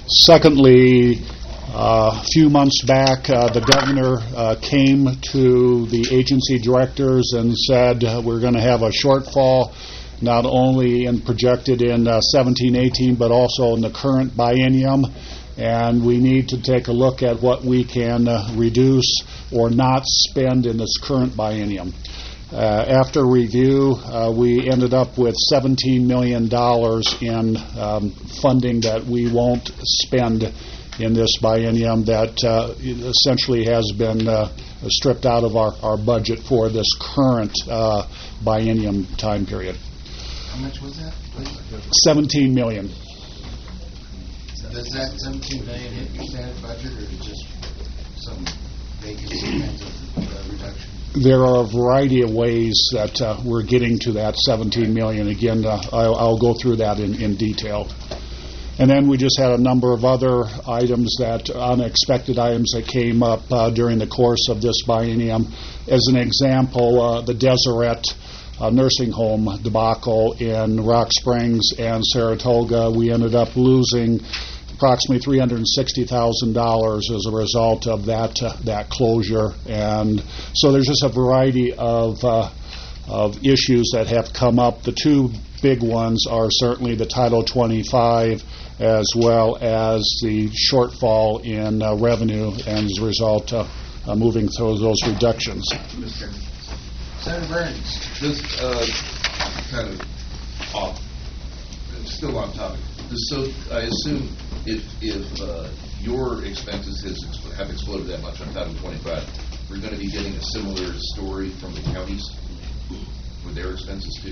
Secondly, a few months back, the governor came to the agency directors and said we're going to have a shortfall, not only projected in 17-18, but also in the current biennium, and we need to take a look at what we can reduce or not spend in this current biennium. After review, we ended up with $17 million in funding that we won't spend in this biennium that essentially has been stripped out of our budget for this current biennium time period. How much was that? $17 million. So does that $17 million hit your standard budget, or is it just some vacancy kinds of reduction? There are a variety of ways that we're getting to that $17 million. Again, I'll go through that in detail. And then we just had a number of other items unexpected items that came up during the course of this biennium. As an example, the Deseret nursing home debacle in Rock Springs and Saratoga, we ended up losing approximately $360,000 as a result of that closure. And so there's just a variety of issues that have come up. The two big ones are certainly the Title 25 as well as the shortfall in revenue, and as a result moving through those reductions. Senator Burns. This kind of off, still on topic. So I assume if your expenses have exploded that much on Title 25, we're going to be getting a similar story from the counties with their expenses too?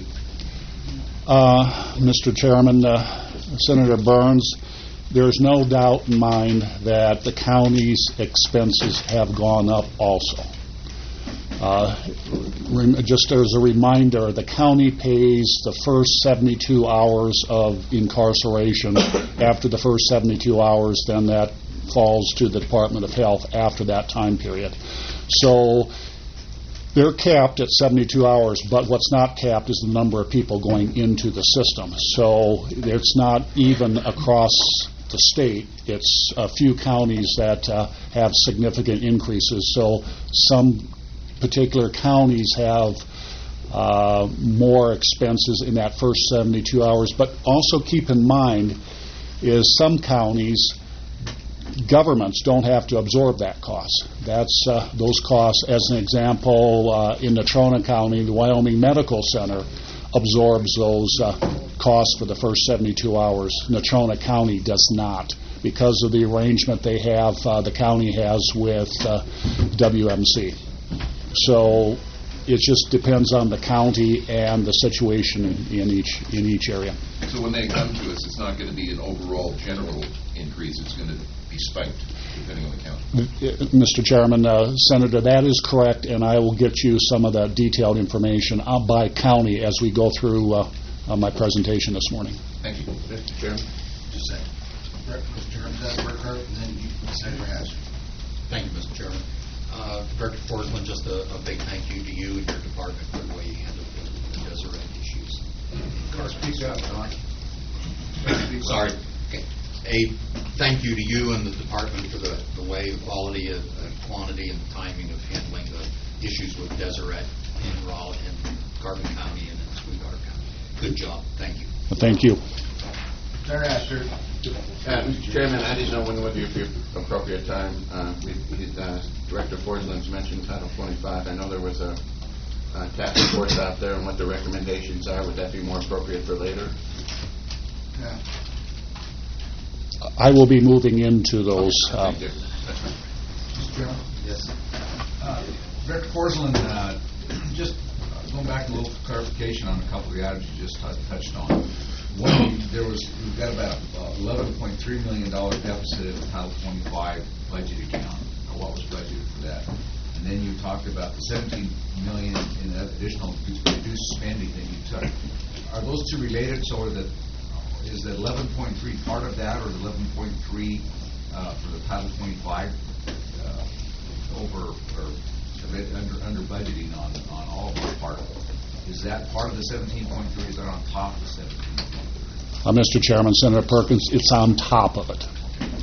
Mr. Chairman, Senator Burns, there's no doubt in mind that the county's expenses have gone up also. Just as a reminder, the county pays the first 72 hours of incarceration. After the first 72 hours, then that falls to the Department of Health after that time period. So they're capped at 72 hours, but what's not capped is the number of people going into the system. So it's not even across the state. It's a few counties that have significant increases. So some particular counties have more expenses in that first 72 hours. But also keep in mind is some counties, governments don't have to absorb that cost. That's those costs. As an example, in Natrona County, the Wyoming Medical Center absorbs those costs for the first 72 hours. Natrona County does not, because of the arrangement they have, the county has with WMC. So it just depends on the county and the situation in each area. So when they come to us, it's not going to be an overall general increase. It's going to be spiked depending on the county. Mr. Chairman, Senator, that is correct, and I will get you some of the detailed information by county as we go through my presentation this morning. Thank you. Mr. Chairman. Just a second. Mr. Chairman, Burkhart, and then Senator Hatch. Thank you, Mr. Chairman. Director Forsland, just a big thank you to you and your department for the way you handled the Deseret issues. Speak up, Don. Sorry. Okay. A thank you to you and the department for the way, the quality, and quantity, and timing of handling the issues with Deseret in Raleigh, in Carbon County, and in Sweetwater County. Good job. Thank you. Thank you. Senator Astor. Mr. Chairman, I didn't know when would be the appropriate time. Director Forsland's mentioned Title 25. I know there was a task force out there, and what the recommendations are. Would that be more appropriate for later? Yeah. I will be moving into those. Thank you. Mr. Chairman? Yes. Director Forsland, just going back to a little clarification on a couple of the items you just touched on. One, we've got about $11.3 million deficit in the Title 25 budget account, or what was budgeted for that. And then you talked about the $17 million in additional reduced spending that you took. Are those two related? So is the 11.3 part of that, or the 11.3 for the Title 25 over or a bit under budgeting on all of our part? Is that part of the 17.3? Is that on top of the 17.3? Mr. Chairman, Senator Perkins, it's on top of it.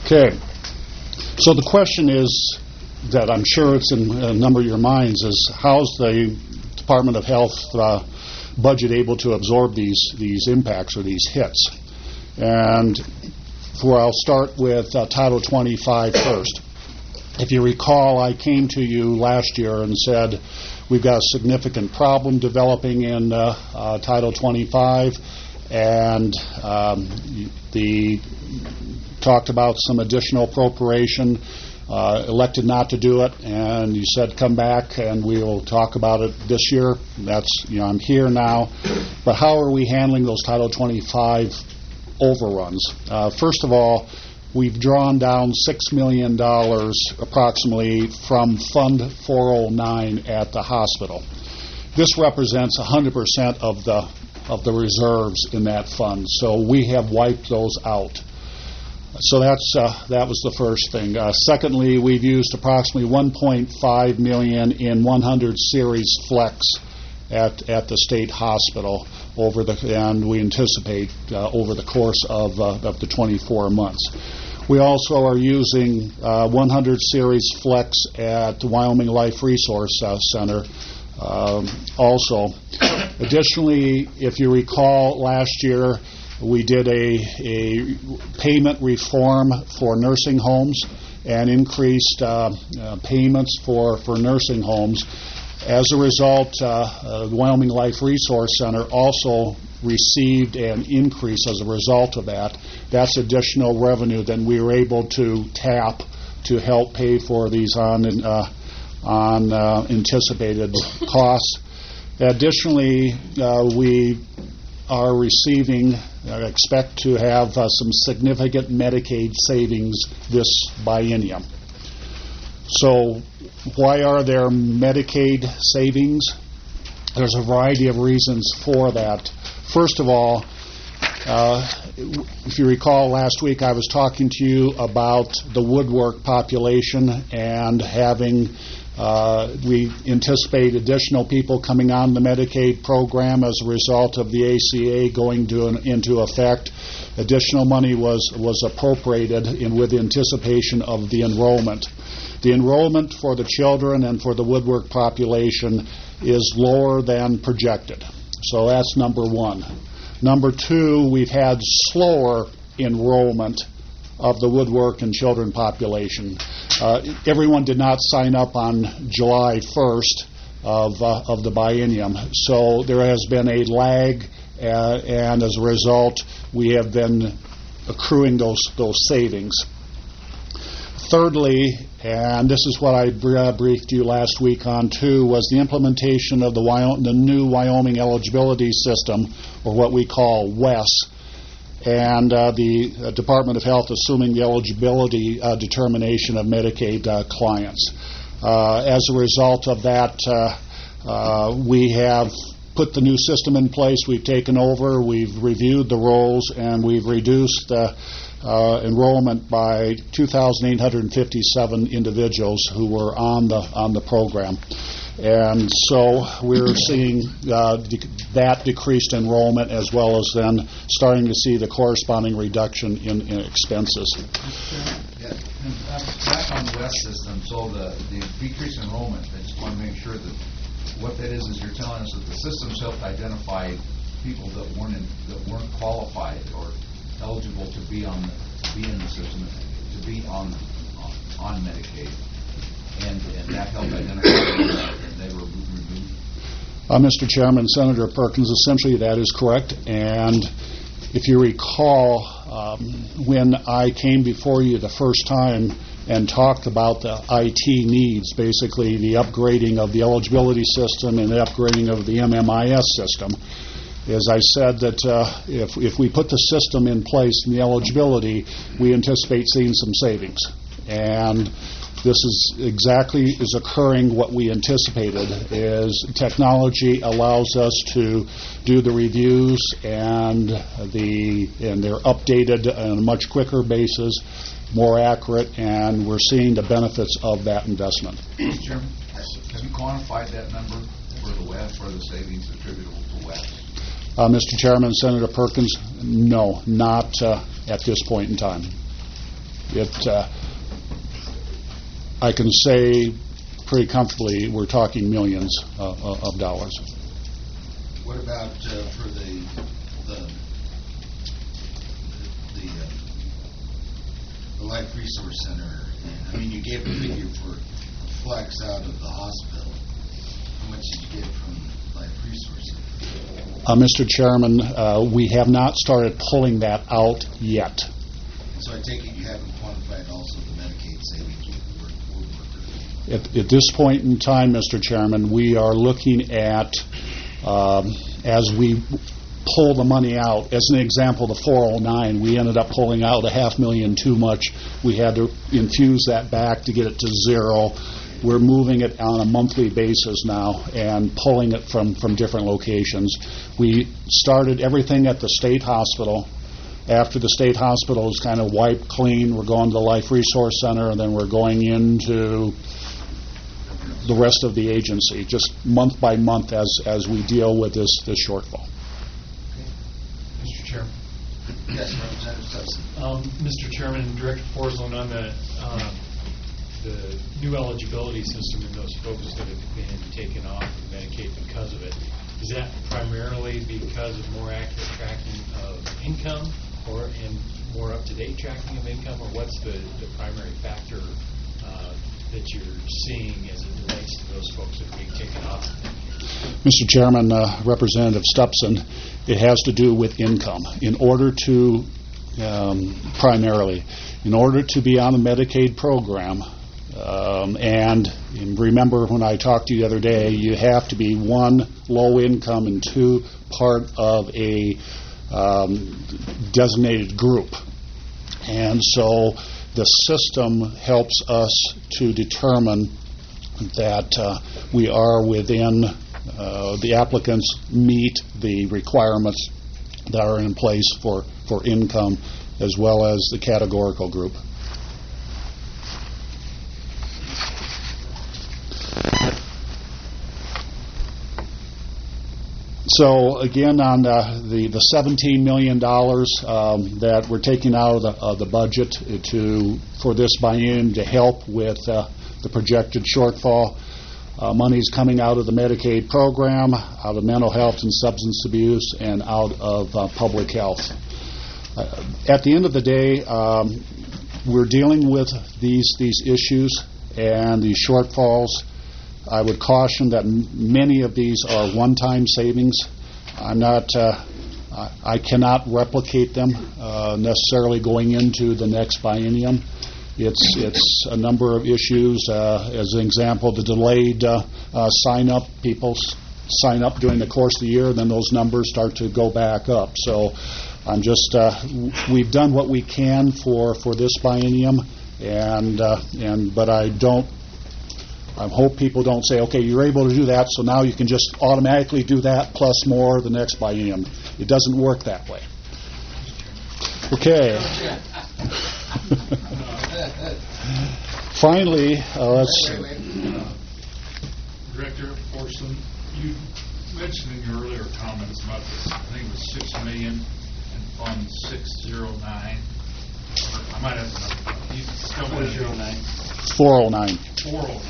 Okay. So the question is, that I'm sure it's in a number of your minds, is how's the Department of Health budget able to absorb these impacts or these hits? And I'll start with Title 25 first. If you recall, I came to you last year and said we've got a significant problem developing in Title 25, and talked about some additional appropriation, elected not to do it, and you said come back and we'll talk about it this year. I'm here now. But how are we handling those Title 25 overruns? First of all, we've drawn down $6 million approximately from Fund 409 at the hospital. This represents 100% of the reserves in that fund, so we have wiped those out. So that was the first thing. Secondly, we've used approximately $1.5 million in 100 Series Flex at the state hospital and we anticipate over the course of the 24 months. We also are using 100 Series Flex at the Wyoming Life Resource Center also. Additionally, if you recall, last year we did a payment reform for nursing homes and increased payments for nursing homes. As a result, the Wyoming Life Resource Center also received an increase as a result of that. That's additional revenue that we were able to tap to help pay for these anticipated costs. Additionally, we are expect to have some significant Medicaid savings this biennium. So why are there Medicaid savings? There's a variety of reasons for that. First of all, if you recall last week I was talking to you about the woodwork population and we anticipate additional people coming on the Medicaid program as a result of the ACA going into effect. Additional money was appropriated with anticipation of the enrollment. The enrollment for the children and for the woodwork population is lower than projected. So that's number one. Number two, we've had slower enrollment of the woodwork and children population. Everyone did not sign up on July 1st of the biennium. So there has been a lag, and as a result, we have been accruing those savings. Thirdly, and this is what I briefed you last week on too, was the implementation of the new Wyoming eligibility system, or what we call WES, and the Department of Health assuming the eligibility determination of Medicaid clients. As a result of that, we have put the new system in place. We've taken over, we've reviewed the roles, and we've reduced enrollment by 2,857 individuals who were on the program. And so we're seeing that decreased enrollment, as well as then starting to see the corresponding reduction in expenses. Yeah. Back on the WES system, so the decreased enrollment, I just want to make sure that what that is you're telling us that the system's helped identify people that weren't qualified or eligible to be in the system, to be on Medicaid, and that helped identify them and they were removed. Mr. Chairman, Senator Perkins, essentially that is correct. And if you recall, when I came before you the first time and talked about the IT needs, basically the upgrading of the eligibility system and the upgrading of the MMIS system, as I said that if we put the system in place and the eligibility, we anticipate seeing some savings. And this is occurring what we anticipated, is technology allows us to do the reviews and they're updated on a much quicker basis, more accurate, and we're seeing the benefits of that investment. Mr. Chairman, have you quantified that number for the WES, for the savings attributable to WES? Mr. Chairman, Senator Perkins, no, not at this point in time. I can say pretty comfortably we're talking millions of dollars. What about for the Life Resource Center? I mean, you gave a figure for flex out of the hospital. How much did you get from Life Resource Center? Mr. Chairman, we have not started pulling that out yet. So I take it you haven't quantified also the Medicaid savings we're working. At this point in time, Mr. Chairman, we are looking at, as we pull the money out, as an example, the 409, we ended up pulling out $500,000 too much. We had to infuse that back to get it to zero. We're moving it on a monthly basis now and pulling it from different locations. We started everything at the state hospital. After the state hospital is kind of wiped clean, we're going to the Life Resource Center, and then we're going into the rest of the agency, just month by month as we deal with this shortfall. Mr. Chairman. Yes, Representative Stepson. Mr. Chairman and Director Forsland, on the new eligibility system and those folks that have been taken off of Medicaid because of it, is that primarily because of more accurate tracking of income and more up-to-date tracking of income, or what's the primary factor that you're seeing as it relates to those folks that are being taken off? Mr. Chairman, Representative Stepson, it has to do with income. In order to, primarily, in order to be on the Medicaid program, and remember when I talked to you the other day, you have to be, one, low income, and two, part of a designated group. And so the system helps us to determine that we are within, the applicants meet the requirements that are in place for income as well as the categorical group. So again, on the $17 million that we're taking out of the budget for this biennium to help with the projected shortfall, money's coming out of the Medicaid program, out of mental health and substance abuse, and out of public health. At the end of the day, we're dealing with these issues and these shortfalls. I would caution that many of these are one-time savings. I cannot replicate them necessarily going into the next biennium. It's a number of issues. As an example, the delayed sign-up, people sign up during the course of the year, then those numbers start to go back up. So I'm just, we've done what we can for this biennium, but I hope people don't say, okay, you're able to do that, so now you can just automatically do that plus more the next biennium. It doesn't work that way. Okay. Finally, let's... Director Forsland, you mentioned in your earlier comments about this, I think it was $6 million in Fund 609. I might have to know. 409. 409. 409.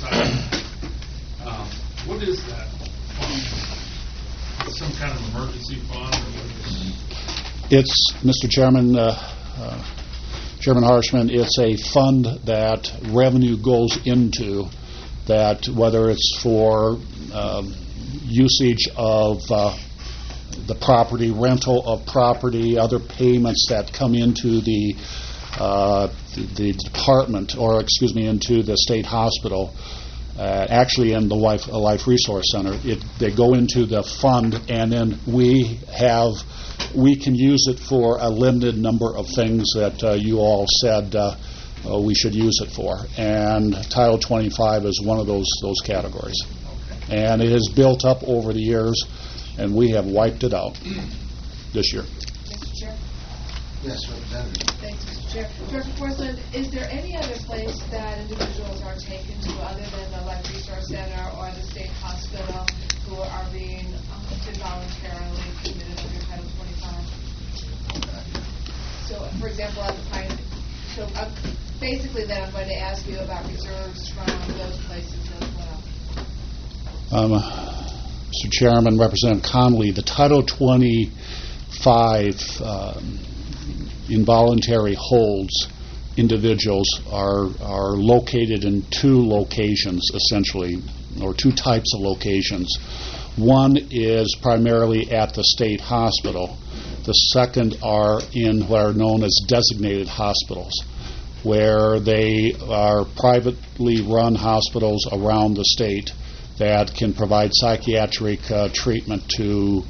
What is that fund? Some kind of emergency fund? Or what is It's, Mr. Chairman, Chairman Harshman, it's a fund that revenue goes into, that whether it's for usage of the property, rental of property, other payments that come into the department, or excuse me, into the state hospital, actually in the Life Resource Center. They go into the fund, and then we can use it for a limited number of things that you all said we should use it for. And Title 25 is one of those categories. Okay. And it has built up over the years, and we have wiped it out this year. Mr. Chair? Yes, Representative. Thanks, Mr. Chair. Director Forsland, is there any other place that individuals are taken to other than the Life Resource Center or the state hospital who are being voluntarily committed under Title 25? So, for example, at the So basically then I'm going to ask you about reserves from those places as well. Mr. Chairman, Representative Connolly, the Title 25 involuntary holds individuals are located in two locations, essentially, or two types of locations. One is primarily at the state hospital. The second are in what are known as designated hospitals, where they are privately run hospitals around the state that can provide psychiatric treatment to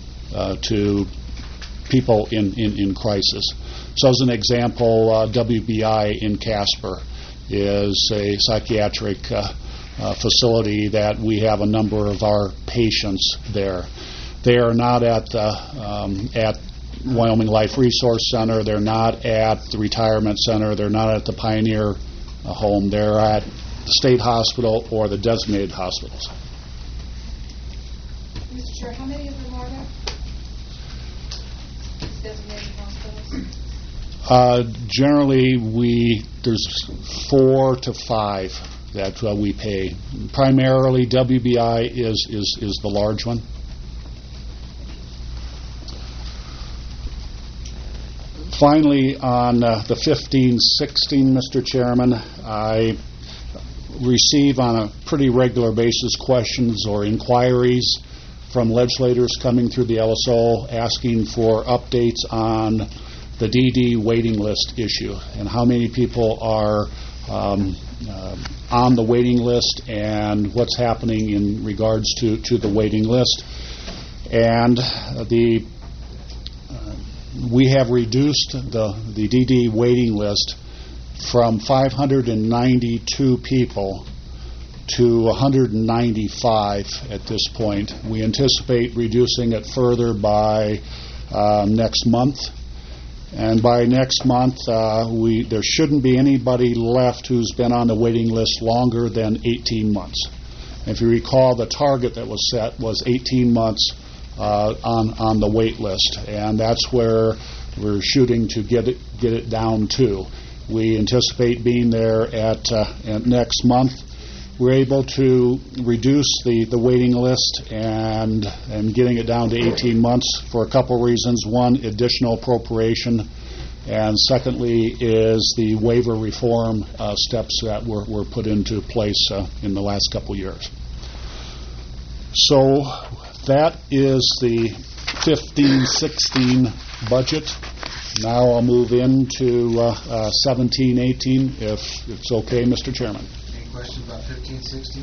people in crisis. So as an example, WBI in Casper is a psychiatric facility that we have a number of our patients there. They are not at Wyoming Life Resource Center. They're not at the retirement center. They're not at the Pioneer home. They're at the state hospital or the designated hospitals. Mr. Chair, how many of them are there? These designated hospitals? Generally, there's 4 to 5 that we pay. Primarily, WBI is the large one. Finally, on the 15-16, Mr. Chairman, I receive on a pretty regular basis questions or inquiries from legislators coming through the LSO asking for updates on the DD waiting list issue and how many people are on the waiting list and what's happening in regards to the waiting list. And we have reduced the DD waiting list from 592 people to 195 at this point. We anticipate reducing it further by next month. And by next month, there shouldn't be anybody left who's been on the waiting list longer than 18 months. If you recall, the target that was set was 18 months on the wait list, and that's where we're shooting to get it down to. We anticipate being there at next month. We're able to reduce the waiting list and getting it down to 18 months for a couple reasons. One, additional appropriation, and secondly is the waiver reform steps that were put into place in the last couple years. So that is the 15-16 budget. Now I'll move into 17-18, if it's okay, Mr. Chairman. Any questions about 15-16?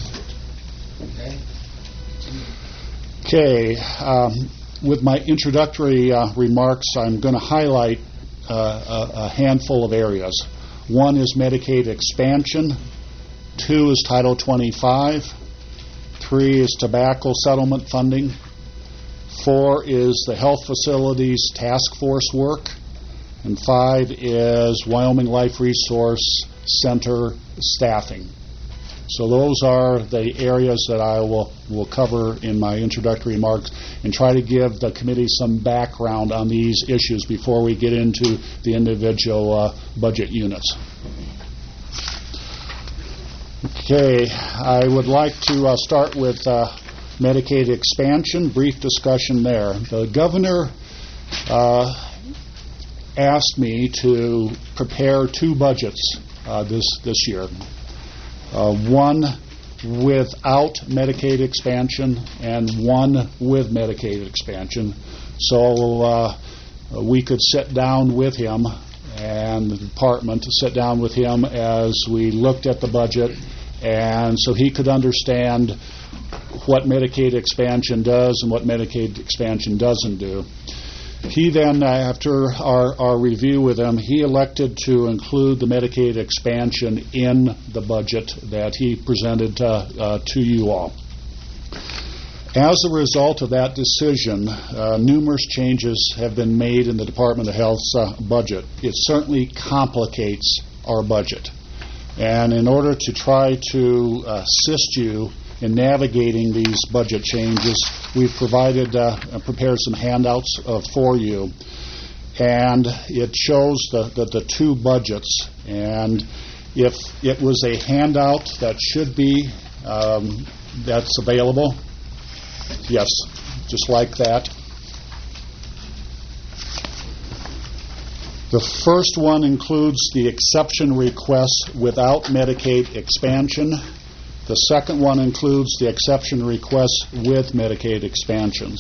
Okay. Okay. With my introductory remarks, I'm going to highlight a handful of areas. One is Medicaid expansion. 2 is Title 25. 3 is tobacco settlement funding. 4 is the health facilities task force work. And 5 is Wyoming Life Resource Center staffing. So those are the areas that I will cover in my introductory remarks and try to give the committee some background on these issues before we get into the individual budget units. Okay, I would like to start with Medicaid expansion, brief discussion there. The governor asked me to prepare 2 budgets this year. One without Medicaid expansion and one with Medicaid expansion. So we could sit down with him and the department to sit down with him as we looked at the budget, and so he could understand what Medicaid expansion does and what Medicaid expansion doesn't do. He then, after our review with him, he elected to include the Medicaid expansion in the budget that he presented to you all. As a result of that decision, numerous changes have been made in the Department of Health's budget. It certainly complicates our budget. And in order to try to assist you in navigating these budget changes, we've prepared some handouts for you. and it shows the two budgets. And if it was a handout that should be, that's available, yes, just like that. The first one includes the exception request without Medicaid expansion. The second one includes the exception request with Medicaid expansions.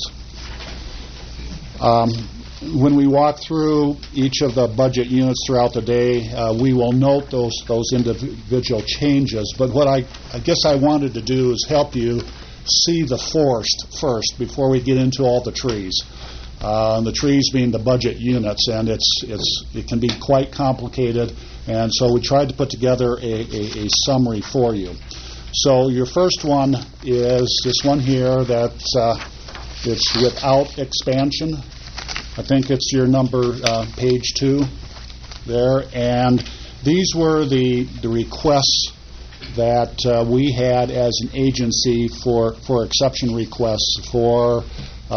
When we walk through each of the budget units throughout the day, we will note those individual changes. But what I guess I wanted to do is help you see the forest first before we get into all the trees. The trees being the budget units, and it can be quite complicated, and so we tried to put together a summary for you. So your first one is this one here that's it's without expansion. I think it's your number, page 2 there, and these were the requests that we had as an agency for exception requests for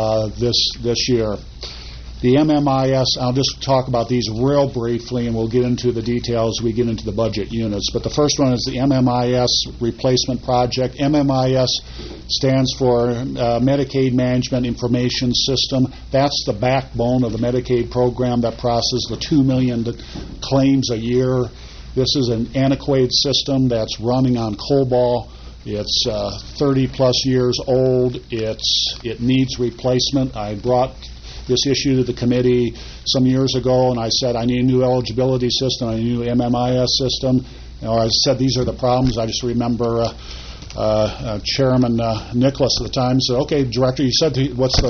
this year. The MMIS, I'll just talk about these real briefly, and we'll get into the details as we get into the budget units. But the first one is the MMIS replacement project. MMIS stands for Medicaid Management Information System. That's the backbone of the Medicaid program that processes the 2 million claims a year. This is an antiquated system that's running on COBOL. It's 30-plus years old. It needs replacement. I brought this issue to the committee some years ago, and I said I need a new eligibility system, I need a new MMIS system. Or I said these are the problems. I just remember Chairman Nicholas at the time said, "Okay, Director, you said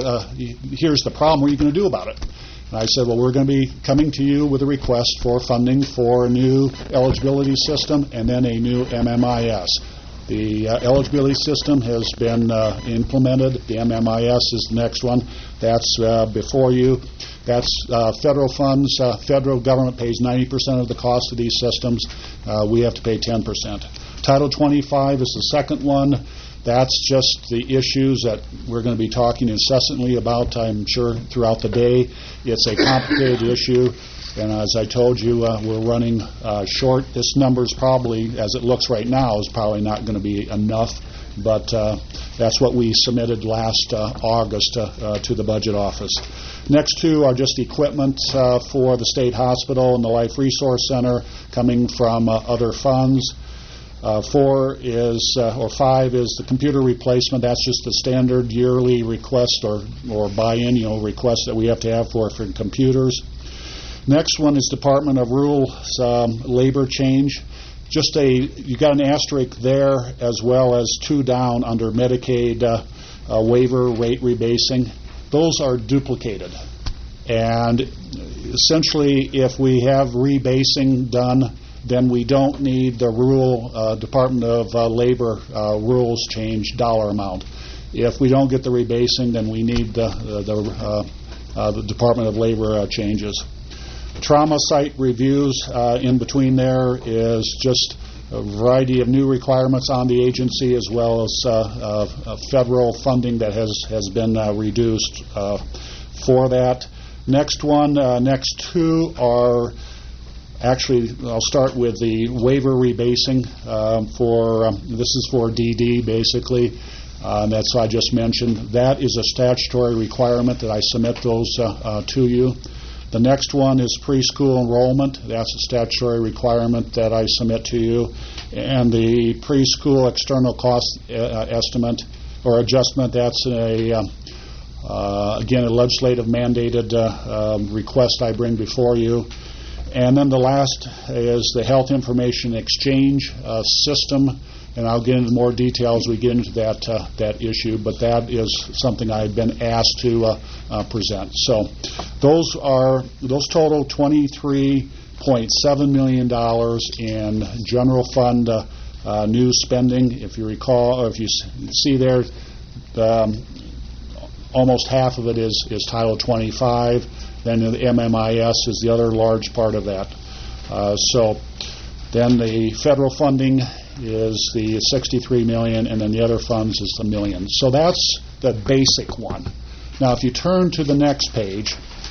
here's the problem. What are you going to do about it?" And I said, "Well, we're going to be coming to you with a request for funding for a new eligibility system and then a new MMIS." The eligibility system has been implemented. The MMIS is the next one. That's before you. That's federal funds. Federal government pays 90% of the cost of these systems. We have to pay 10%. Title 25 is the second one. That's just the issues that we're going to be talking incessantly about, I'm sure, throughout the day. It's a complicated issue. And as I told you, we're running short. This number's probably, as it looks right now, is probably not going to be enough. But that's what we submitted last August to the budget office. Next two are just equipment for the state hospital and the Life Resource Center coming from other funds. 5 is the computer replacement. That's just the standard yearly request or biennial request that we have to have for computers. Next one is Department of Rural labor change. You got an asterisk there as well as 2 down under Medicaid waiver rate rebasing. Those are duplicated. And essentially, if we have rebasing done, then we don't need the rural Department of Labor rules change dollar amount. If we don't get the rebasing, then we need the Department of Labor changes. Trauma site reviews in between there is just a variety of new requirements on the agency as well as federal funding that has been reduced for that. Next two are actually, I'll start with the waiver rebasing this is for DD basically. That's what I just mentioned. That is a statutory requirement that I submit those to you. The next one is preschool enrollment. That's a statutory requirement that I submit to you. And the preschool external cost estimate or adjustment, that's again, a legislative mandated request I bring before you. And then the last is the health information exchange system. And I'll get into more detail as we get into that issue, but that is something I've been asked to present. So those total $23.7 million in general fund new spending. If you recall, or if you see there, almost half of it is Title 25. Then the MMIS is the other large part of that. So then the federal funding is the $63 million, and then the other funds is the $1 million. So that's the basic one. Now, if you turn to the next page,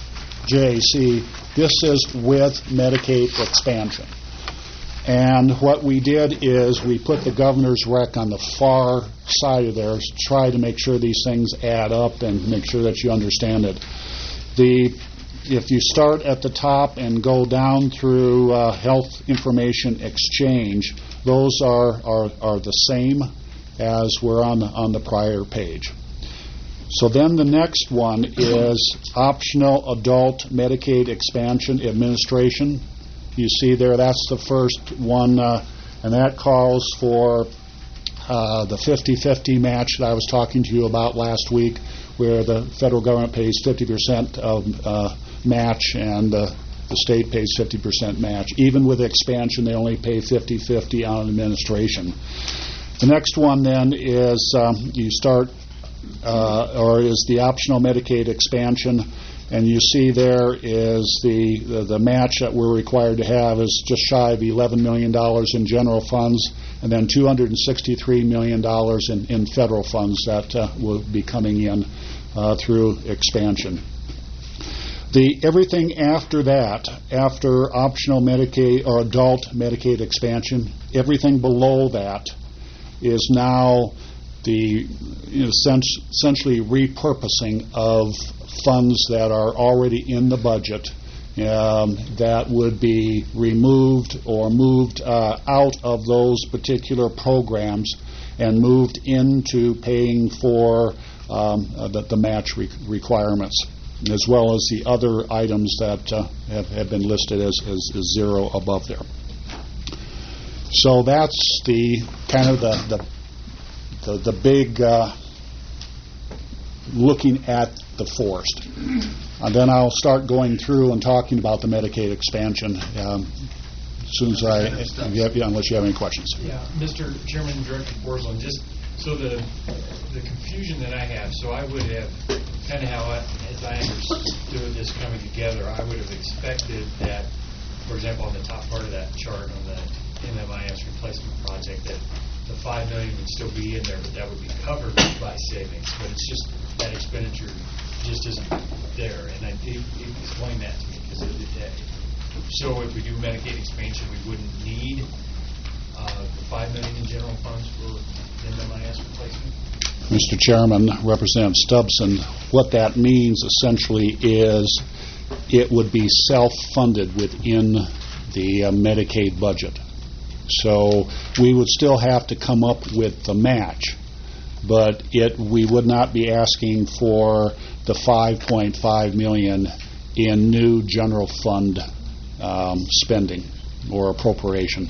JAC, this is with Medicaid expansion. And what we did is we put the governor's rec on the far side of there to try to make sure these things add up and make sure that you understand it. If you start at the top and go down through health information exchange, those are the same as were on the prior page. So then the next one is optional adult Medicaid expansion administration. You see there, that's the first one, and that calls for the 50-50 match that I was talking to you about last week, where the federal government pays 50% of match and the state pays 50% match. Even with expansion, they only pay 50-50 on administration. The next one then is you start, or is the optional Medicaid expansion, and you see there is the match that we're required to have is just shy of $11 million in general funds, and then $263 million in federal funds that will be coming in through expansion. Everything after that, after optional Medicaid or adult Medicaid expansion, everything below that is now the essentially repurposing of funds that are already in the budget that would be removed or moved out of those particular programs and moved into paying for the match requirements, as well as the other items that have been listed as zero above there. So that's the kind of the big looking at the forest. And then I'll start going through and talking about the Medicaid expansion as soon as unless you have any questions. Yeah, Mr. Chairman, Director Porcelain, just so the confusion that I have, so I would have kind of as I understood this coming together, I would have expected that, for example, on the top part of that chart on the MMIS replacement project, that the $5 million would still be in there, but that would be covered by savings. But it's just that expenditure just isn't there, and I did explain that to me because of the day. So if we do Medicaid expansion, we wouldn't need the $5 million in general funds for MMIS replacement? Mr. Chairman, Representative Stubbson, what that means essentially is it would be self-funded within the Medicaid budget. So we would still have to come up with the match, but we would not be asking for the $5.5 million in new general fund spending or appropriation.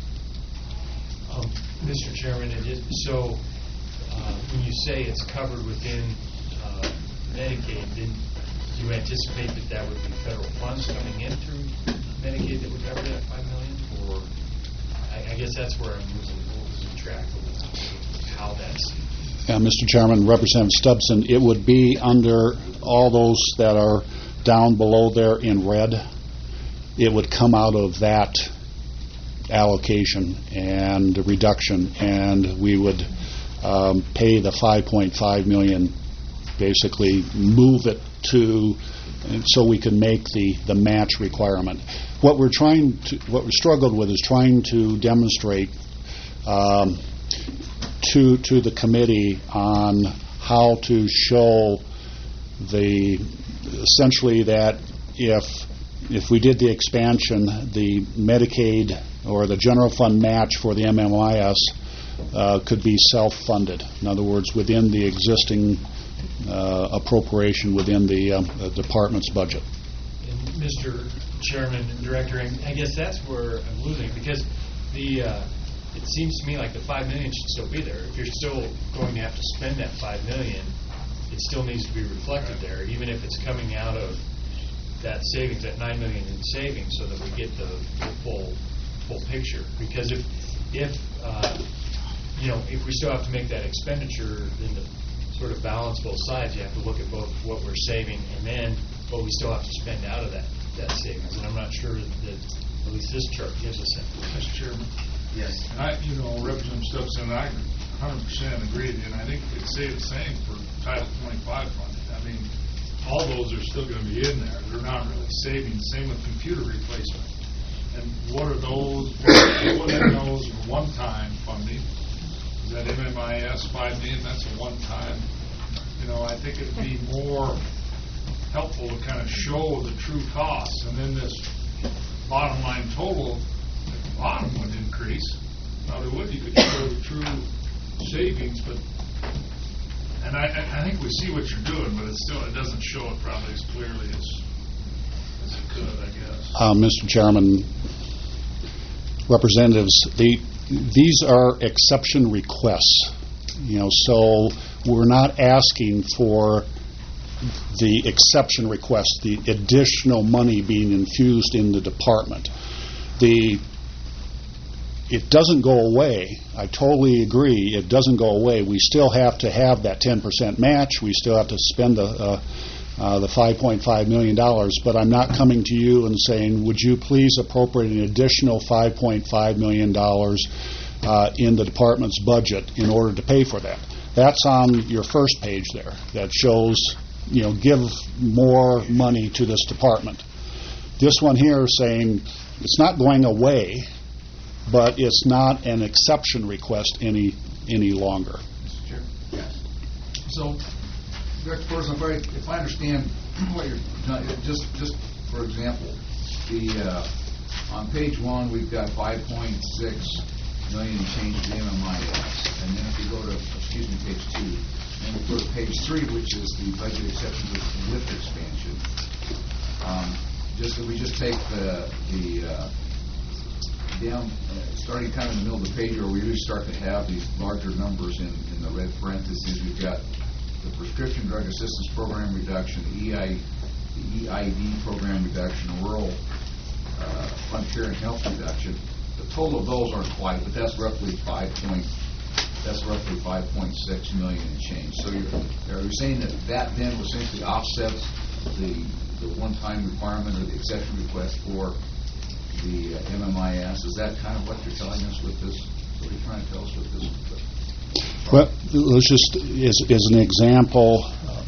Mr. Chairman, so when you say it's covered within Medicaid, then do you anticipate that would be federal funds coming in through Medicaid that would cover that $5 million? Or I guess that's where I'm losing track of how that's. Mr. Chairman, Representative Stubbson, it would be under all those that are down below there in red. It would come out of that allocation and reduction, and we would pay the $5.5 million, basically move it to, so we can make the match requirement. What we struggled with is trying to demonstrate to the committee on how to show essentially that if we did the expansion, the Medicaid or the general fund match for the MMIS could be self-funded. In other words, within the existing appropriation within the department's budget. And Mr. Chairman and Director, I guess that's where I'm losing, because it seems to me like the $5 million should still be there. If you're still going to have to spend that $5 million, it still needs to be reflected there, even if it's coming out of that savings, that $9 million in savings, so that we get the full picture. Because if we still have to make that expenditure, then to sort of balance both sides, you have to look at both what we're saving and then what we still have to spend out of that savings. And I'm not sure that at least this chart gives us that. Mr. Chairman. Yes. Representative Stubbs and I 100% agree with you, and I think we'd say the same for Title 25 funding. I mean, all those are still gonna be in there. They're not really saving. Same with computer replacement. And what are those, what are those one-time funding? Is that MMIS 5 million? That's a one-time. You know, I think it'd be more helpful to kind of show the true costs, and then this bottom line total at the bottom would increase. Now, there would, you could show the true savings, but, and I think we see what you're doing, but it doesn't show it probably as clearly as it could, I guess. Mr. Chairman, representatives, these are exception requests. You know, so we're not asking for the exception request, the additional money being infused in the department. It doesn't go away. I totally agree. It doesn't go away. We still have to have that 10% match. We still have to spend the $5.5 million. But I'm not coming to you and saying, would you please appropriate an additional $5.5 million in the department's budget in order to pay for that. That's on your first page there. That shows, you know, give more money to this department. This one here is saying it's not going away, but it's not an exception request any longer. Mr. Chair? Yes. So, Director Forslund, if I understand what you're just for example, on page 1 we've got 5.6 million and change of the MMIS, and then if you go to page 2, and we go to page 3, which is the budget exception with expansion. We just take the down, starting kind of in the middle of the page where we really start to have these larger numbers in the red parentheses. We've got the prescription drug assistance program reduction, the EID program reduction, rural fund care and health reduction. The total of those aren't quite, but that's roughly 5.6 million and change. So are you saying that then will essentially offsets the one-time requirement or the exception request for the MMIS? Is that kind of what you're telling us with this? What are you trying to tell us with this? Well, let's just, as an example,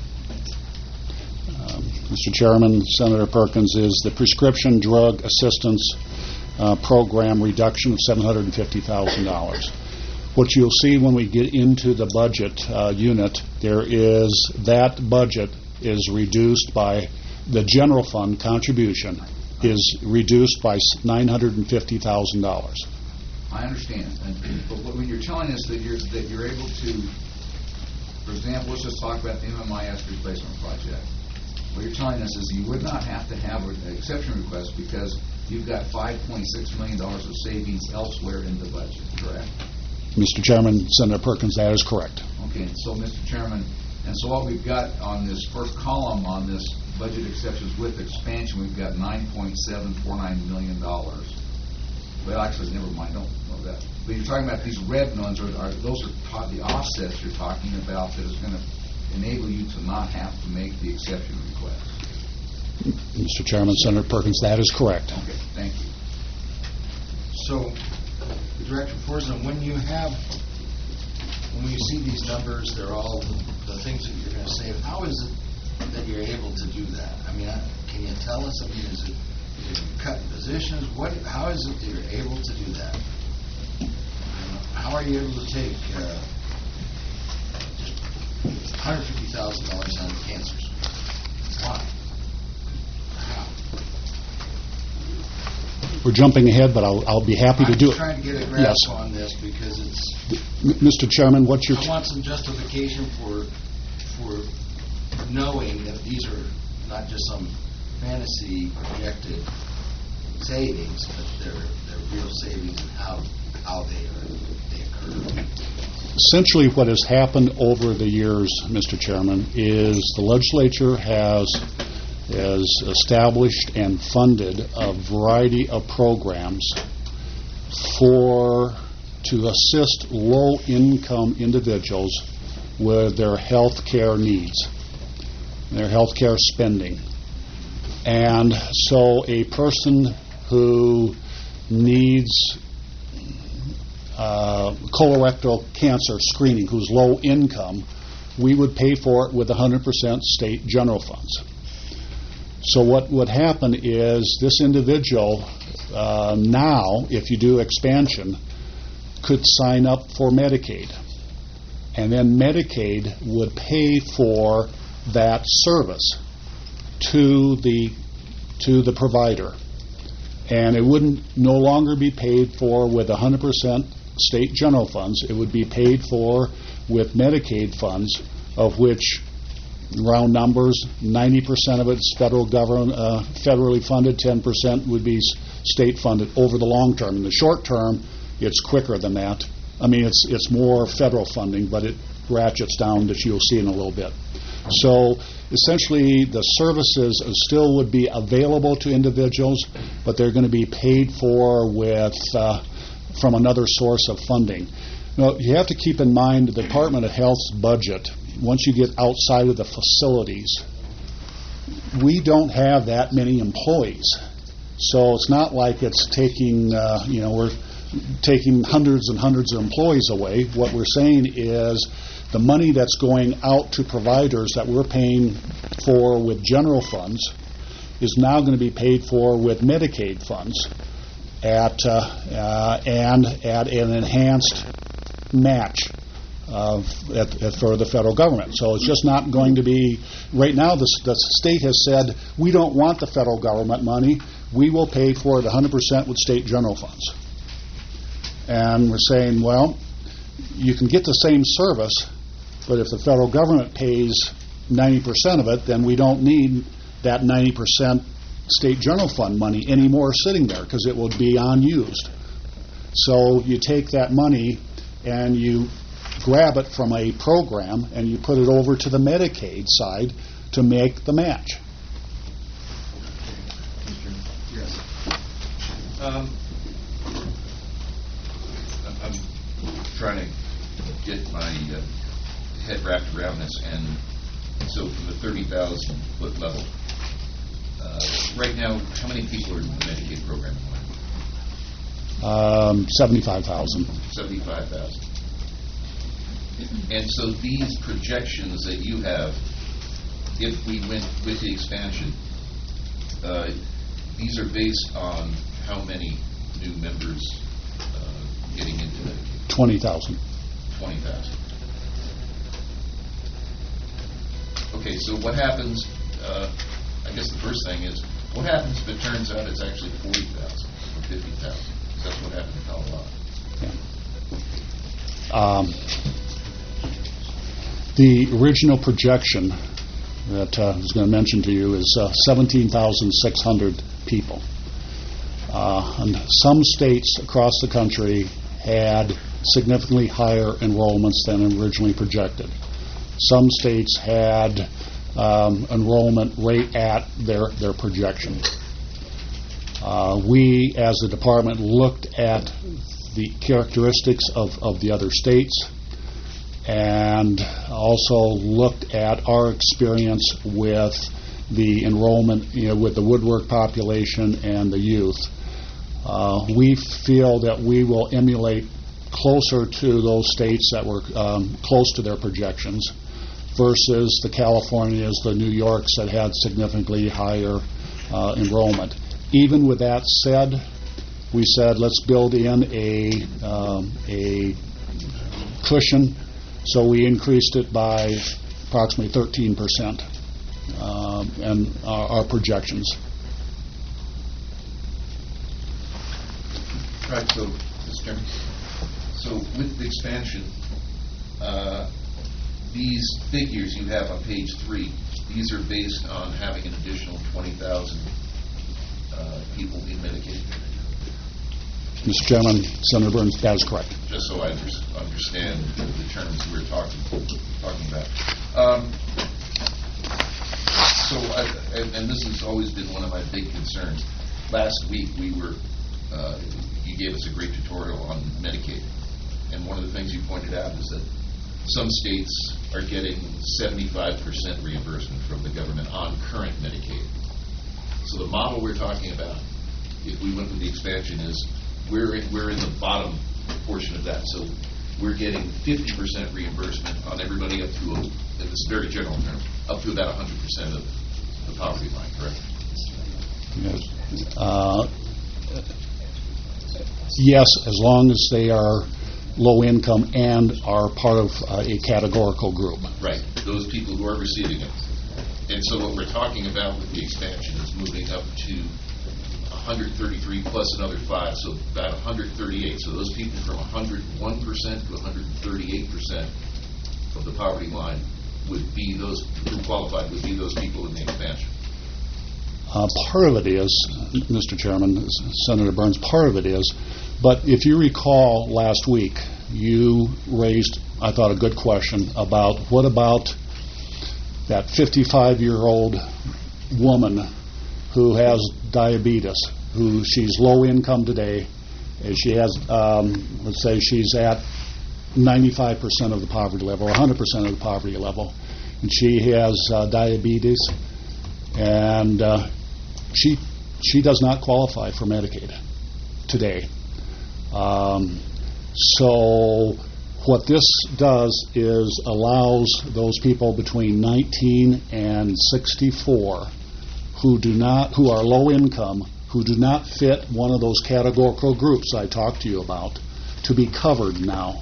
Mr. Chairman, Senator Perkins, is the prescription drug assistance program reduction of $750,000. What you'll see when we get into the budget unit, that budget is reduced by the general fund contribution is reduced by $950,000. I understand, but when you're telling us that you're able to, for example, let's just talk about the MMIS replacement project. What you're telling us is you would not have to have an exception request because you've got $5.6 million of savings elsewhere in the budget, correct? Mr. Chairman, Senator Perkins, that is correct. Okay, and so, Mr. Chairman, and so what we've got on this first column on this budget exceptions with expansion, we've got $9.749 million. Well, actually, never mind, don't know that. But you're talking about these red ones, those are the offsets you're talking about that is going to enable you to not have to make the exception request. Mr. Chairman, Senator Perkins, that is correct. Okay, thank you. So, Director Forslund, when you see these numbers, they're all the things that you're going to save. How is it that you're able to do that? I mean, can you tell us? I mean, is it cutting positions? How is it that you're able to do that? How are you able to take $150,000 out of cancers? Why? How? We're jumping ahead, but I'll be happy to do it. I'm trying to get a grasp on this because it's... Mr. Chairman, what you're... I want some justification for knowing that these are not just some fantasy projected savings, but they're real savings and how they occur. Essentially what has happened over the years, Mr. Chairman, is the legislature has established and funded a variety of programs to assist low-income individuals with their health care needs, their health care spending. And so a person who needs colorectal cancer screening, who's low income, we would pay for it with 100% state general funds. So what would happen is this individual now, if you do expansion, could sign up for Medicaid. And then Medicaid would pay for that service to the provider. And it wouldn't no longer be paid for with 100% state general funds. It would be paid for with Medicaid funds, of which, round numbers, 90% of it's federal government, federally funded, 10% would be state funded over the long term. In the short term, it's quicker than that. I mean, it's more federal funding, but it ratchets down, that you'll see in a little bit. So essentially, the services still would be available to individuals, but they're going to be paid for with from another source of funding. Now, you have to keep in mind the Department of Health's budget. Once you get outside of the facilities, we don't have that many employees. So it's not like it's taking, we're taking hundreds and hundreds of employees away. What we're saying is the money that's going out to providers that we're paying for with general funds is now going to be paid for with Medicaid funds and at an enhanced match for the federal government. So it's just not going to be, right now the state has said, we don't want the federal government money, we will pay for it 100% with state general funds. And we're saying, well, you can get the same service, but if the federal government pays 90% of it, then we don't need that 90% state general fund money anymore sitting there, because it will be unused. So you take that money and you grab it from a program and you put it over to the Medicaid side to make the match. Yes. I'm trying to get my head wrapped around this, and so from the 30,000 foot level, right now, how many people are in the Medicaid program? 75,000. 75,000. And so these projections that you have, if we went with the expansion, these are based on how many new members getting into Medicaid? 20,000. 20,000. Okay, so what happens, I guess the first thing is, what happens if it turns out it's actually 40,000 or 50,000? That's what happened in Colorado. Yeah. The original projection that I was going to mention to you is 17,600 people. And some states across the country had significantly higher enrollments than originally projected. Some states had enrollment right at their projection. We, as a department, looked at the characteristics of the other states and also looked at our experience with the enrollment, with the woodwork population and the youth. We feel that we will emulate closer to those states that were close to their projections versus the Californias, the New Yorks that had significantly higher enrollment. Even with that said, we said let's build in a cushion, so we increased it by approximately 13% and our projections. Right, so, Mr. Chairman, so with the expansion, these figures you have on page 3, these are based on having an additional 20,000 people in Medicaid. Mr. Chairman, Senator Burns, that is correct. Just so I understand the terms we're talking about. And this has always been one of my big concerns. Last week you gave us a great tutorial on Medicaid, and one of the things you pointed out is that some states are getting 75% reimbursement from the government on current Medicaid. So the model we're talking about, if we went with the expansion, is we're in the bottom portion of that. So we're getting 50% reimbursement on everybody up to, in this very general term, up to about 100% of the poverty line, correct? Yes, as long as they are low income and are part of a categorical group. Right, those people who are receiving it. And so what we're talking about with the expansion is moving up to 133 plus another 5, so about 138. So those people from 101% to 138% of the poverty line would be those who qualified, would be those people in the expansion. Part of it is, Mr. Chairman, Senator Burns, part of it is, but if you recall last week, you raised, I thought, a good question about what about that 55-year-old woman who has diabetes, who she's low income today, and she has, let's say she's at 95% of the poverty level, 100% of the poverty level, and she has diabetes, and she does not qualify for Medicaid today. So what this does is allows those people between 19 and 64 who are low income, who do not fit one of those categorical groups I talked to you about, to be covered now.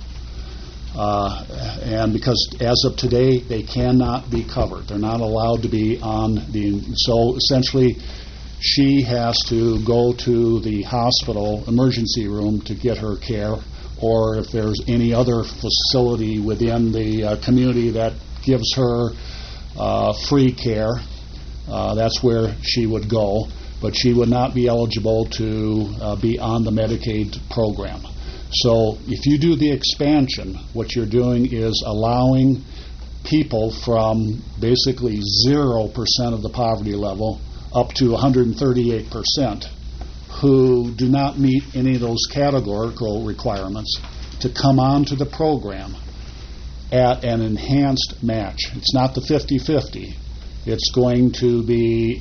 And because as of today, they cannot be covered. They're not allowed to be on the... So essentially, she has to go to the hospital emergency room to get her care, or if there's any other facility within the community that gives her free care, that's where she would go. But she would not be eligible to be on the Medicaid program. So if you do the expansion, what you're doing is allowing people from basically 0% of the poverty level up to 138% who do not meet any of those categorical requirements to come onto the program at an enhanced match. It's not the 50-50. It's going to be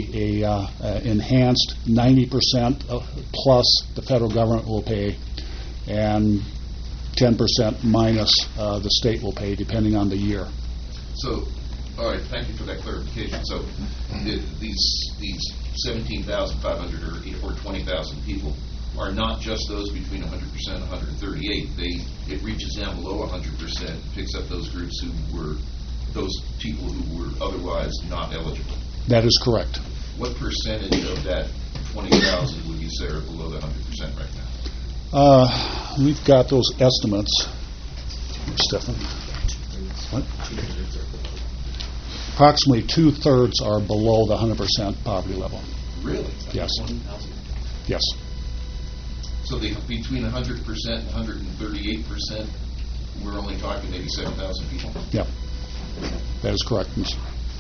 a enhanced 90% plus the federal government will pay, and 10% minus the state will pay, depending on the year. So, all right, thank you for that clarification. So these 17,500 or 20,000 people are not just those between 100% and 138. It reaches down below 100%, picks up those groups who were those people who were otherwise not eligible. That is correct. What percentage of that 20,000 would you say are below the 100% right now? We've got those estimates. Stephan? What? Approximately 2/3 are below the 100% poverty level. Really? Yes. Yes. So between 100% and 138%, we're only talking maybe 7,000 people? Yeah. That is correct, Mr.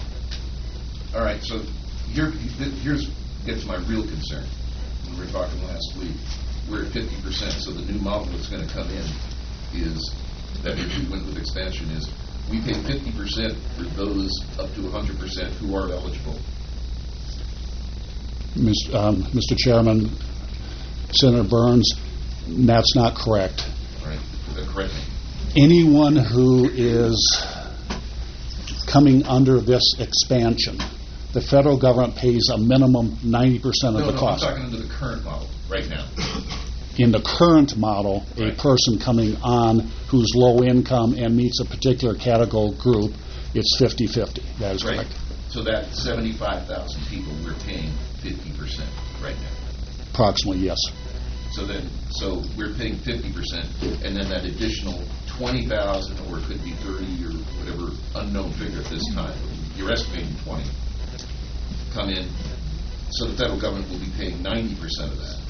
All right, so here's gets my real concern. When we were talking last week, we're at 50%, so the new model that's going to come in is, that if we went with expansion, is we pay 50% for those up to 100% who are eligible. Mr. Chairman, Senator Burns, that's not correct. All right, correct me. Anyone who is coming under this expansion, the federal government pays a minimum 90% of the cost. I'm talking under the current model right now. In the current model, right. A person coming on who's low income and meets a particular category group, it's 50-50. That is right. correct. So that 75,000 people, we're paying 50% right now. Approximately, yes. So we're paying 50%, and then that additional 20,000, or it could be 30 or whatever unknown figure at this time. You're estimating 20 come in. So the federal government will be paying 90% of that.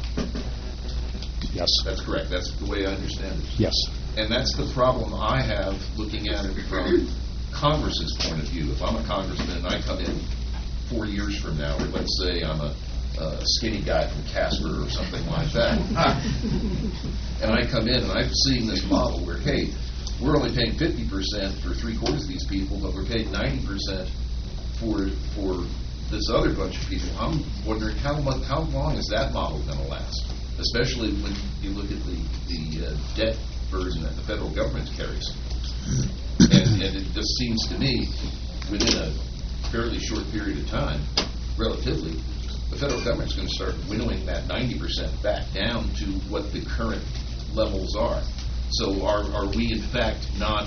Yes. That's correct. That's the way I understand it. Yes. And that's the problem I have looking at it from Congress's point of view. If I'm a congressman and I come in 4 years from now, or let's say I'm a skinny guy from Casper or something like that, and I come in and I'm seeing this model where, hey, we're only paying 50% for 3/4 of these people, but we're paying 90% for this other bunch of people. I'm wondering how long is that model going to last? Especially when you look at the debt burden that the federal government carries. And it just seems to me, within a fairly short period of time, relatively, the federal government's going to start winnowing that 90% back down to what the current levels are. So are we in fact not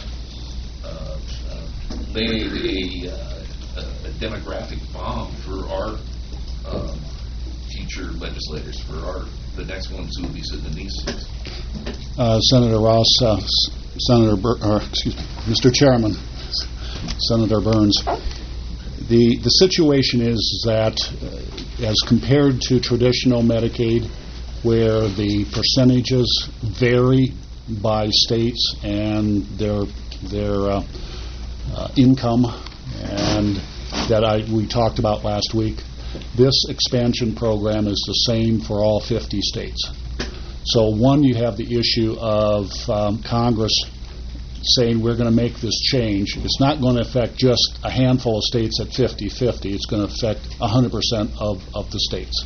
laying a demographic bomb for our future legislators, for the next ones who will be sitting in these seats? Senator Ross, Mr. Chairman, Senator Burns, the situation is that as compared to traditional Medicaid, where the percentages vary by states and their income, and that we talked about last week, this expansion program is the same for all 50 states. So one, you have the issue of Congress saying we're going to make this change. It's not going to affect just a handful of states at 50-50. It's going to affect 100% of the states.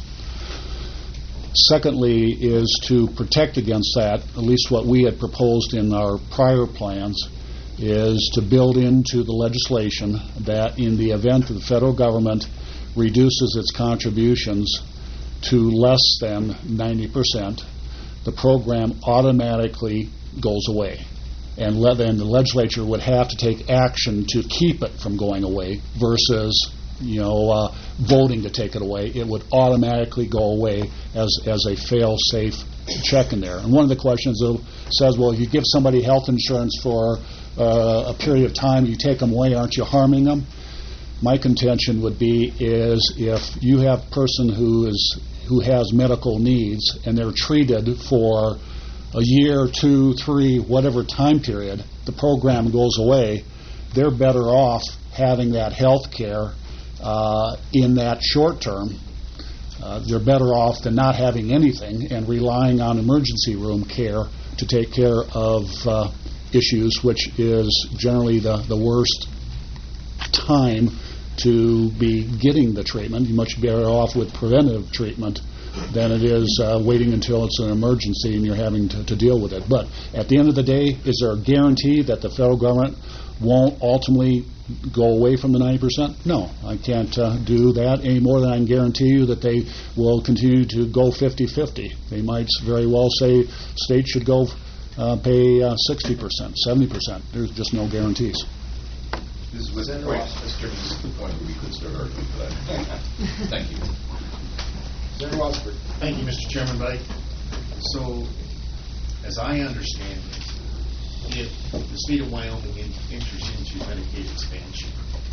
Secondly is to protect against that, at least what we had proposed in our prior plans, is to build into the legislation that in the event that the federal government reduces its contributions to less than 90%, the program automatically goes away. And the legislature would have to take action to keep it from going away versus voting to take it away. It would automatically go away as a fail-safe check in there. And one of the questions says, well, if you give somebody health insurance for a period of time, you take them away, aren't you harming them? My contention would be is if you have a person who has medical needs and they're treated for a year, 2, 3, whatever time period, the program goes away, they're better off having that health care in that short term. They're better off than not having anything and relying on emergency room care to take care of issues, which is generally the worst time to be getting the treatment. You're much better off with preventive treatment than it is waiting until it's an emergency and you're having to deal with it. But at the end of the day, is there a guarantee that the federal government won't ultimately go away from the 90%? No, I can't do that any more than I can guarantee you that they will continue to go 50-50. They might very well say states should go pay 60%, 70%. There's just no guarantees. This is the point where we could start arguing for that. Thank you. Senator Wadsworth. Thank you, Mr. Chairman. So, as I understand it, if the state of Wyoming enters into Medicaid expansion,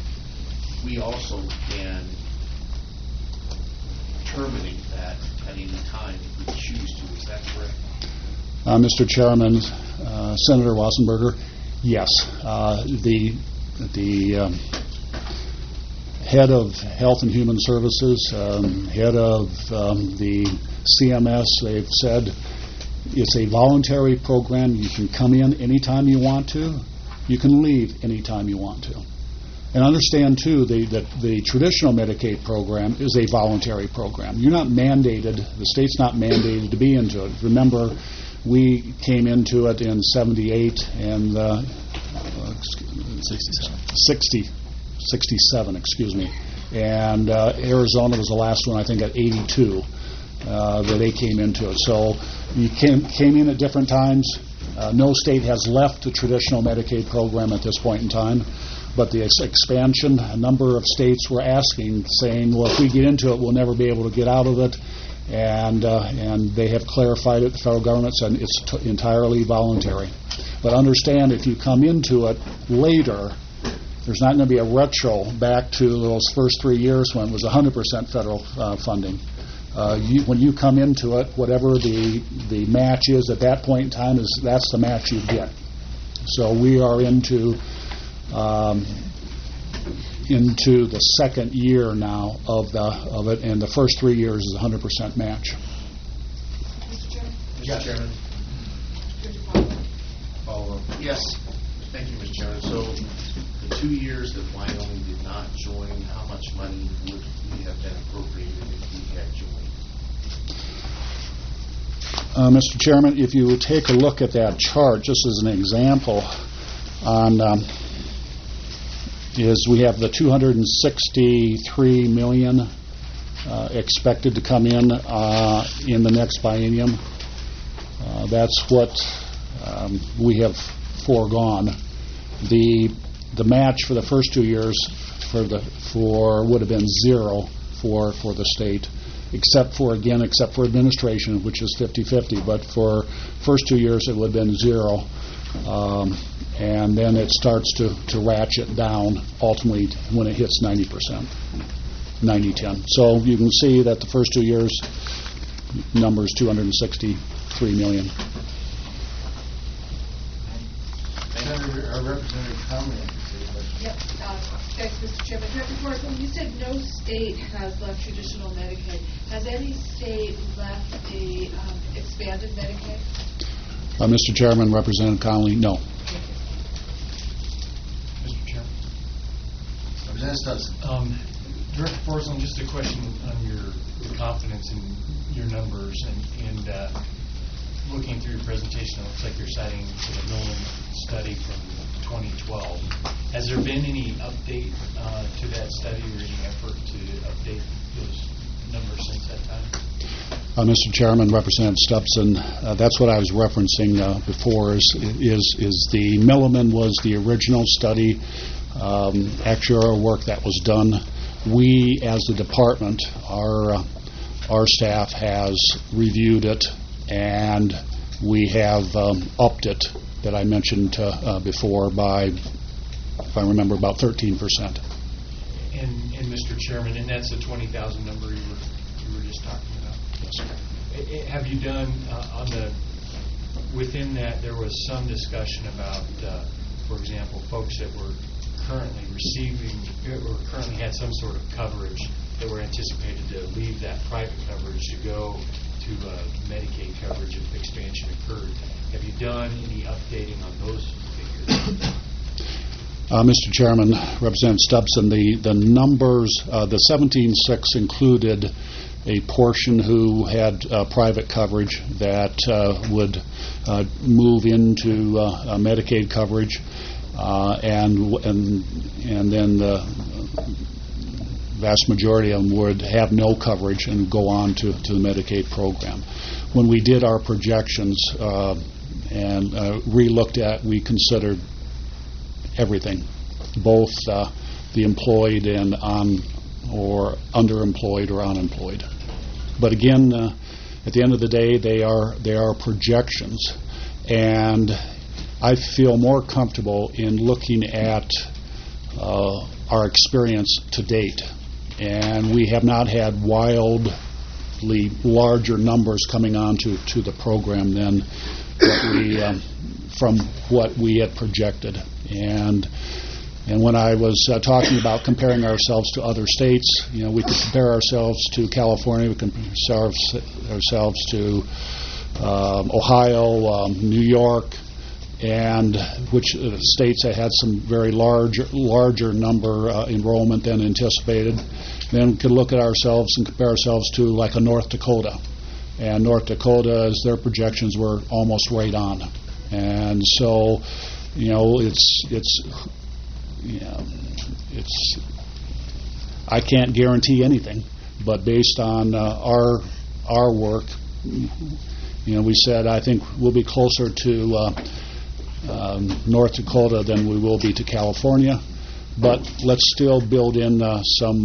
we also can terminate that at any time if we choose to. Is that correct? Mr. Chairman, Senator Wassenberger, yes. The head of Health and Human Services, head of the CMS, they've said it's a voluntary program. You can come in anytime you want to. You can leave anytime you want to. And understand, too, that the traditional Medicaid program is a voluntary program. You're not mandated, the state's not mandated to be into it. Remember, we came into it in 78 and 67, excuse me. And Arizona was the last one, I think, at 82 that they came into it. So you came in at different times. No state has left the traditional Medicaid program at this point in time. But the expansion, a number of states were asking, saying, well, if we get into it, we'll never be able to get out of it. And they have clarified it. The federal government said it's entirely voluntary. But understand, if you come into it later, there's not going to be a retro back to those first 3 years when it was 100% federal funding. When you come into it, whatever the match is at that point in time, that's the match you get. So we are into the second year now of it, and the first 3 years is 100% match. Mr. Chairman? Mr. Chairman. Could you follow up? Follow up. Yes. Thank you, Mr. Chairman. So the 2 years that Wyoming did not join, how much money would we have been appropriated if we had joined? Mr. Chairman, if you take a look at that chart, just as an example, is we have the $263 million expected to come in the next biennium. That's what we have foregone. The match for the first 2 years would have been zero for the state, except for administration, which is 50-50. But for first 2 years it would have been zero, and then it starts to ratchet down ultimately when it hits 90%, 90-10. So you can see that the first 2 years number is $263 million. Senator, Representative Conley. Yep. Thanks, Mr. Chairman. Director Forslund, you said no state has left traditional Medicaid. Has any state left a expanded Medicaid? Mr. Chairman, Representative Conley, no. Mr. Chairman. Representative Stutson. Director Forslund, just a question on your confidence in your numbers and looking through your presentation, it looks like you're citing the Nolan study from 2012. Has there been any update to that study or any effort to update those numbers since that time? Mr. Chairman, Representative Stepson, that's what I was referencing before. Is the Milliman was the original study, actuarial work that was done. We, as the department, our staff has reviewed it, and we have upped it, that I mentioned before, by, if I remember, about 13%. And Mr. Chairman, and that's the 20,000 number you were just talking about? Yes. Have you done within that there was some discussion about, for example, folks that were currently receiving or currently had some sort of coverage that were anticipated to leave that private coverage to go to Medicaid coverage if expansion occurred. Have you done any updating on those figures? Mr. Chairman, Representative Stubson, the numbers, the 17.6 included a portion who had private coverage that would move into Medicaid coverage, and then the vast majority of them would have no coverage and go on to the Medicaid program. When we did our projections and re-looked at, we considered everything, both the employed and or underemployed or unemployed. But again, at the end of the day, they are projections, and I feel more comfortable in looking at our experience to date. And we have not had wildly larger numbers coming on to the program than what we from what we had projected. And when I was talking about comparing ourselves to other states, we could compare ourselves to California, we can compare ourselves to Ohio, New York, and which states that had some very larger number enrollment than anticipated. Then we could look at ourselves and compare ourselves to like a North Dakota. And North Dakota, as their projections were almost right on. And so, it's I can't guarantee anything, but based on our work, we said I think we'll be closer to North Dakota than we will be to California, but let's still build in some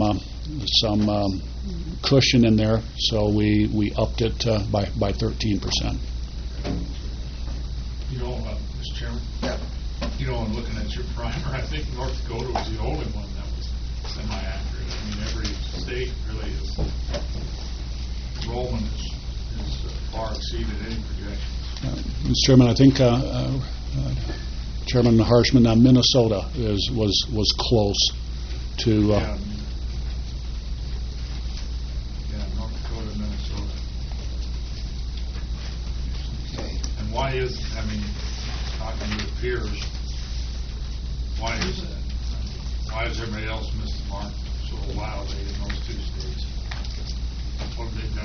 cushion in there, so we upped it by 13%. Mr. Chairman? Yeah. In looking at your primer, I think North Dakota was the only one that was semi-accurate. I mean, every state really is, enrollment is far exceeded any projections. Mr. Chairman, I think Chairman Harshman, Minnesota was close to. Yeah, North Dakota and Minnesota. Okay. And why is, talking to your peers, why is that? Why has everybody else missed the mark so wildly in those two states? What have they done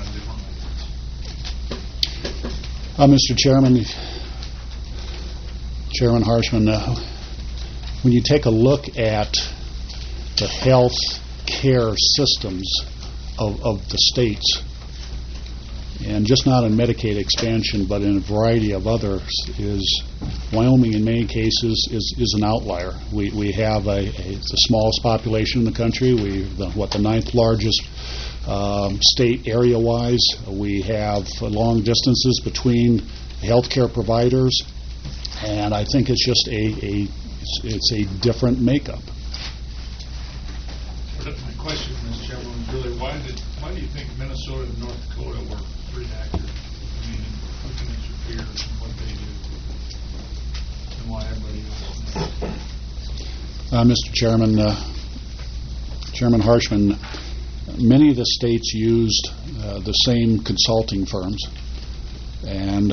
differently? Mr. Chairman, Chairman Harshman, when you take a look at the health care systems of the states, and just not in Medicaid expansion, but in a variety of others, is Wyoming in many cases is an outlier. We have the smallest population in the country. The ninth largest state area-wise. We have long distances between healthcare providers, and I think it's just it's a different makeup. But my question, Mr. Chairman, was really why do you think Minnesota and North Dakota were pretty accurate? I mean, looking at your peers and what they do, and why everybody else. Mr. Chairman, Chairman Harshman, many of the states used the same consulting firms, and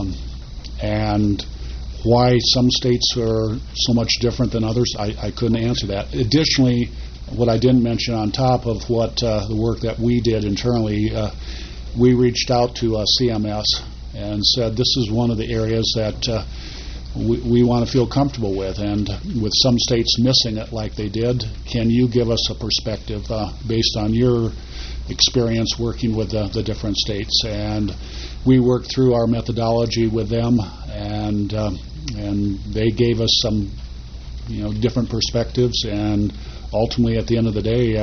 why some states are so much different than others, I couldn't answer that. Additionally, what I didn't mention on top of what the work that we did internally, we reached out to CMS and said this is one of the areas that we want to feel comfortable with, and with some states missing it like they did, can you give us a perspective based on your experience working with the different states? And we worked through our methodology with them, and they gave us some different perspectives, and ultimately at the end of the day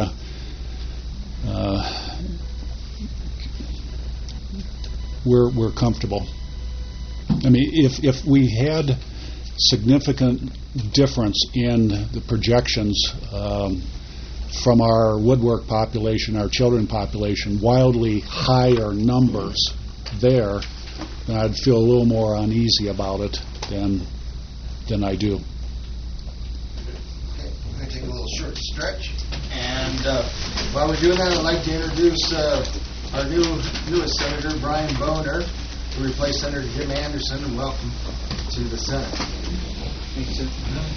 we're comfortable. I mean, if we had significant difference in the projections from our woodwork population, our children population, wildly higher numbers there, then I'd feel a little more uneasy about it than I do. Okay, we're going to take a little short stretch, and while we're doing that, I'd like to introduce our newest Senator, Brian Boner, to replace Senator Jim Anderson, and welcome to the Senate. Thanks, sir.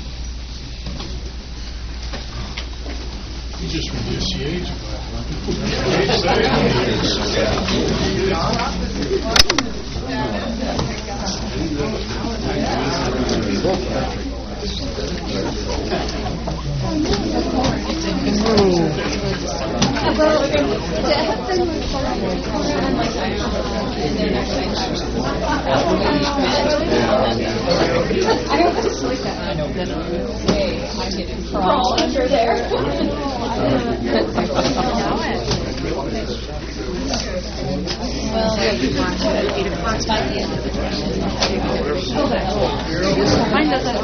You just reduced the age of crawl under there. Well, it's by the end of the mine doesn't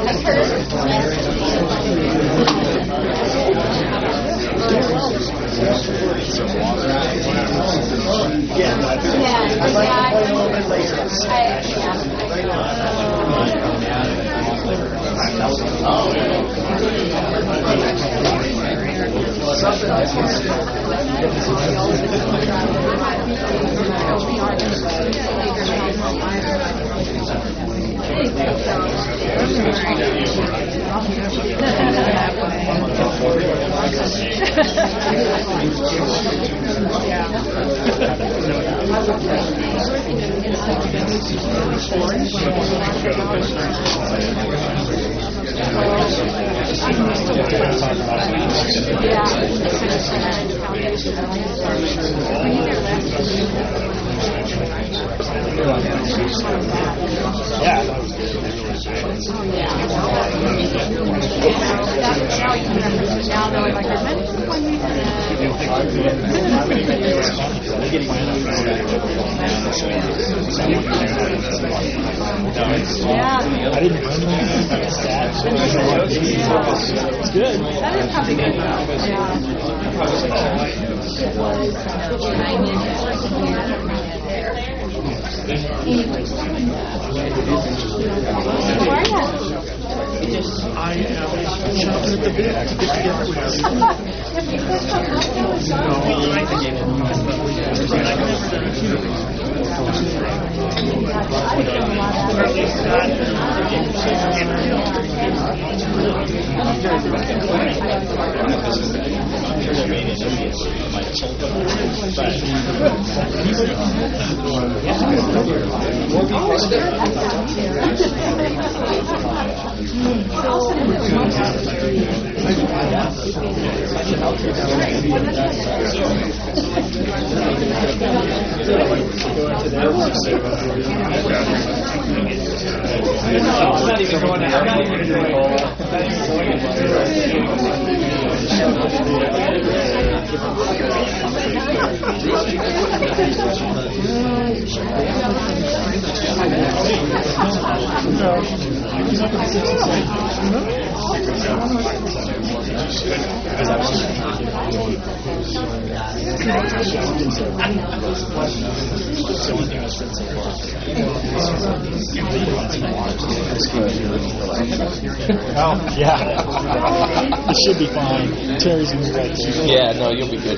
Oh, yeah. It should be fine. Terry's going to be right there. Yeah, no, you'll be good.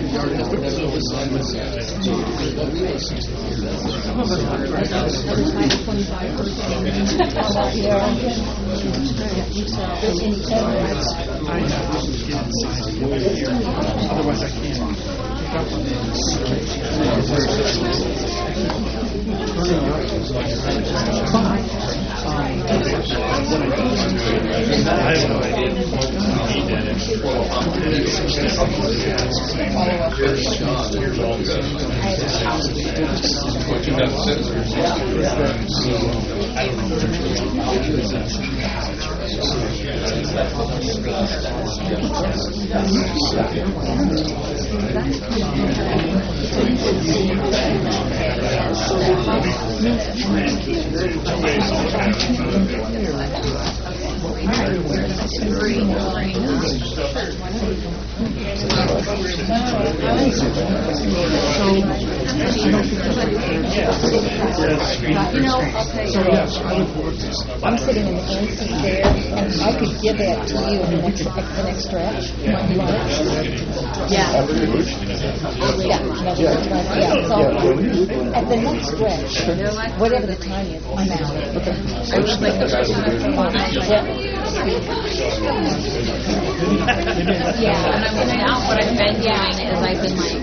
Otherwise, I can't. I have no idea. I'm sitting in the end seat there, and I could give that to you in the next stretch. Yeah. So at the next stretch, whatever the time is, I'm out. I would like yeah, and I'm now what I've been doing is I've been like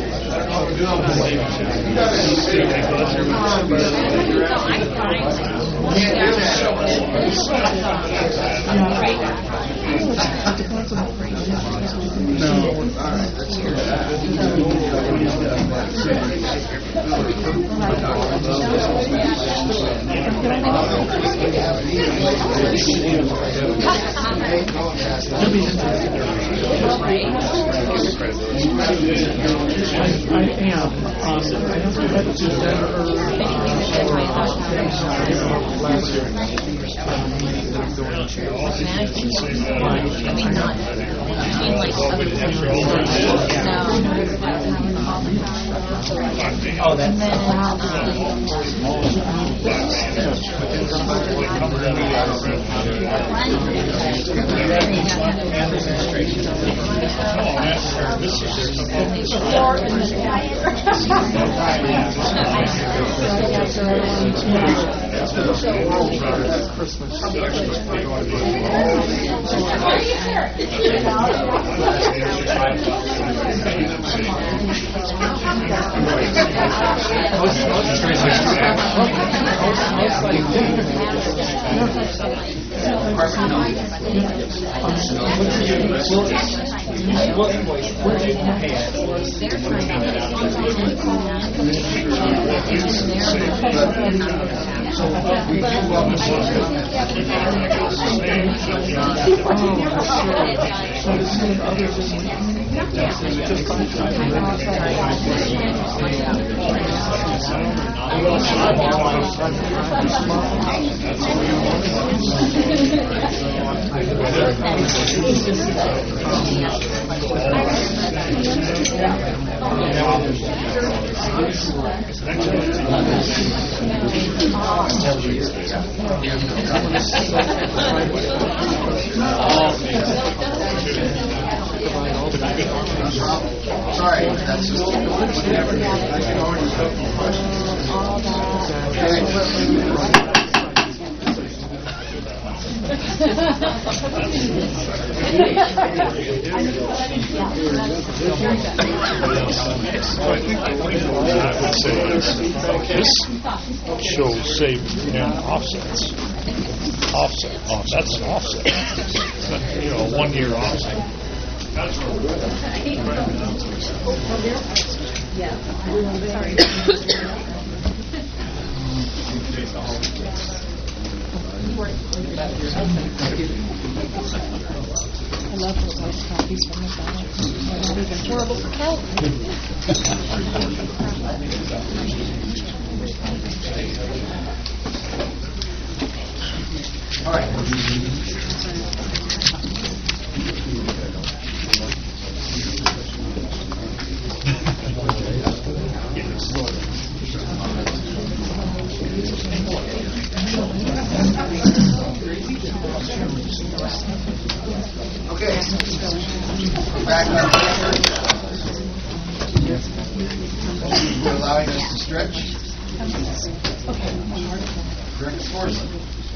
Sorry, that's just I would say this shows savings and offsets. Offset. That's an offset. A 1 year offset. That's I love those iced coffees from McDonald's. They're not even horrible for All right. Okay. Back on track. You're allowing us to stretch. Director Forsland.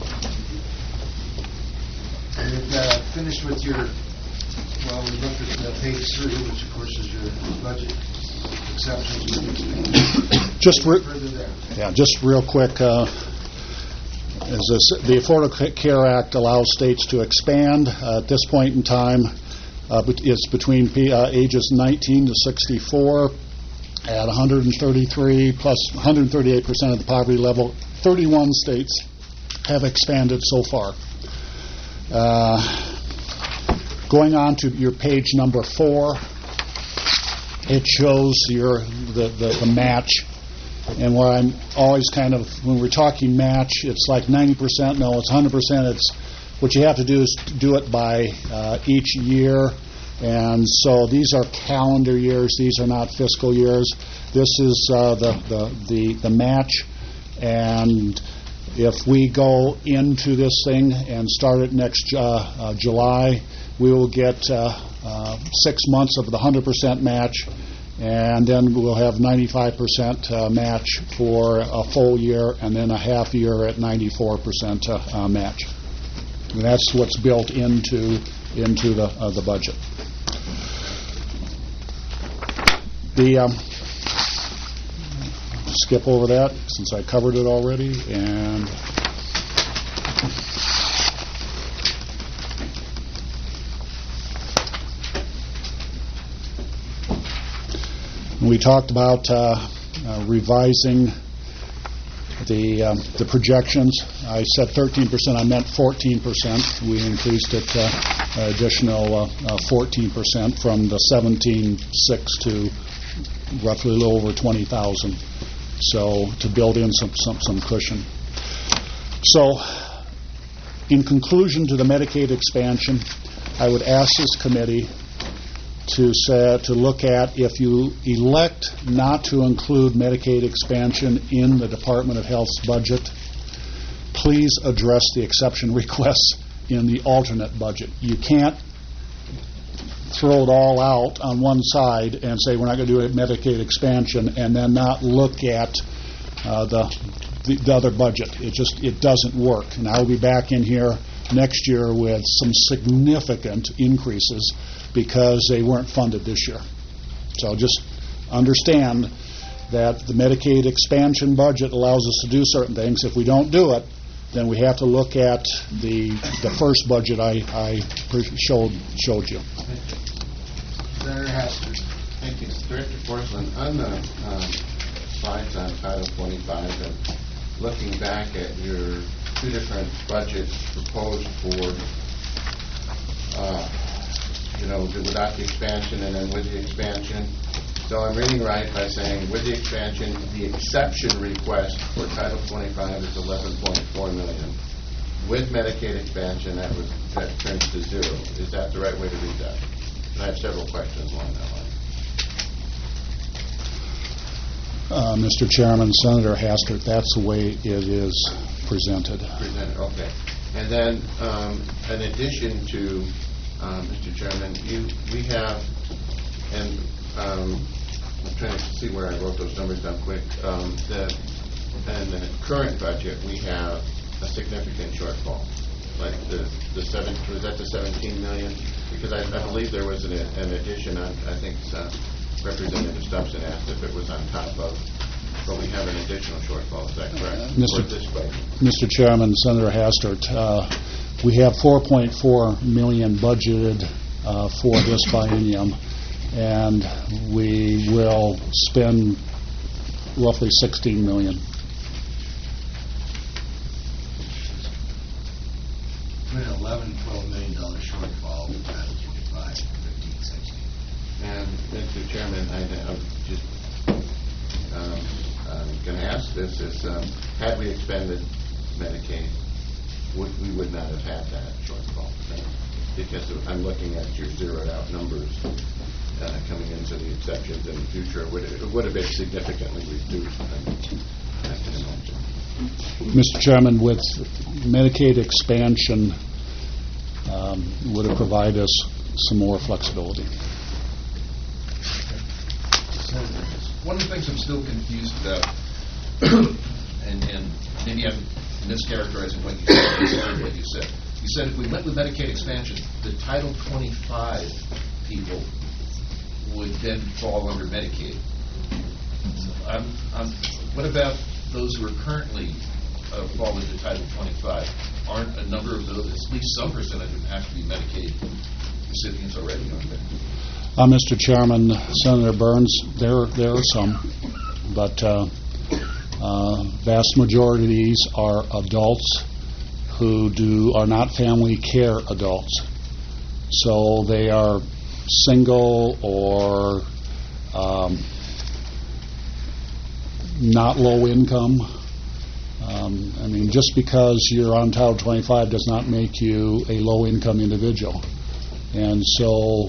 We've finished with your, well, we looked at page 3, which of course is your budget exceptions. Just real quick. The Affordable Care Act allows states to expand. At this point in time, it's between ages 19 to 64 at 133 plus 138% of the poverty level. 31 states have expanded so far. Going on to your page number 4, it shows the match. And where I'm always kind of, when we're talking match, it's like 90%. No, it's 100%. It's what you have to do is do it by each year. And so these are calendar years. These are not fiscal years. This is the match. And if we go into this thing and start it next July, we will get 6 months of the 100% match. And then we'll have 95% match for a full year, and then a half year at 94% match. And that's what's built into the budget. Skip over that since I covered it already, and we talked about revising the projections. I said 13%. I meant 14%. We increased it additional 14% from the 17.6 to roughly a little over 20,000. So to build in some cushion. So, in conclusion to the Medicaid expansion, I would ask this committee to look at, if you elect not to include Medicaid expansion in the Department of Health's budget, please address the exception requests in the alternate budget. You can't throw it all out on one side and say we're not going to do a Medicaid expansion and then not look at the other budget. It doesn't work. And I'll be back in here next year with some significant increases because they weren't funded this year. So just understand that the Medicaid expansion budget allows us to do certain things. If we don't do it, then we have to look at the first budget I showed you. Senator Hastert. Thank you. Director Forsland, on the slides on Title 25, and looking back at your 2 different budgets proposed for without the expansion and then with the expansion. So I'm reading right by saying with the expansion, the exception request for Title 25 is $11.4 million. With Medicaid expansion, that turns to 0. Is that the right way to read that? And I have several questions along that line. Mr. Chairman, Senator Hastert, that's the way it is presented. Okay. And then, in addition to Mr. Chairman, we have, and I'm trying to see where I wrote those numbers down quick. In the current budget, we have a significant shortfall. Like was that the 17 million? Because I believe there was an addition, I think Representative Stumpson asked if it was on top of, but we have an additional shortfall, is that correct? For this budget? Mr. Chairman, Senator Hastert, we have $4.4 million budgeted for this biennium, and we will spend roughly $16 million. We're at $11-12 million shortfall with Title 25, 15-16. And Mr. Chairman, I'm just going to ask this: had we expended Medicaid, we would not have had that shortfall, because I'm looking at your zeroed out numbers coming into the exceptions in the future. It would have been significantly reduced. I can imagine. Mr. Chairman, with Medicaid expansion, would have provided us some more flexibility. One of the things I'm still confused about, and maybe I'm mischaracterizing what you said. You said if we went with Medicaid expansion, the Title 25 people would then fall under Medicaid. What about those who are currently fall into Title 25? Aren't a number of those, at least some percentage of them, have to be Medicaid recipients already, aren't they? Mr. Chairman, Senator Burns, there are some, but vast majority of these are adults who are not family care adults. So they are single or not low income. I mean, just because you're on Title 25 does not make you a low income individual. And so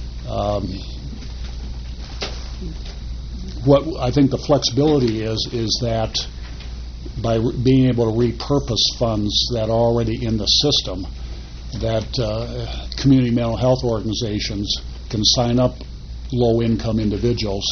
what I think the flexibility is that by being able to repurpose funds that are already in the system, that community mental health organizations can sign up low-income individuals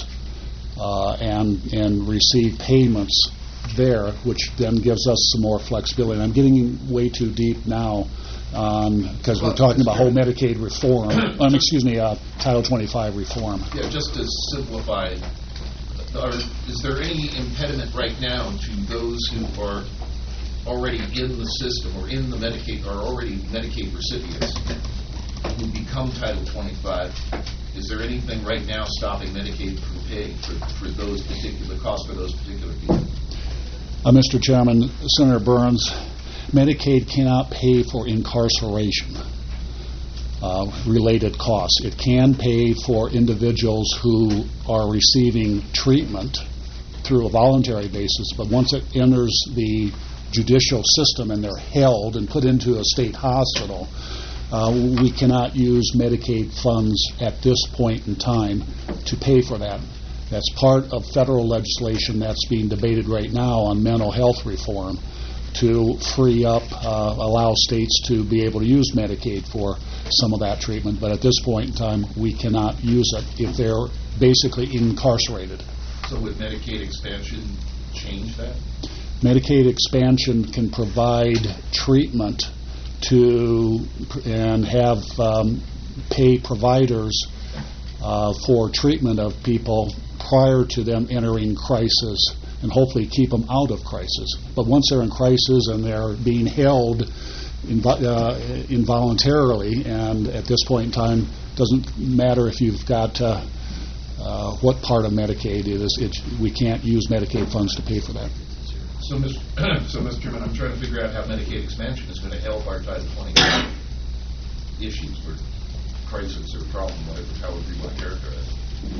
and receive payments there, which then gives us some more flexibility. And I'm getting way too deep now because we're talking about whole Medicaid reform. Title 25 reform. Yeah, just to simplify, is there any impediment right now to those who are already in the system or in the Medicaid, or already Medicaid recipients who become Title 25? Is there anything right now stopping Medicaid from paying for those particular costs for those particular people? Mr. Chairman, Senator Burns, Medicaid cannot pay for incarceration related costs. It can pay for individuals who are receiving treatment through a voluntary basis, but once it enters the judicial system and they're held and put into a state hospital, we cannot use Medicaid funds at this point in time to pay for that. That's part of federal legislation that's being debated right now on mental health reform to free up, allow states to be able to use Medicaid for some of that treatment. But at this point in time, we cannot use it if they're basically incarcerated. So would Medicaid expansion change that? Medicaid expansion can provide treatment to and have pay providers for treatment of people prior to them entering crisis, and hopefully keep them out of crisis. But once they're in crisis and they're being held involuntarily, and at this point in time, doesn't matter if you've got what part of Medicaid it is, we can't use Medicaid funds to pay for that. So, Mr. Chairman, I'm trying to figure out how Medicaid expansion is going to help our Title 25 issues or crisis or problem, however you want to characterize it.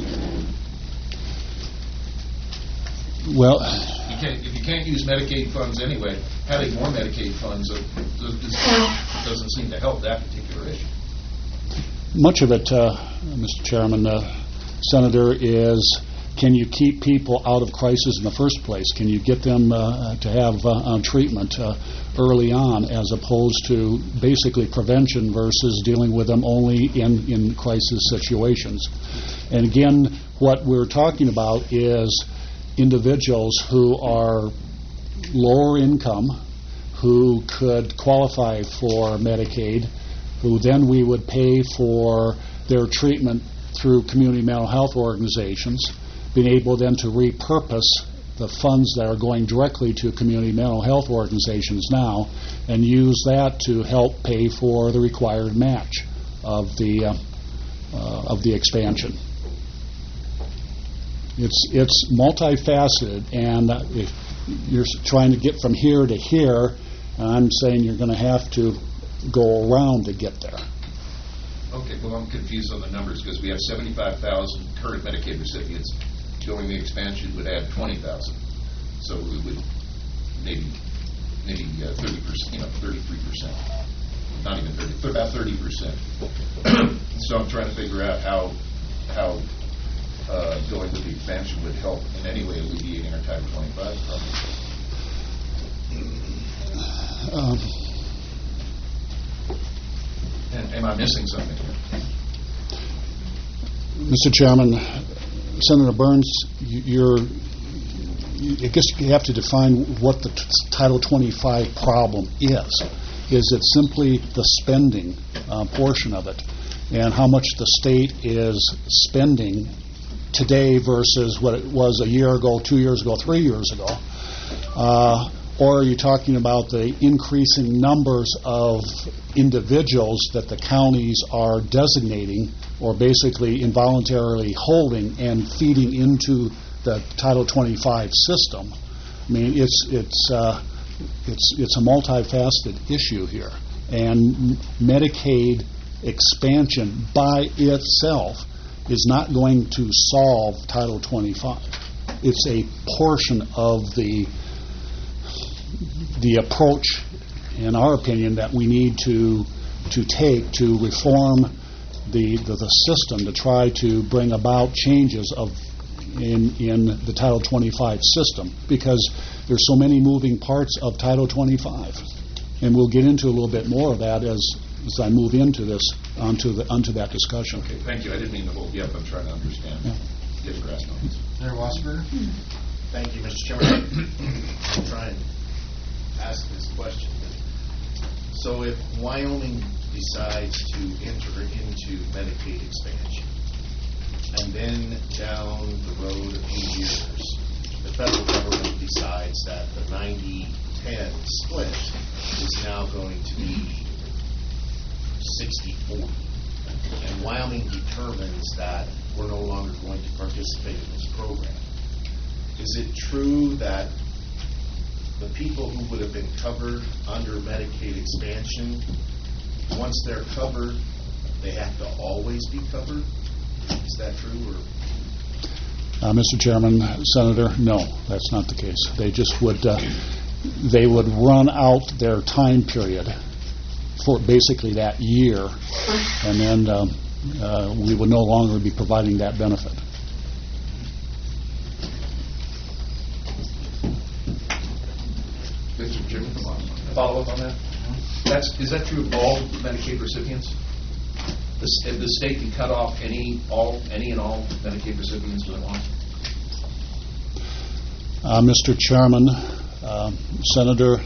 Well, if you can't use Medicaid funds anyway, having more Medicaid funds doesn't seem to help that particular issue. Much of it, Mr. Chairman, Senator, is can you keep people out of crisis in the first place? Can you get them to have treatment early on, as opposed to basically prevention versus dealing with them only in crisis situations? And again, what we're talking about is individuals who are lower income, who could qualify for Medicaid, who then we would pay for their treatment through community mental health organizations, being able then to repurpose the funds that are going directly to community mental health organizations now and use that to help pay for the required match of the expansion. It's multifaceted, and if you're trying to get from here to here, I'm saying you're going to have to go around to get there. Okay, well, I'm confused on the numbers because we have 75,000 current Medicaid recipients. Going the expansion would add 20,000. So we would maybe 30%, 33%. Not even 30, but about 30%. So I'm trying to figure out how going with the expansion would help in any way alleviating our Title 25 problem. And am I missing something here? Mr. Chairman, Senator Burns, I guess you have to define what the Title 25 problem is. Is it simply the spending portion of it, and how much the state is spending today versus what it was a year ago, 2 years ago, 3 years ago? Or are you talking about the increasing numbers of individuals that the counties are designating or basically involuntarily holding and feeding into the Title 25 system? I mean, it's a multifaceted issue here, and Medicaid expansion by itself is not going to solve Title 25. It's a portion of the approach, in our opinion, that we need to take to reform the system to try to bring about changes in the Title 25 system, because there's so many moving parts of Title 25, and we'll get into a little bit more of that as I move into this onto that discussion. Okay, thank you. I didn't mean to hold you up. I'm trying to understand. Yeah. Get a grasp on this. Senator Wasserberger? Thank you, Mr. Chairman. I'll try and ask this question. So if Wyoming decides to enter into Medicaid expansion, and then down the road a few years, the federal government decides that the 90-10 split is now going to be 60-40, and Wyoming determines that we're no longer going to participate in this program, is it true that the people who would have been covered under Medicaid expansion, once they're covered, they have to always be covered? Is that true? Or Mr. Chairman, Senator, no, that's not the case. They just would they would run out their time period for basically that year, and then we would no longer be providing that benefit. Mr. Chairman, follow up on that? Is that true of all Medicaid recipients? The state can cut off any and all Medicaid recipients that it wants? Mr. Chairman, Senator,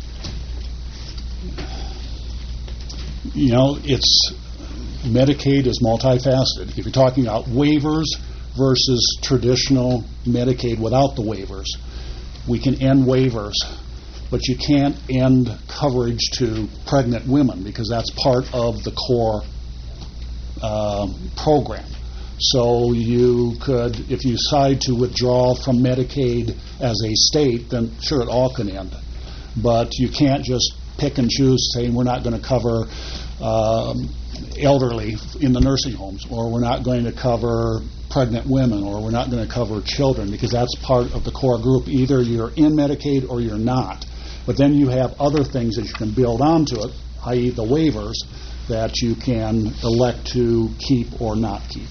Medicaid is multifaceted. If you're talking about waivers versus traditional Medicaid without the waivers, we can end waivers, but you can't end coverage to pregnant women because that's part of the core program. So you could, if you decide to withdraw from Medicaid as a state, then sure, it all can end. But you can't just pick and choose, saying we're not going to cover elderly in the nursing homes, or we're not going to cover pregnant women, or we're not going to cover children, because that's part of the core group. Either you're in Medicaid or you're not. But then you have other things that you can build onto it, i.e. the waivers, that you can elect to keep or not keep.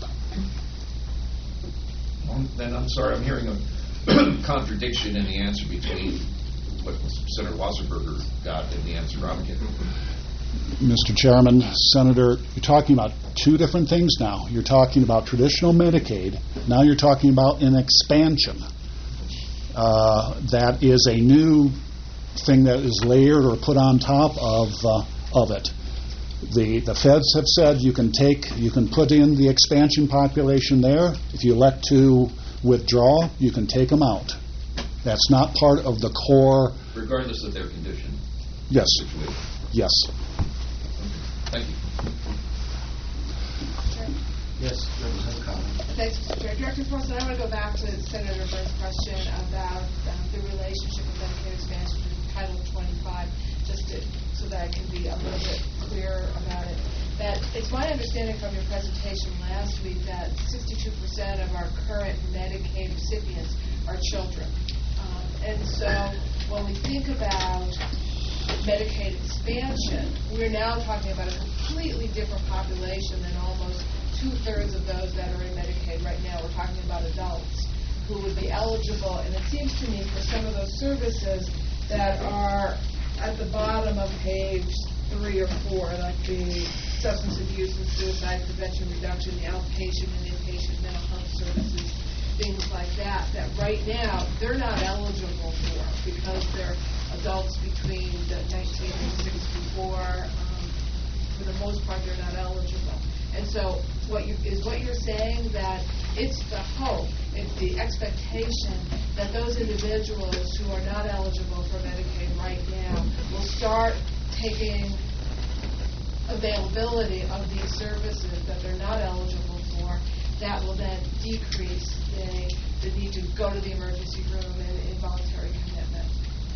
Then I'm sorry, I'm hearing a contradiction in the answer between what Senator Wasserberger got and the answer I'm getting. Mr. Chairman, Senator, you're talking about two different things now. You're talking about traditional Medicaid. Now you're talking about an expansion. That is a new thing that is layered or put on top of it. The feds have said you can put in the expansion population there. If you elect to withdraw, you can take them out. That's not part of the core. Regardless of their condition. Yes. Situation. Yes. Thank you. Yes, Representative Collins. Thanks, Mr. Chair. Director Forslund, I want to go back to Senator Burns' question about the relationship of Medicaid expansion to Title 25, so that I can be a little bit clearer about it. That it's my understanding from your presentation last week that 62% of our current Medicaid recipients are children. And so when we think about Medicaid expansion, we're now talking about a completely different population than almost two-thirds of those that are in Medicaid right now. We're talking about adults who would be eligible, and it seems to me for some of those services that are at the bottom of page 3 or 4, like the substance abuse and suicide prevention reduction, the outpatient and inpatient mental health services, things like that, that right now they're not eligible for because they're adults between the 19 and 64. For the most part, they're not eligible. And so what you're saying that it's the hope, it's the expectation that those individuals who are not eligible for Medicaid right now will start taking availability of these services that they're not eligible for, that will then decrease the need to go to the emergency room and involuntary commitment.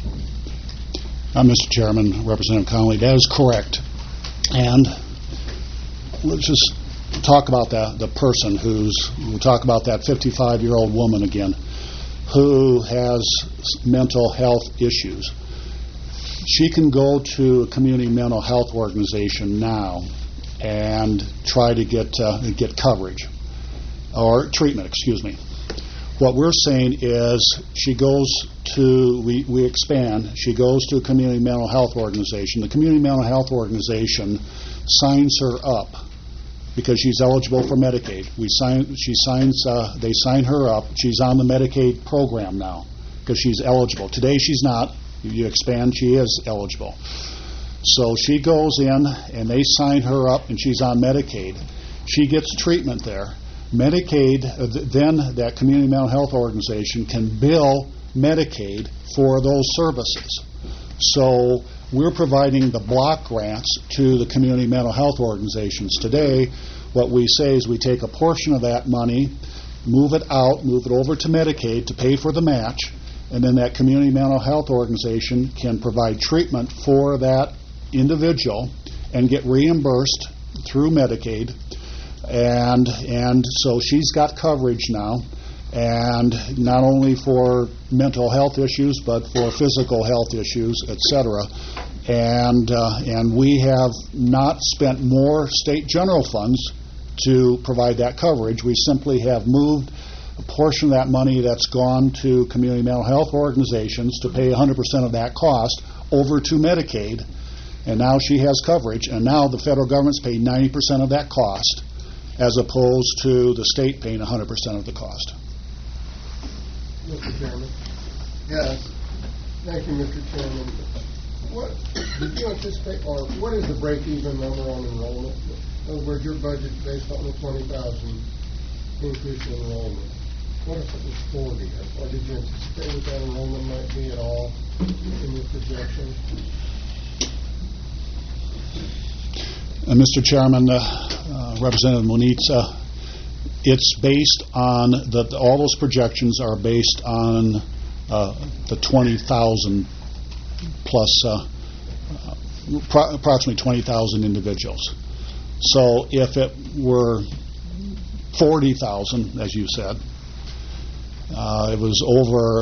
Mr. Chairman, Representative Connolly, that is correct. And let's just talk about the person we'll talk about that 55-year-old woman again who has mental health issues. She can go to a community mental health organization now and try to get coverage or treatment, excuse me. What we're saying is she goes to, we expand, she goes to a community mental health organization. The community mental health organization signs her up because she's eligible for Medicaid. They sign her up. She's on the Medicaid program now because she's eligible. Today she's not. You expand, she is eligible. So she goes in and they sign her up and she's on Medicaid. She gets treatment there. Medicaid, then that community mental health organization can bill Medicaid for those services. So we're providing the block grants to the community mental health organizations today. What we say is we take a portion of that money, move it over to Medicaid to pay for the match, and then that community mental health organization can provide treatment for that individual and get reimbursed through Medicaid. And so she's got coverage now, and not only for mental health issues, but for physical health issues, etc. And we have not spent more state general funds to provide that coverage. We simply have moved a portion of that money that's gone to community mental health organizations to pay 100% of that cost over to Medicaid, and now she has coverage, and now the federal government's paying 90% of that cost, as opposed to the state paying 100% of the cost. Mr. Chairman. Yes. Thank you, Mr. Chairman. What did you anticipate, or what is the break-even number on enrollment? In other words, your budget based on the 20,000 increase in enrollment. What if it was 40? Or did you anticipate what that enrollment might be at all in your projections? Mr. Chairman, Representative Munitz, it's based on all those projections are based on the 20,000 plus approximately 20,000 individuals. So if it were 40,000, as you said, it was over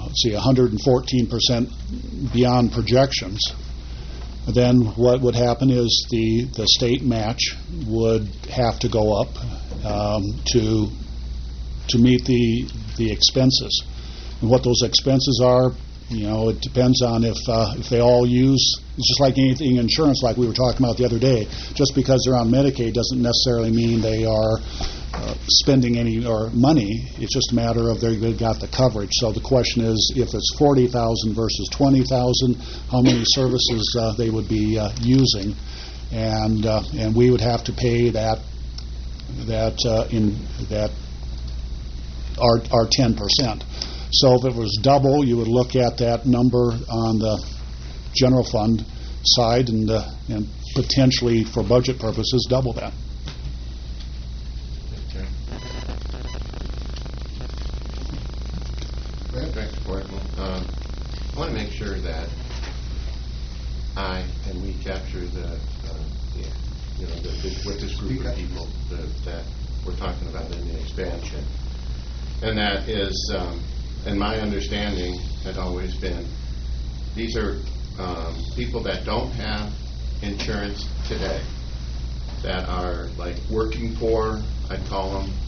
114% beyond projections. Then what would happen is the state match would have to go up to meet the expenses. And what those expenses are, it depends on if they all use. It's just like anything insurance, like we were talking about the other day. Just because they're on Medicaid doesn't necessarily mean they are spending any or money. It's just a matter of they've got the coverage. So the question is, if it's 40,000 versus 20,000, how many services they would be using, and we would have to pay that our 10%. So if it was double, you would look at that number on the general fund side and potentially, for budget purposes, double that. Director Portman, I want to make sure that and we capture with this group of people that we're talking about in the expansion. And that is, and my understanding has always been, these are people that don't have insurance today, that are like working poor, I'd call them,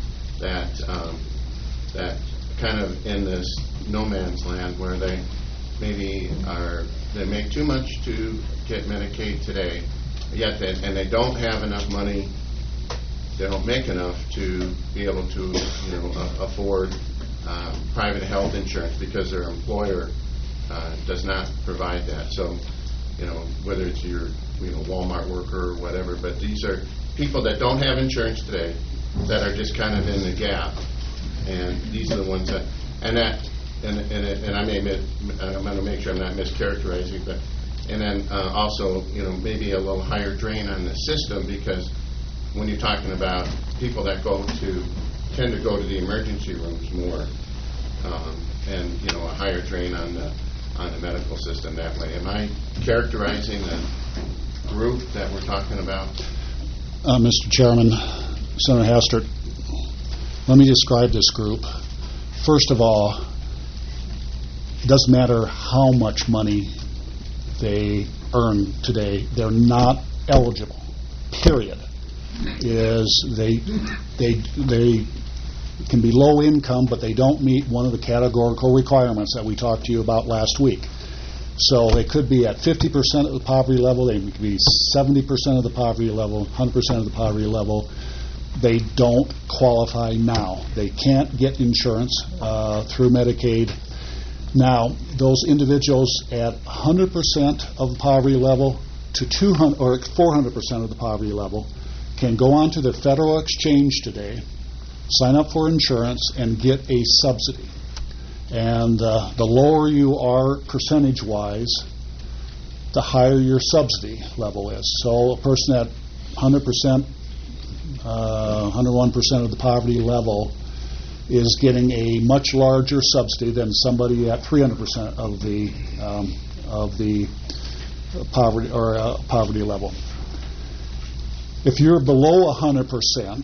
that kind of in this no man's land where they maybe they make too much to get Medicaid today, yet they don't have enough money. They don't make enough to be able to afford private health insurance because their employer does not provide that. So, whether it's your Walmart worker or whatever, but these are people that don't have insurance today that are just kind of in the gap, and these are the ones that and I may I'm going to make sure I'm not mischaracterizing, but and then also maybe a little higher drain on the system, because when you're talking about people that tend to go to the emergency rooms more, and a higher drain on the medical system that way. Am I characterizing the group that we're talking about? Mr. Chairman, Senator Hastert, let me describe this group. First of all, it doesn't matter how much money they earn today, they're not eligible, period. They can be low income, but they don't meet one of the categorical requirements that we talked to you about last week. So they could be at 50% of the poverty level, they could be 70% of the poverty level, 100% of the poverty level. They don't qualify now. They can't get insurance through Medicaid. Now, those individuals at 100% of the poverty level to 200 or 400% of the poverty level can go onto the federal exchange today, sign up for insurance, and get a subsidy. And the lower you are percentage-wise, the higher your subsidy level is. So a person at 100%, 101% of the poverty level is getting a much larger subsidy than somebody at 300% of the poverty or poverty level. If you're below 100%,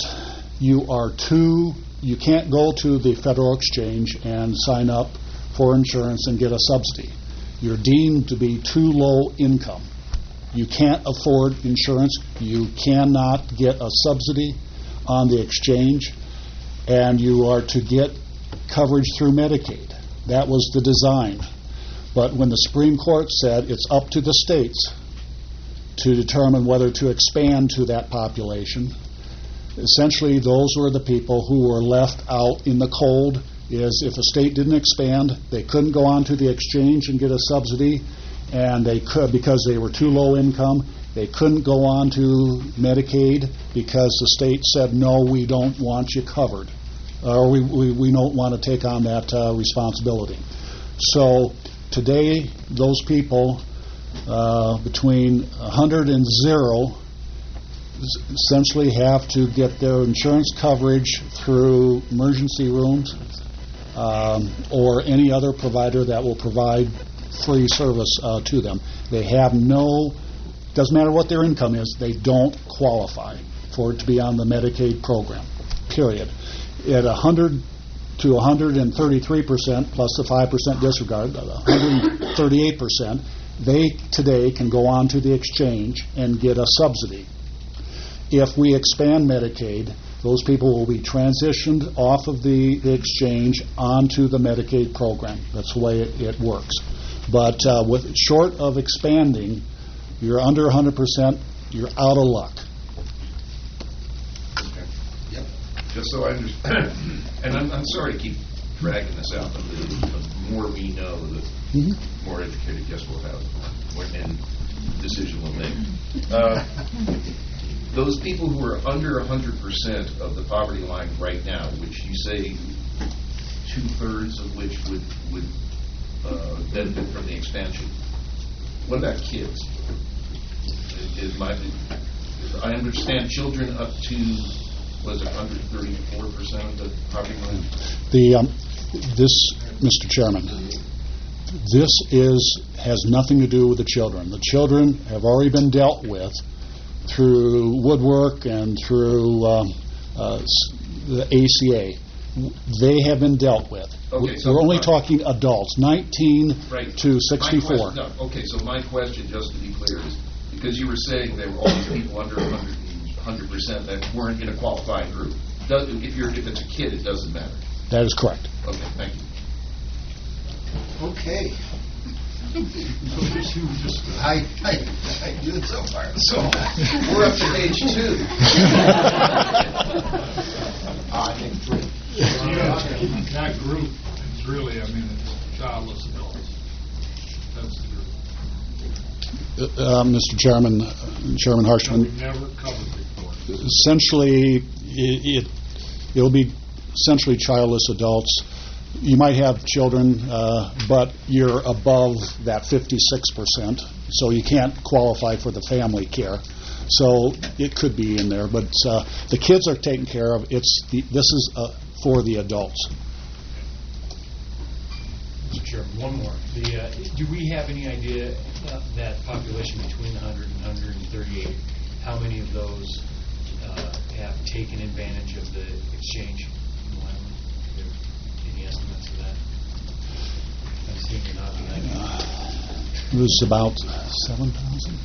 you can't go to the federal exchange and sign up for insurance and get a subsidy. You're deemed to be too low income. You can't afford insurance. You cannot get a subsidy on the exchange, and you are to get coverage through Medicaid. That was the design. But when the Supreme Court said it's up to the states to determine whether to expand to that population, essentially those were the people who were left out in the cold. Is if a state didn't expand, they couldn't go on to the exchange and get a subsidy, and they could, because they were too low income, they couldn't go on to Medicaid because the state said, no, we don't want you covered, or we don't want to take on that responsibility. So today, those people between 100 and 0 essentially have to get their insurance coverage through emergency rooms or any other provider that will provide free service to them. They have doesn't matter what their income is, they don't qualify for it to be on the Medicaid program, period. At 100 to 133% plus the 5% disregard, 138%, they today can go on to the exchange and get a subsidy. If we expand Medicaid, those people will be transitioned off of the exchange onto the Medicaid program. That's the way it works. But short of expanding, you're under 100%, you're out of luck. Yep. Just so I understand, and I'm sorry to keep dragging this out, but the more we know, the more educated guess we'll have. And decision we'll make. Those people who are under 100% of the poverty line right now, which you say 2/3 of which would benefit from the expansion, what about kids? I understand children up to, was it 134% of the poverty line? Mr. Chairman, this has nothing to do with the children. The children have already been dealt with through Woodwork and through the ACA. They have been dealt with. Okay, so we're only talking adults, 19 to 64. So my question, just to be clear, is because you were saying there were all these people under 100% that weren't in a qualifying group. If it's a kid, it doesn't matter. That is correct. Okay, thank you. Okay. I do it so far. So we're up to page 2. I think 3. That group is really, it's childless adults. That's the group. Mr. Chairman, Chairman Harshman. We've never covered before. Essentially, it'll be essentially childless adults. You might have children, but you're above that 56%, so you can't qualify for the family care. So it could be in there, but the kids are taken care of. This is for the adults. Mr. Chairman, one more. Do we have any idea that population between 100 and 138, how many of those have taken advantage of the exchange? Any estimates of that? I'm seeing you're not behind me. It was about 7,000.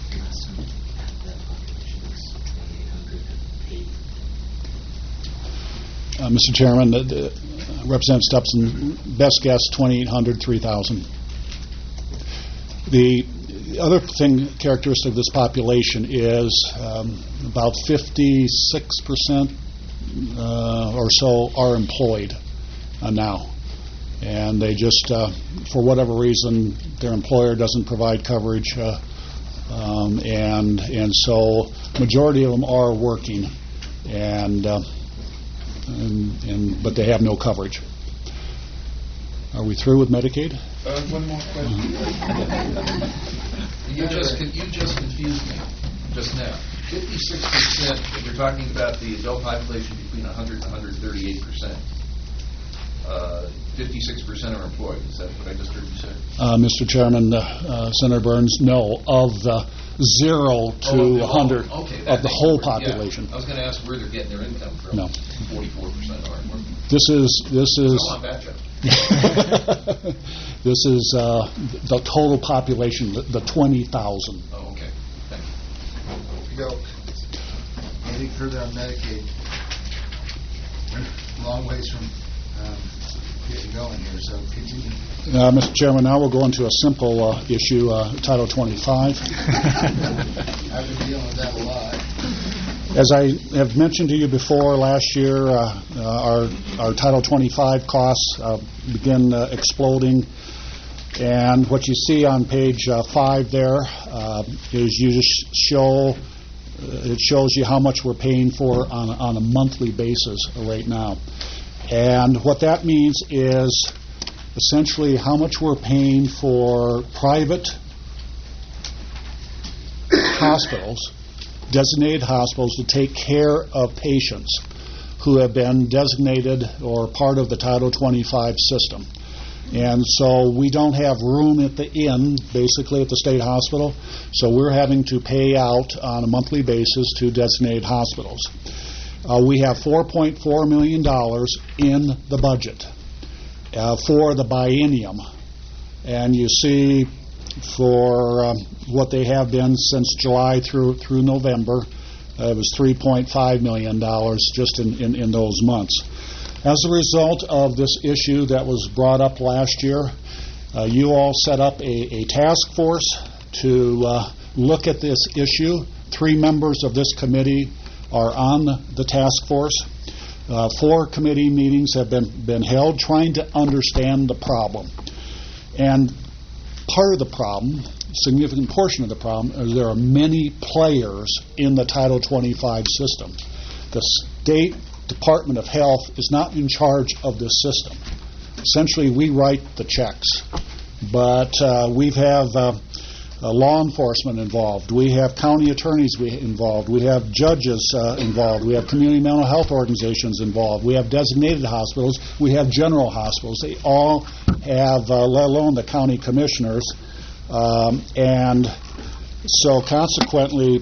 Mr. Chairman, Representative Stepson, best guess 2,800, 3,000. The other characteristic of this population is about 56% or so are employed now. And they just, for whatever reason, their employer doesn't provide coverage, and so majority of them are working, but they have no coverage. Are we through with Medicaid? One more question. You just confused me just now. 56%, if you're talking about the adult population between 100 and 138%. 56% are employed. Is that what I just heard you say? Mr. Chairman, Senator Burns, no. Of the 0 to 100 of the whole population. Yeah. I was going to ask where they're getting their income from. No. 44% aren't working. This is. Still not bad, Joe. This is the total population, the 20,000. Oh, okay. Thank you. Go. Anything further on Medicaid? Long ways from getting going here, so continue. Mr. Chairman, now we'll go into a simple issue, Title 25. I've been dealing with that a lot. As I have mentioned to you before, last year our Title 25 costs began exploding, and what you see on page 5 there is it shows you how much we're paying for on a monthly basis right now. And what that means is essentially how much we're paying for private hospitals, designated hospitals, to take care of patients who have been designated or part of the Title 25 system. And so we don't have room at the inn, basically, at the state hospital, so we're having to pay out on a monthly basis to designated hospitals. We have $4.4 million in the budget for the biennium. And you see for what they have been since July through November, it was $3.5 million just in those months. As a result of this issue that was brought up last year, you all set up a task force to look at this issue. 3 members of this committee are on the task force. 4 committee meetings have been held trying to understand the problem. And part of the problem significant portion of the problem is there are many players in the Title 25 system. The State Department of Health is not in charge of this system. Essentially, we write the checks, but we have law enforcement involved. We have county attorneys involved. We have judges involved. We have community mental health organizations involved. We have designated hospitals. We have general hospitals. They all have, let alone the county commissioners. And so consequently,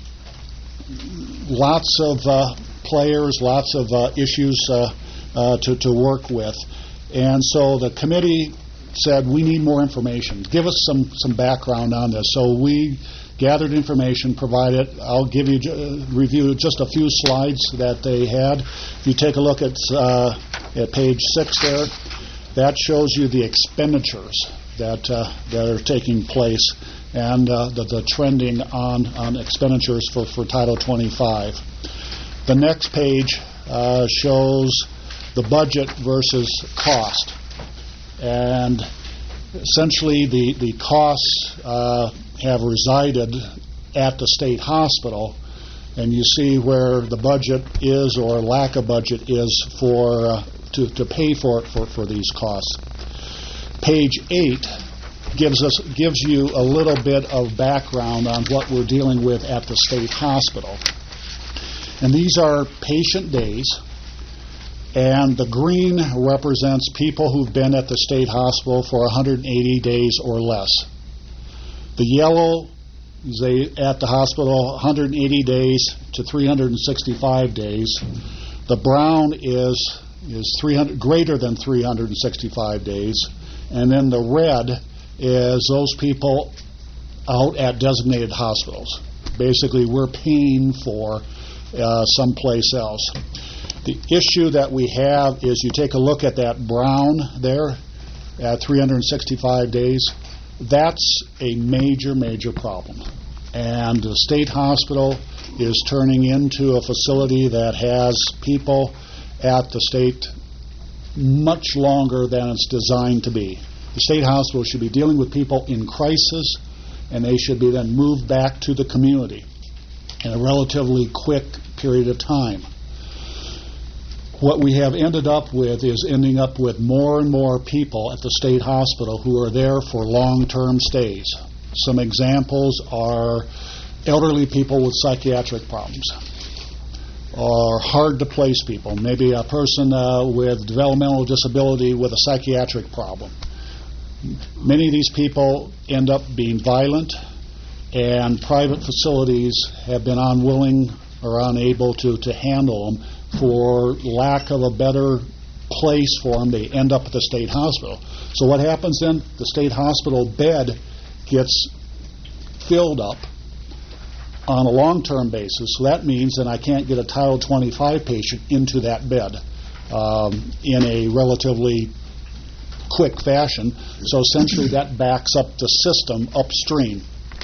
lots of players, lots of issues to work with. And so the committee said, we need more information. Give us some background on this. So we gathered information, provided. I'll give you review just a few slides that they had. If you take a look at page 6 there, that shows you the expenditures that are taking place and the trending on expenditures for Title 25. The next page shows the budget versus cost. And essentially the costs have resided at the state hospital, and you see where the budget is or lack of budget is for to pay for these costs. Page 8 gives you a little bit of background on what we're dealing with at the state hospital. And these are patient days. And the green represents people who've been at the state hospital for 180 days or less. The yellow is at the hospital 180 days to 365 days. The brown is greater than 365 days. And then the red is those people out at designated hospitals. Basically, we're paying for someplace else. The issue that we have is you take a look at that brown there at 365 days. That's a major, major problem. And the state hospital is turning into a facility that has people at the state much longer than it's designed to be. The state hospital should be dealing with people in crisis, and they should be then moved back to the community in a relatively quick period of time. What we have ended up with is ending up with more and more people at the state hospital who are there for long-term stays. Some examples are elderly people with psychiatric problems, or hard-to-place people, maybe a person with developmental disability with a psychiatric problem. Many of these people end up being violent, and private facilities have been unwilling or unable to handle them. For lack of a better place for them, they end up at the state hospital. So what happens then? The state hospital bed gets filled up on a long-term basis. So that means that I can't get a Title 25 patient into that bed in a relatively quick fashion. So essentially that backs up the system upstream.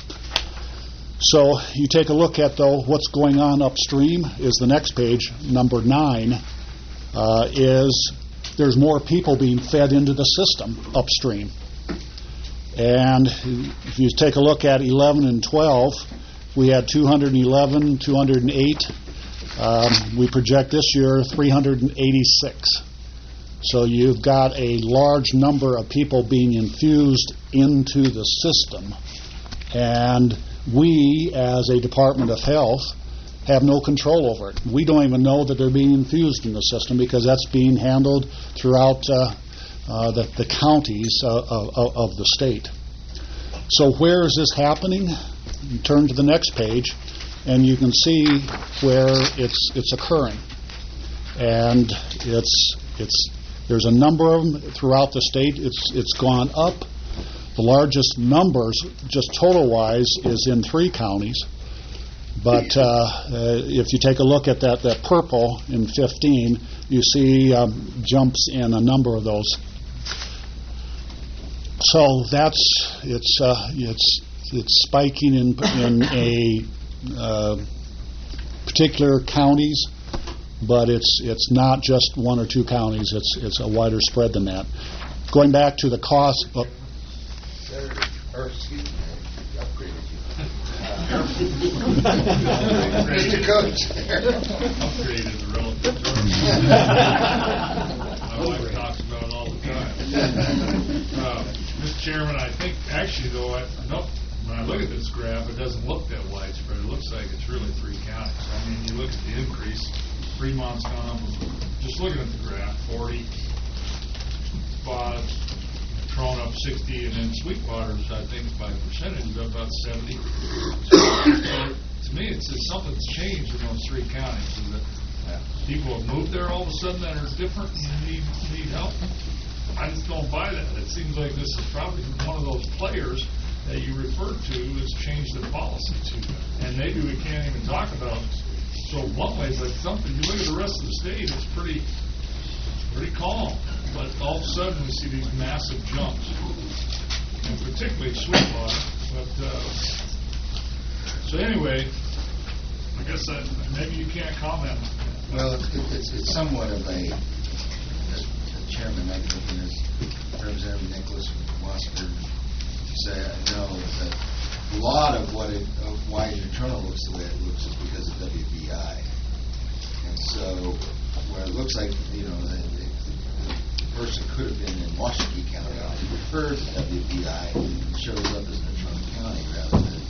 So you take a look at, though, what's going on upstream is the next page, number 9, is there's more people being fed into the system upstream. And if you take a look at 11 and 12, we had 211, 208. We project this year 386. So you've got a large number of people being infused into the system. And we, as a Department of Health, have no control over it. We don't even know that they're being infused in the system because that's being handled throughout the counties of the state. So where is this happening? You turn to the next page, and you can see where it's occurring. And there's a number of them throughout the state. It's gone up. The largest numbers, just total-wise, is in 3 counties. But if you take a look at that purple in 15, you see jumps in a number of those. So it's spiking in a particular counties, but it's not just 1 or 2 counties. It's a wider spread than that. Going back to the cost. upgraded you. Mr. Coach. Upgrade is a relative term. My wife talks about it all the time. Mr. Chairman, I think, actually, though, when I look at this graph, it doesn't look that widespread. It looks like it's really 3 counties. I mean, you look at the increase, Fremont's gone up, just looking at the graph, 40, Trone up 60, and then Sweetwater's, I think, by percentage, is up about 70. So, to me, it's just something's changed in those 3 counties. So that people have moved there all of a sudden that are different and need help. I just don't buy that. It seems like this is probably one of those players that you referred to has changed the policy to. And maybe we can't even talk about. So one way it's like something. You look at the rest of the state, it's pretty calm. But all of a sudden we see these massive jumps, and particularly Sweetwater. But so anyway, I guess maybe you can't comment. Well, it's somewhat of a, as Chairman Nyquist and as Representative Nicholas Wasserberg say, I know that a lot of why your terminal looks the way it looks is because of WBI. And so where it looks like, the person could have been in Washington County, referred to WBI, shows up as in Trumbull County rather than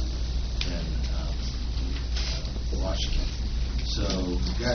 Washington. So we've got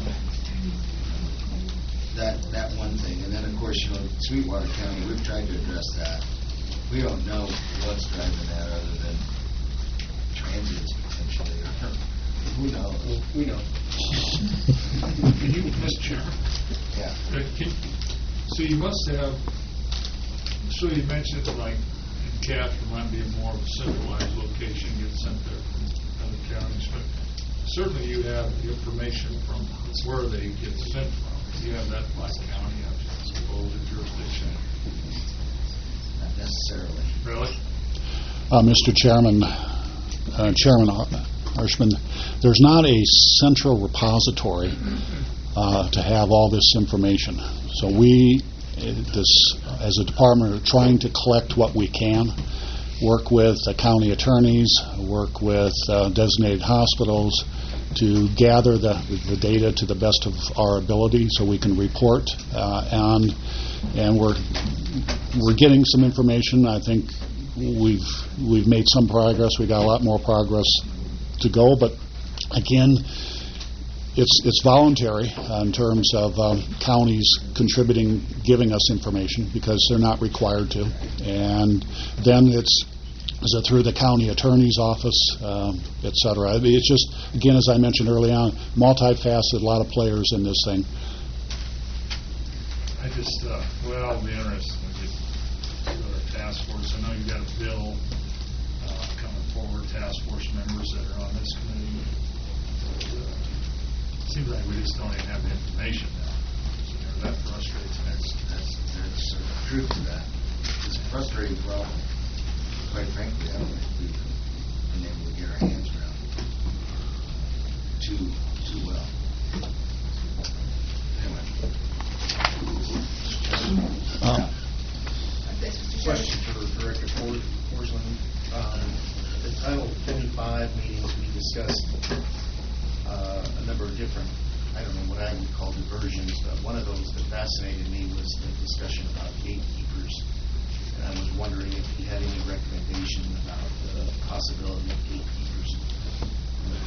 that one thing, and then of course Sweetwater County, we've tried to address that. We don't know what's driving that other than transients potentially. Who knows? We know. Can you, Mr. Chairman? Yeah. So you must have. So you mentioned like in Catherine might be more of a centralized location get sent there from other counties, but certainly you have the information from where they get sent from. You have that by county, I suppose, or jurisdiction. Not necessarily. Really? Mr. Chairman, Chairman Hirschman, there's not a central repository to have all this information. So we, as a department, are trying to collect what we can, work with the county attorneys, work with designated hospitals to gather the data to the best of our ability so we can report. And we're getting some information. I think we've made some progress. We got a lot more progress to go, but again, it's voluntary in terms of counties contributing, giving us information because they're not required to, and then is it through the county attorney's office, et cetera. It's just, again, as I mentioned early on, multifaceted, a lot of players in this thing. I just, well, it'll be interesting. We get to our task force. I know you've got a bill coming forward, task force members that are on this committee. But, it seems like we just don't even have the information now. So, that frustrates me. There's truth to that. It's a frustrating problem. Quite frankly, I don't think we've been able to get our hands around too well. Anyway. Question for Director Forsland. The Title 55 meetings, we discussed a number of different, I don't know what I would call diversions, but one of those that fascinated me was the discussion about gatekeepers. And I was wondering if you had any recommendation about the possibility of gatekeepers in the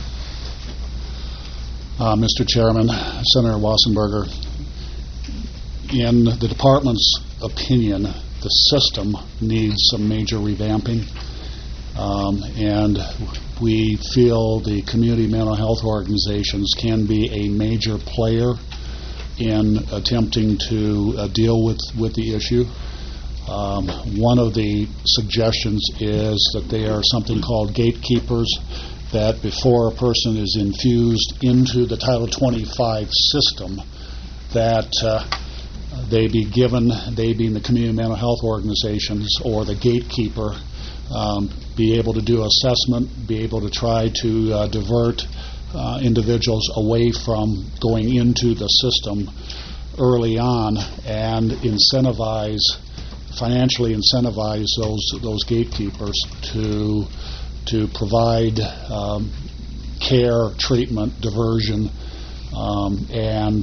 program. Mr. Chairman, Senator Wassenberger, in the department's opinion, the system needs some major revamping, and we feel the community mental health organizations can be a major player in attempting to deal with the issue. One of the suggestions is that they are something called gatekeepers, that before a person is infused into the Title 25 system, that they be given, they being the community mental health organizations or the gatekeeper, be able to do assessment, be able to try to divert individuals away from going into the system early on and incentivize financially incentivize those gatekeepers to provide care, treatment, diversion, and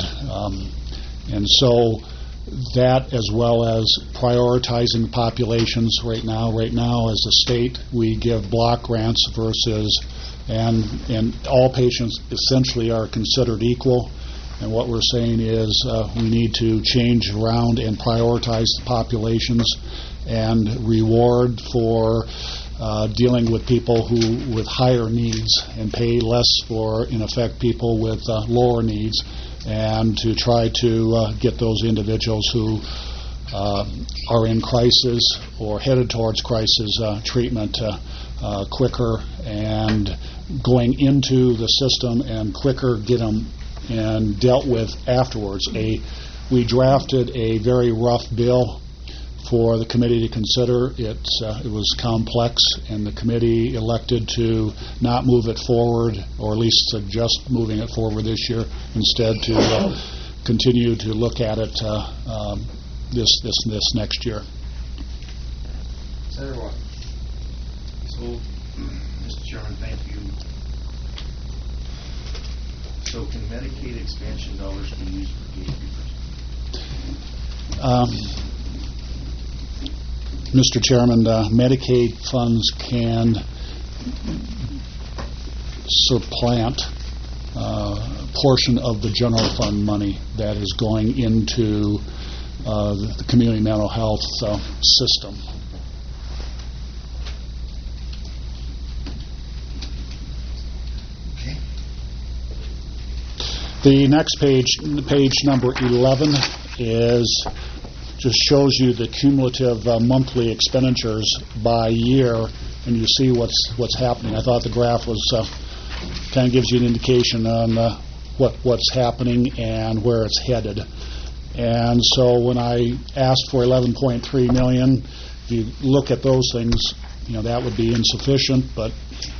so that, as well as prioritizing populations right now. Right now, as a state, we give block grants versus, and all patients essentially are considered equal. And what we're saying is we need to change around and prioritize the populations and reward for dealing with people with higher needs and pay less for, in effect, people with lower needs, and to try to get those individuals who are in crisis or headed towards crisis treatment quicker and going into the system and quicker get them and dealt with afterwards. We drafted a very rough bill for the committee to consider. It was complex, and the committee elected to not move it forward, or at least suggest moving it forward this year, instead to continue to look at it this next year. Senator Watt. So, Mr. Chairman, thank you. So can Medicaid expansion dollars be used for gatekeepers? Mr. Chairman, Medicaid funds can supplant a portion of the general fund money that is going into the community mental health system. Okay. The next page number 11, just shows you the cumulative monthly expenditures by year, and you see what's happening. I thought the graph was kind of gives you an indication on what's happening and where it's headed. And so when I asked for $11.3 million, if you look at those things, that would be insufficient. But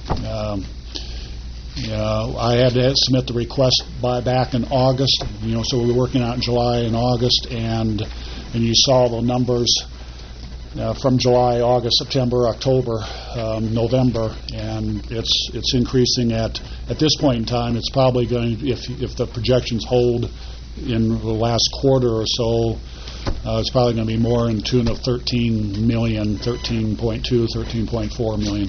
I had to submit the request back in August. So we were working out in July and August, and you saw the numbers from July, August, September, October, November, and it's increasing at this point in time. It's probably going to, if the projections hold in the last quarter or so, it's probably going to be more in tune of 13 million, 13.2, 13.4 million.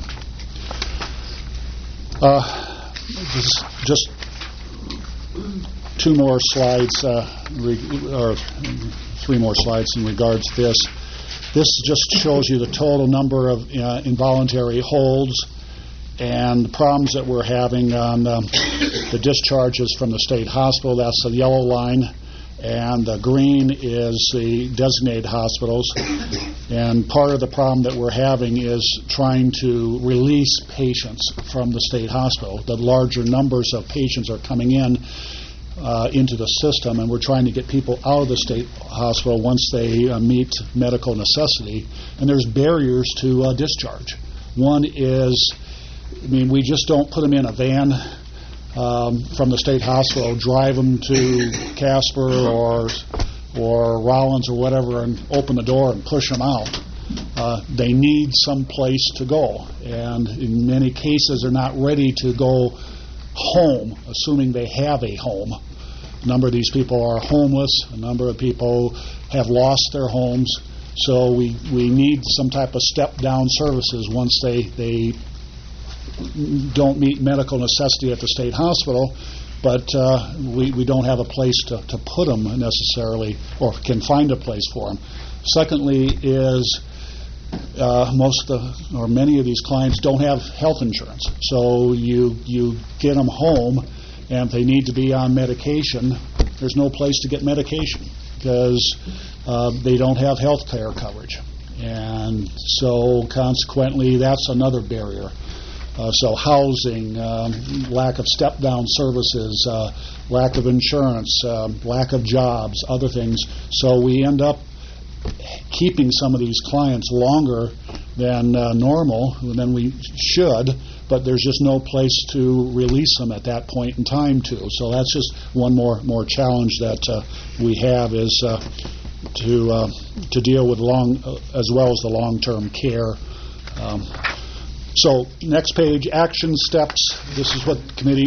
Just two more slides, or three more slides in regards to this. This just shows you the total number of involuntary holds and the problems that we're having on the discharges from the state hospital. That's the yellow line, and the green is the designated hospitals. And part of the problem that we're having is trying to release patients from the state hospital. The larger numbers of patients are coming into the system, and we're trying to get people out of the state hospital once they meet medical necessity. And there's barriers to discharge. One is, we just don't put them in a van from the state hospital, drive them to Casper or Rollins or whatever, and open the door and push them out. They need some place to go, and in many cases they're not ready to go home, assuming they have a home. A number of these people are homeless. A number of people have lost their homes. So we need some type of step-down services once they don't meet medical necessity at the state hospital, but we don't have a place to put them necessarily, or can find a place for them. Secondly is many of these clients don't have health insurance. So you get them home, and if they need to be on medication, there's no place to get medication because they don't have health care coverage. And so consequently, that's another barrier. So housing, lack of step-down services, lack of insurance, lack of jobs, other things. So we end up keeping some of these clients longer than normal, than we should, but there's just no place to release them at that point in time, too. So that's just one more challenge that we have is to deal with as well as the long-term care. So next page, action steps. This is what the committee.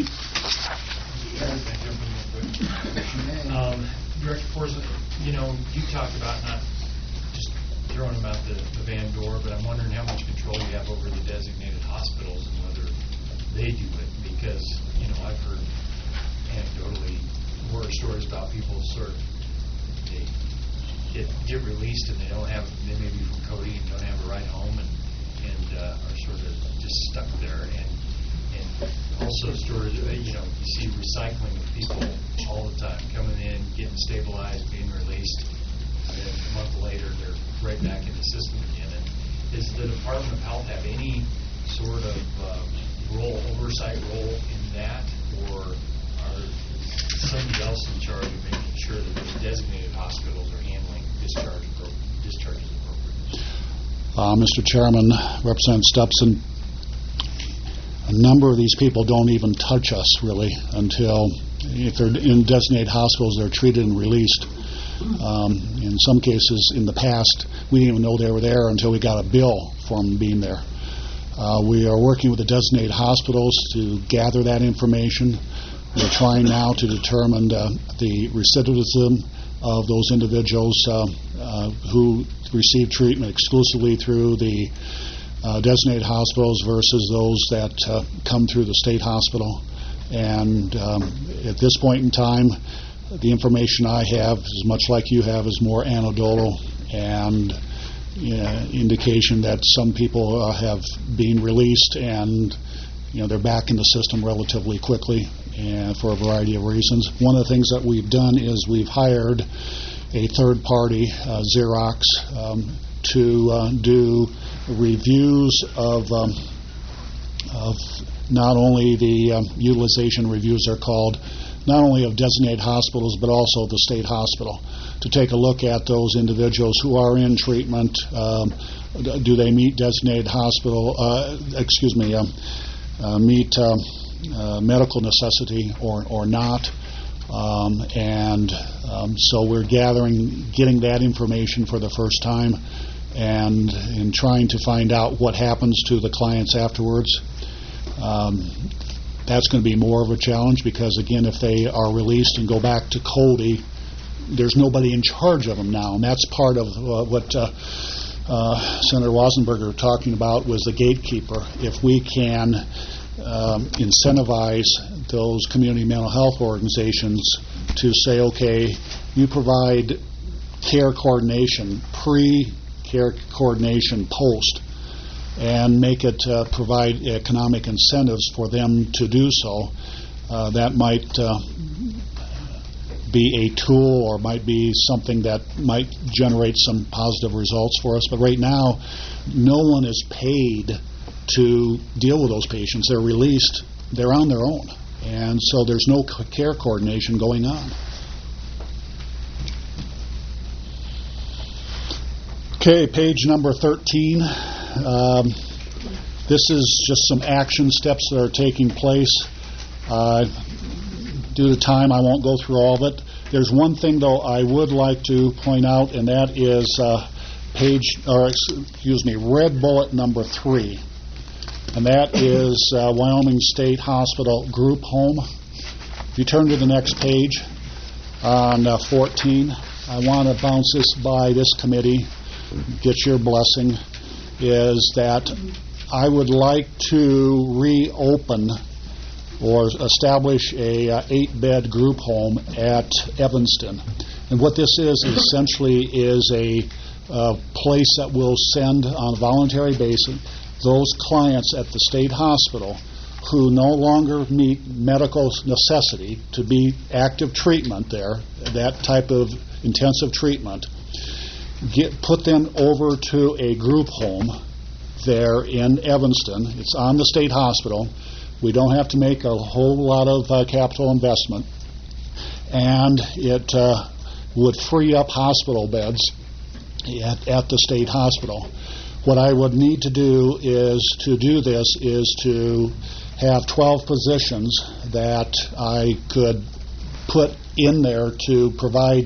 Director Forsland, you talked about not just throwing them out the van door, but I'm wondering how much control you have over the designated hospitals and whether they do it, because I've heard anecdotally horror stories about people they get released and they may be from Cody and don't have a ride home and are sort of just stuck there, and also stories you see recycling of people all the time, coming in, getting stabilized, being released, and then a month later they're right back in the system again. And does the Department of Health have any sort of oversight role in that, or are somebody else in charge of making sure that the designated hospitals are handling discharges appropriately? Mr. Chairman, Representative Stepson, a number of these people don't even touch us really until, if they're in designated hospitals, they're treated and released. In some cases in the past, we didn't even know they were there until we got a bill for them being there. We are working with the designated hospitals to gather that information. We're trying now to determine the recidivism of those individuals who receive treatment exclusively through the designated hospitals versus those that come through the state hospital. And at this point in time, the information I have, is much like you have, is more anecdotal and indication that some people have been released and they're back in the system relatively quickly, and for a variety of reasons. One of the things that we've done is we've hired a third party, Xerox, to do reviews of not only the utilization reviews, they're called, not only of designated hospitals but also the state hospital, to take a look at those individuals who are in treatment. Do they meet designated hospital, meet medical necessity or not? So we're getting that information for the first time, and in trying to find out what happens to the clients afterwards. That's going to be more of a challenge because, again, if they are released and go back to Cody, there's nobody in charge of them now, and that's part of what Senator Wasenberger was talking about, was the gatekeeper. If we can incentivize those community mental health organizations to say, okay, you provide care coordination, pre-care coordination, post, and make it provide economic incentives for them to do so, that might be a tool or might be something that might generate some positive results for us. But right now, no one is paid to deal with those patients. They're released. They're on their own. And so there's no care coordination going on. Okay, page number 13. This is just some action steps that are taking place. Due to time, I won't go through all of it. There's one thing, though, I would like to point out, and that is red bullet number 3. And that is Wyoming State Hospital Group Home. If you turn to the next page on 14, I want to bounce this by this committee, get your blessing, is that I would like to reopen or establish a 8-bed group home at Evanston. And what this is essentially is a place that will send on a voluntary basis those clients at the state hospital who no longer meet medical necessity to be active treatment there, that type of intensive treatment, put them over to a group home there in Evanston. It's on the state hospital. We don't have to make a whole lot of capital investment, and it would free up hospital beds at the state hospital. What I would need to do is to have 12 positions that I could put in there to provide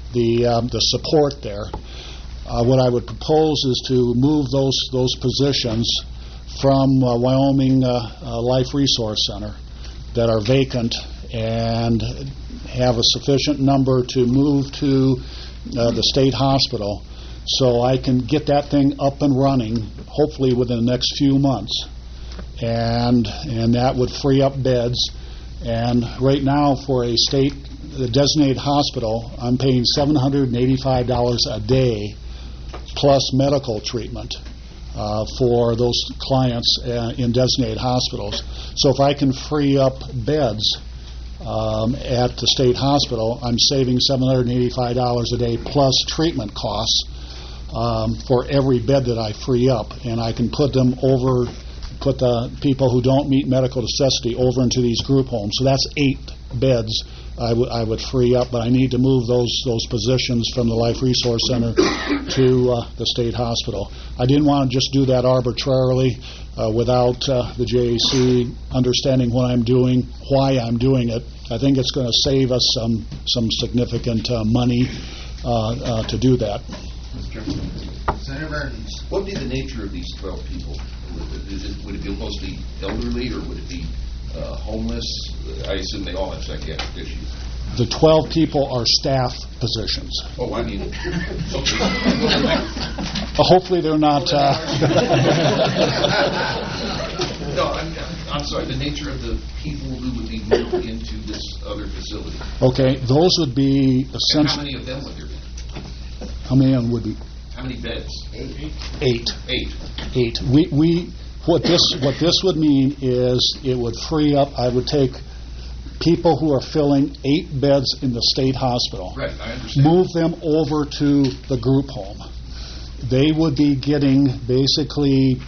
the support there. What I would propose is to move those positions from Wyoming Life Resource Center that are vacant and have a sufficient number to move to the state hospital, so I can get that thing up and running, hopefully within the next few months. And that would free up beds. And right now, for a state designated hospital, I'm paying $785 a day plus medical treatment for those clients in designated hospitals. So if I can free up beds at the state hospital, I'm saving $785 a day plus treatment costs for every bed that I free up, and I can put the people who don't meet medical necessity over into these group homes. So that's 8 beds I would free up, but I need to move those positions from the Life Resource Center to the state hospital. I didn't want to just do that arbitrarily without the JAC understanding what I'm doing, why I'm doing it. I think it's going to save us some significant money to do that. Mr. Chairman. Senator Burns. What would be the nature of these 12 people? Would it be mostly elderly, or would it be homeless? I assume they all have psychiatric issues. The 12 people are staff positions. Oh, I mean, hopefully they're not. No, I'm sorry. The nature of the people who would be moved into this other facility. Okay, those would be And essentially. how many of them would there be? How many of them would be? How many beds? 8. 8. What this would mean is it would free up. I would take people who are filling 8 beds in the state hospital, Right, I understand. move them over to the group home. They would be getting basically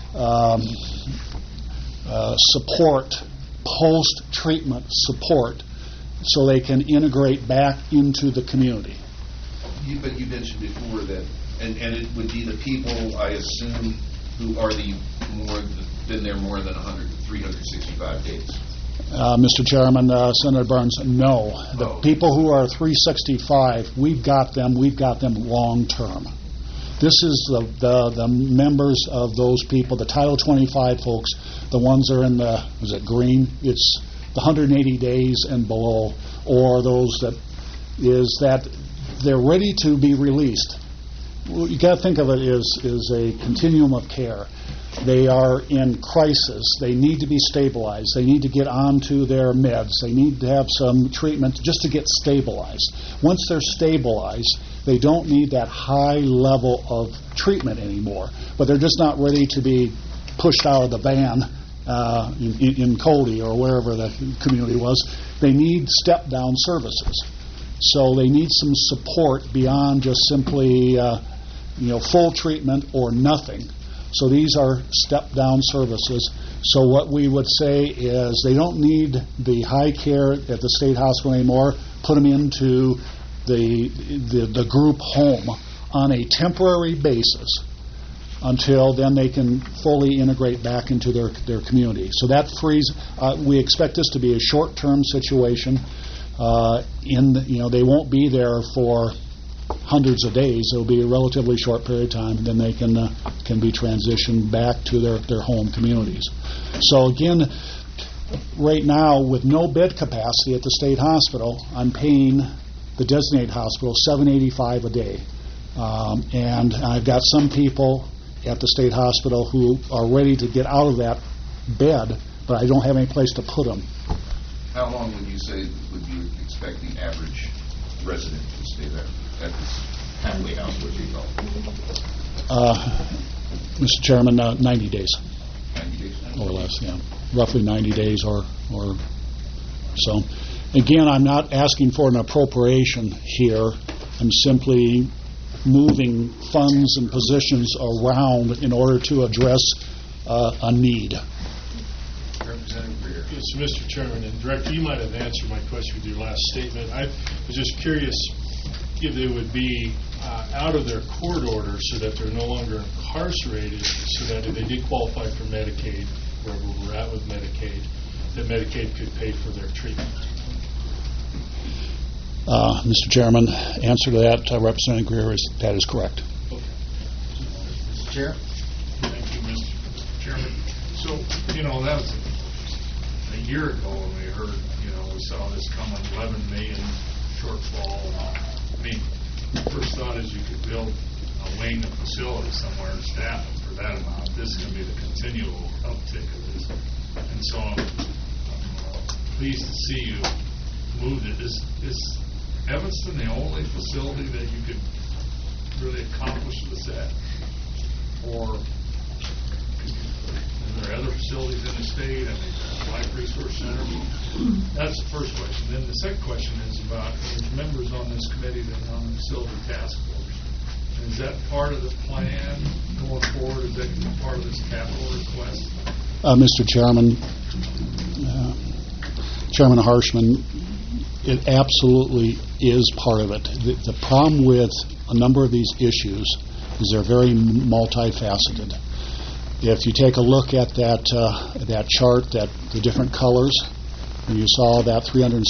support, post-treatment support, so they can integrate back into the community. But you mentioned before that, and it would be the people, I assume, who are been there more than 365 days. Mr. Chairman, Senator Burns, no. The people who are 365, we've got them long term. This is the members of those people, the Title 25 folks, the ones that are in the, is it green? It's the 180 days and below, or those that they're ready to be released. You got to think of it as a continuum of care. They are in crisis. They need to be stabilized. They need to get onto their meds. They need to have some treatment just to get stabilized. Once they're stabilized, they don't need that high level of treatment anymore. But they're just not ready to be pushed out of the van in Cody or wherever the community was. They need step-down services. So they need some support beyond just simply full treatment or nothing. So these are step-down services. So what we would say is they don't need the high care at the state hospital anymore. Put them into the group home on a temporary basis until then they can fully integrate back into their community. So that frees. We expect this to be a short-term situation. They won't be there for hundreds of days. It'll be a relatively short period of time, and then they can be transitioned back to their home communities. So again, right now with no bed capacity at the state hospital, I'm paying the designated hospital $785 a day, and I've got some people at the state hospital who are ready to get out of that bed, but I don't have any place to put them. How long would you expect the average resident to stay there at this halfway house, what you call it? Mr. Chairman, 90 days. 90 days? Or less, yeah. Roughly 90 days or so. Again, I'm not asking for an appropriation here. I'm simply moving funds and positions around in order to address a need. Yes, Mr. Chairman, and Director, you might have answered my question with your last statement. I was just curious if they would be out of their court order so that they're no longer incarcerated, so that if they did qualify for Medicaid, wherever we're at with Medicaid, that Medicaid could pay for their treatment. Mr. Chairman, answer to that, Representative Greer, that is correct. Mr. Chair? Thank you, Mr. Chairman. So, that was a year ago when we heard, we saw this coming, 11 million shortfall. I mean, first thought is you could build a wing, a facility somewhere and staff it for that amount. This is going to be the continual uptick of this. And so I'm pleased to see you moved it. Is Evanston the only facility that you could really accomplish this at? Or are there other facilities in the state? I mean, Life Resource Center? That's the first question. Then the second question is about, there's members on this committee that are on the facility task force. And is that part of the plan going forward? Is that part of this capital request? Mr. Chairman, Chairman Harshman, it absolutely is part of it. The problem with a number of these issues is they're very multifaceted. If you take a look at that chart, the different colors, and you saw that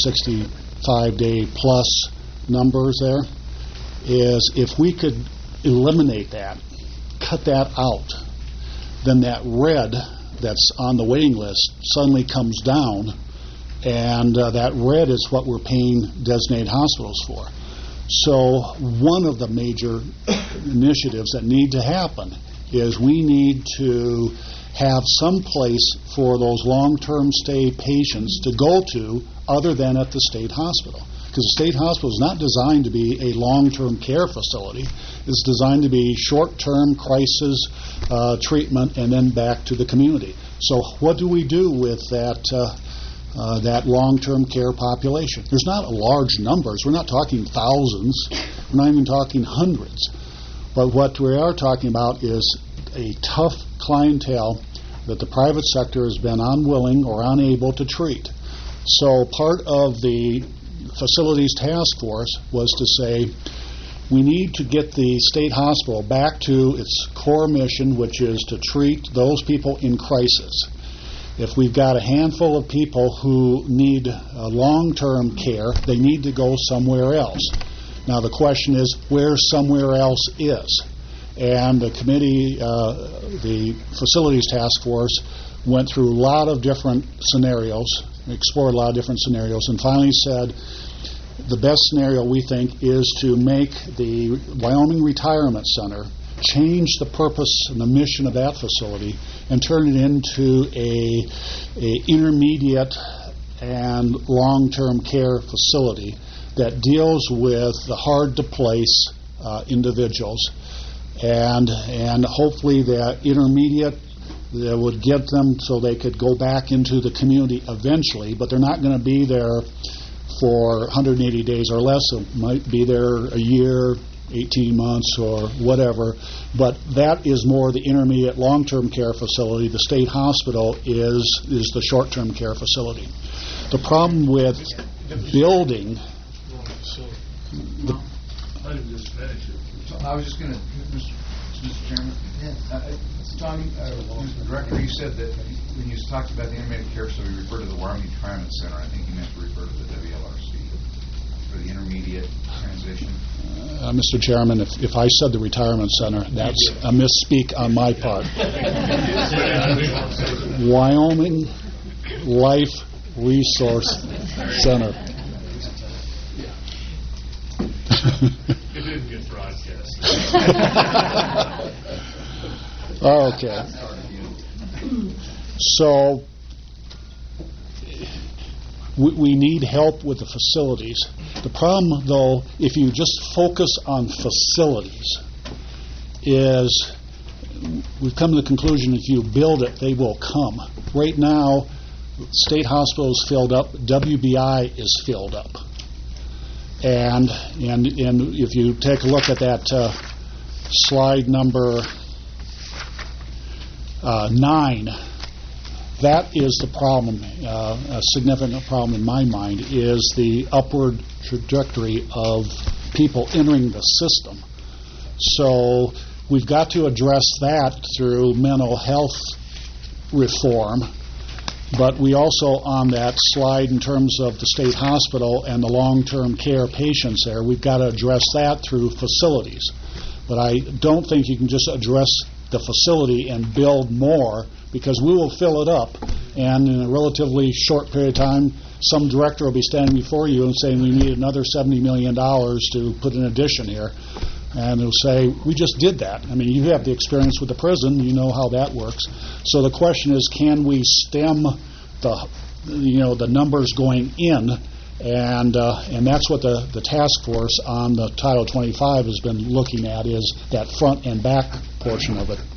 365-day plus numbers there, is if we could eliminate that, cut that out, then that red that's on the waiting list suddenly comes down, and that red is what we're paying designated hospitals for. So one of the major initiatives that need to happen is we need to have some place for those long-term stay patients to go to other than at the state hospital. Because the state hospital is not designed to be a long-term care facility. It's designed to be short-term crisis treatment and then back to the community. So what do we do with that long-term care population? There's not large numbers. We're not talking thousands. We're not even talking hundreds. But what we are talking about is a tough clientele that the private sector has been unwilling or unable to treat. So part of the facilities task force was to say we need to get the state hospital back to its core mission, which is to treat those people in crisis. If we've got a handful of people who need long-term care, they need to go somewhere else. Now the question is where somewhere else is. And the committee, the facilities task force, went through a lot of different scenarios, explored a lot of different scenarios, and finally said the best scenario we think is to make the Wyoming Retirement Center change the purpose and the mission of that facility and turn it into a intermediate and long-term care facility that deals with the hard-to-place individuals, and hopefully that intermediate that would get them so they could go back into the community eventually, but they're not going to be there for 180 days or less. It might be there a year, 18 months, or whatever. But that is more the intermediate long-term care facility. The state hospital is the short-term care facility. The problem with building... I was just going to, Mr. Chairman. Tommy, Mr. Director, you said that when you talked about the intermediate care, so you referred to the Wyoming Retirement Center. I think you meant to refer to the WLRC for the intermediate transition. Mr. Chairman, if I said the retirement center, that's a misspeak on my part. Wyoming Life Resource Center. It didn't get broadcast. Okay. So we need help with the facilities. The problem, though, if you just focus on facilities, is we've come to the conclusion if you build it, they will come. Right now, state hospital is filled up, WBI is filled up. And if you take a look at that slide number 9, that is the problem, a significant problem in my mind, is the upward trajectory of people entering the system. So we've got to address that through mental health reform. But we also, on that slide in terms of the state hospital and the long-term care patients there, we've got to address that through facilities. But I don't think you can just address the facility and build more, because we will fill it up, and in a relatively short period of time, some director will be standing before you and saying we need another $70 million to put an addition here. And they'll say, we just did that. I mean, you have the experience with the prison. You know how that works. So the question is, can we stem the numbers going in? And that's what the task force on the Title 25 has been looking at, is that front and back portion of it.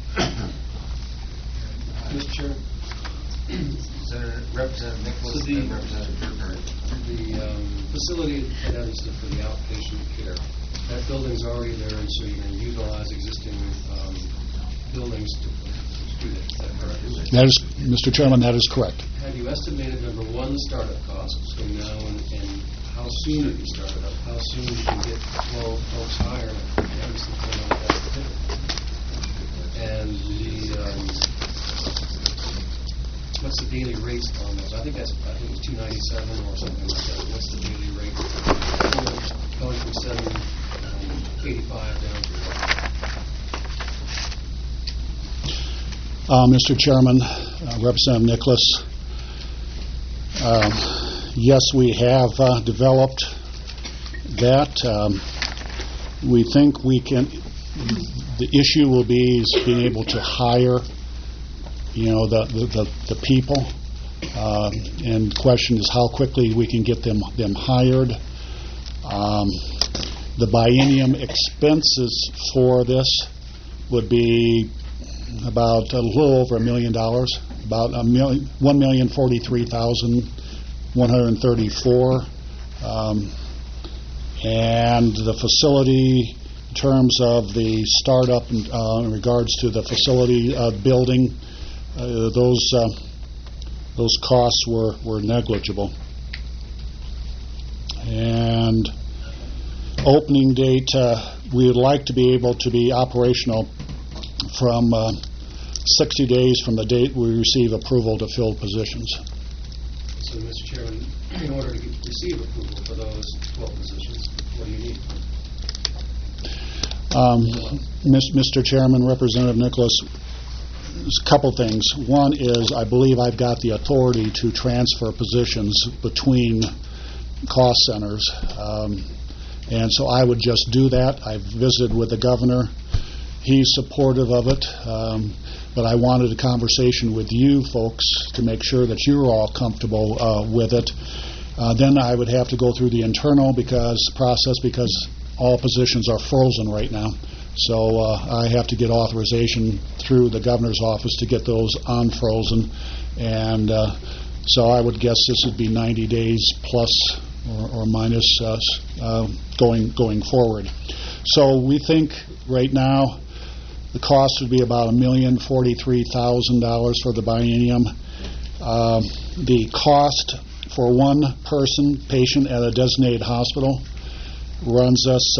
Mr. Chairman. Representative Nicholas and Representative Gerber. The facility at Evanston for the outpatient care, that building's already there, and so you're going to utilize existing buildings to do that. Is that correct? That is, Mr. Chairman, that is correct. Have you estimated, number one, the startup costs from now, and how soon have you started up? How soon you can get 12 folks hired at Evanston for that activity? And what's the daily rates on those? I think it's $297 or something like that. What's the daily rate? Going from $785 down to Mr. Chairman, Representative Nicholas, yes, we have developed that. We think we can. The issue will be is being able to hire, the people, and the question is how quickly we can get them hired. The biennium expenses for this would be about a little over $1 million, about $1,043,134, and the facility, in terms of the startup in regards to the facility building, those costs were negligible. And opening date, we would like to be able to be operational from 60 days from the date we receive approval to fill positions. So, Mr. Chairman, in order to receive approval for those 12 positions, what do you need? Mr. Chairman, Representative Nicholas, there's a couple things. One is I believe I've got the authority to transfer positions between cost centers, and so I would just do that. I've visited with the governor. He's supportive of it, but I wanted a conversation with you folks to make sure that you're all comfortable with it. Then I would have to go through the internal process because all positions are frozen right now. So I have to get authorization through the governor's office to get those unfrozen. And so I would guess this would be 90 days plus or minus going forward. So we think right now the cost would be about $1,043,000 for the biennium. The cost for one patient at a designated hospital runs us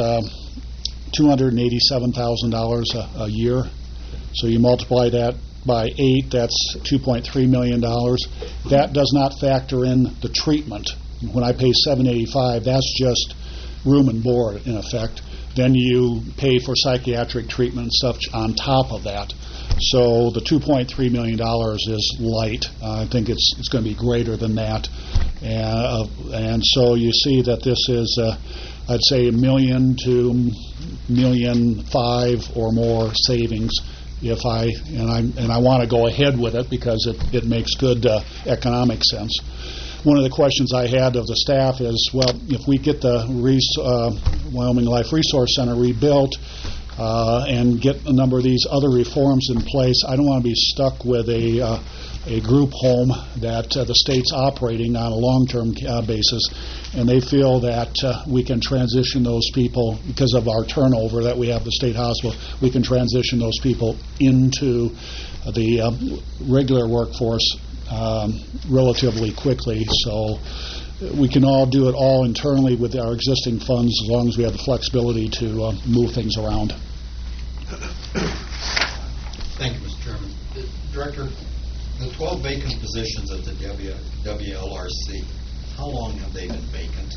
$287,000 a year. So you multiply that by 8, that's $2.3 million. That does not factor in the treatment. When I pay $785,000, that's just room and board in effect. Then you pay for psychiatric treatment and stuff on top of that. So the $2.3 million is light. I think it's going to be greater than that. And so you see that this is, I'd say, $1 million to $1.5 million or more savings. I want to go ahead with it because it makes good economic sense. One of the questions I had of the staff is, well, if we get the Wyoming Life Resource Center rebuilt and get a number of these other reforms in place, I don't want to be stuck with a group home that the state's operating on a long-term basis, and they feel that we can transition those people, because of our turnover that we have at the state hospital, we can transition those people into the regular workforce relatively quickly. So we can all do it all internally with our existing funds as long as we have the flexibility to move things around. Thank you, Mr. Chairman. Director, The 12 vacant positions at the WLRC, how long have they been vacant?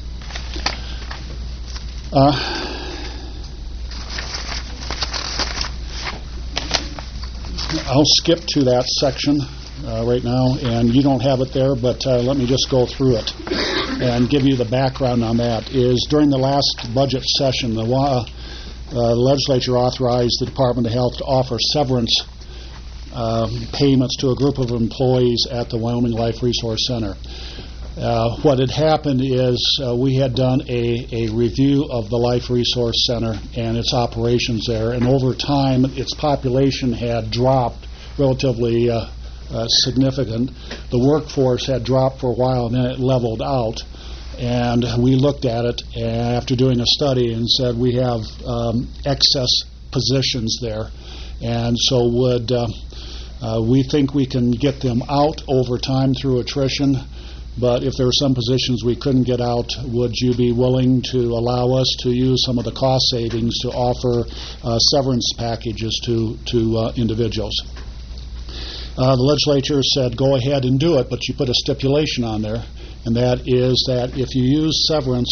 I'll skip to that section right now, and you don't have it there, but let me just go through it and give you the background on that. Is during the last budget session, the legislature authorized the Department of Health to offer severance payments to a group of employees at the Wyoming Life Resource Center. What had happened is we had done a review of the Life Resource Center and its operations there, and over time its population had dropped relatively significant. The workforce had dropped for a while, and then it leveled out. And we looked at it after doing a study and said we have excess positions there, and so we think we can get them out over time through attrition. But if there were some positions we couldn't get out, would you be willing to allow us to use some of the cost savings to offer severance packages to individuals? The legislature said go ahead and do it, but you put a stipulation on there, and that is that if you use severance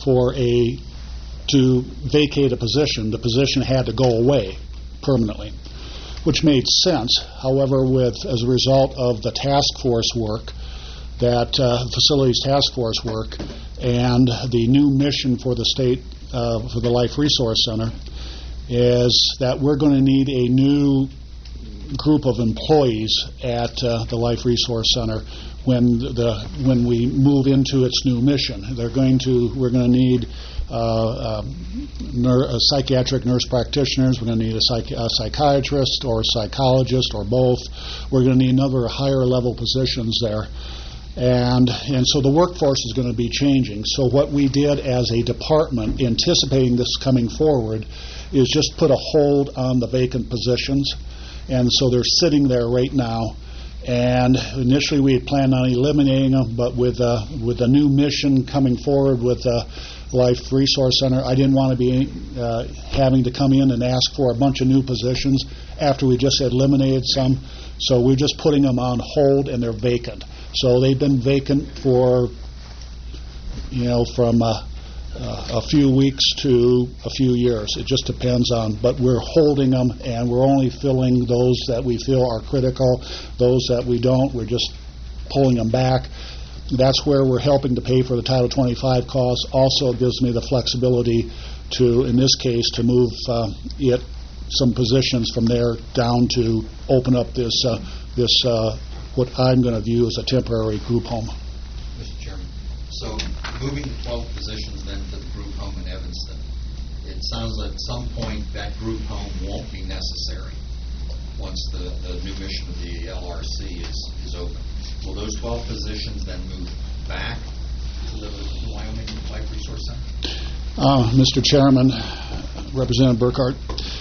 to vacate a position, the position had to go away permanently, which made sense. However, as a result of the task force work, that facilities task force work, and the new mission for the state, for the Life Resource Center, is that we're going to need a new group of employees at the Life Resource Center when we move into its new mission. We're going to need psychiatric nurse practitioners. We're going to need a psychiatrist or a psychologist or both. We're going to need another higher level positions there. And so the workforce is going to be changing. So what we did as a department, anticipating this coming forward, is just put a hold on the vacant positions. And so they're sitting there right now. And initially we had planned on eliminating them, but with the new mission coming forward with the Life Resource Center, I didn't want to be having to come in and ask for a bunch of new positions after we just eliminated some. So we're just putting them on hold, and they're vacant. So they've been vacant for, from a few weeks to a few years. It just depends on, but we're holding them, and we're only filling those that we feel are critical. Those that we don't, we're just pulling them back. That's where we're helping to pay for the Title 25 costs. Also, it gives me the flexibility to, in this case, to move some positions from there down to open up this what I'm going to view as a temporary group home. Mr. Chairman, so moving the 12 positions then to the group home in Evanston, it sounds like at some point that group home won't be necessary once the new mission of the LRC is open. Will those 12 positions then move back to the Wyoming Life Resource Center? Mr. Chairman, Representative Burkhart,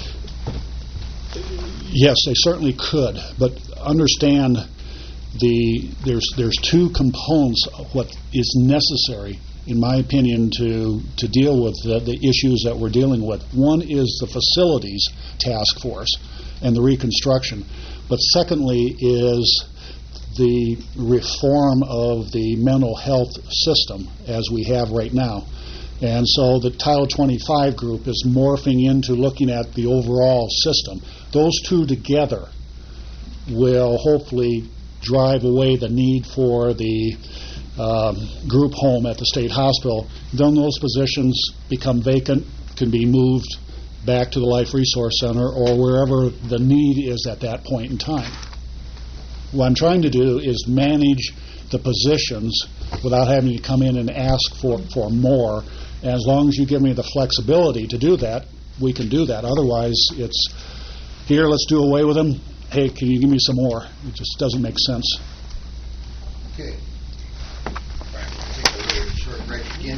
yes, they certainly could, but understand there's two components of what is necessary, in my opinion, to deal with the issues that we're dealing with. One is the facilities task force and the reconstruction, but secondly is the reform of the mental health system as we have right now. And so the Title 25 group is morphing into looking at the overall system. Those two together will hopefully drive away the need for the group home at the state hospital. Then those positions become vacant, can be moved back to the Life Resource Center or wherever the need is at that point in time. What I'm trying to do is manage the positions without having to come in and ask for more. And as long as you give me the flexibility to do that, we can do that. Otherwise, it's, here, let's do away with them. Hey, can you give me some more? It just doesn't make sense. Okay. All right, we'll take a very short break again.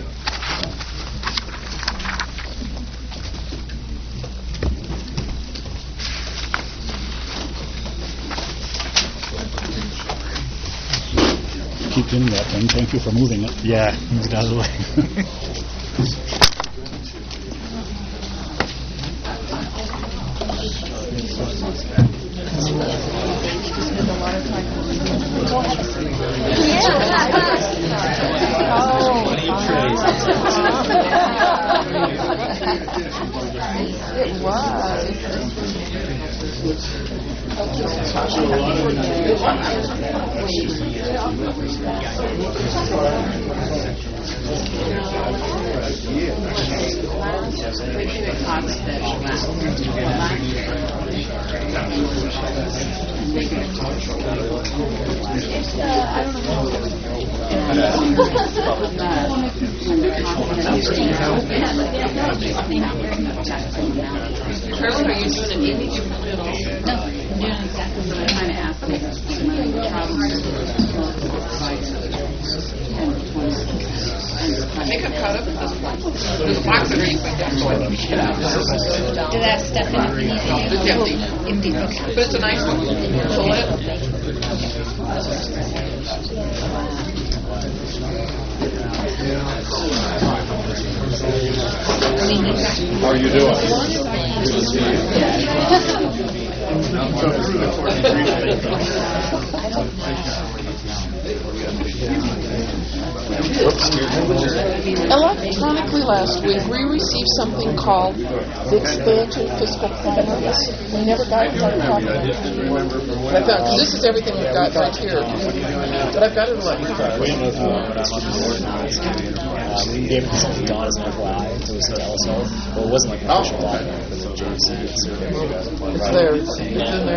Keep getting that thing. Thank you for moving it. Yeah, move it out of the way. There's a lot of Go have a seat. It was. Carolyn, are you doing it any differently at all? No, I'm doing exactly what I'm trying to ask. I think I'm caught up at this point. There's a box underneath my desk, so I can get out. Do that stuff in it? It's empty. Empty, okay. But it's a nice one. Pull it. How are you doing? Electronically last week, we received something called the expansion fiscal plan notice. We never got it on copy. But I found, because this is everything we've got right here. But I've got it electronically. We gave it to something Dawn as an FYI to the LSO. Well, it wasn't like an official document, but the JC survey. It's there. It's in there.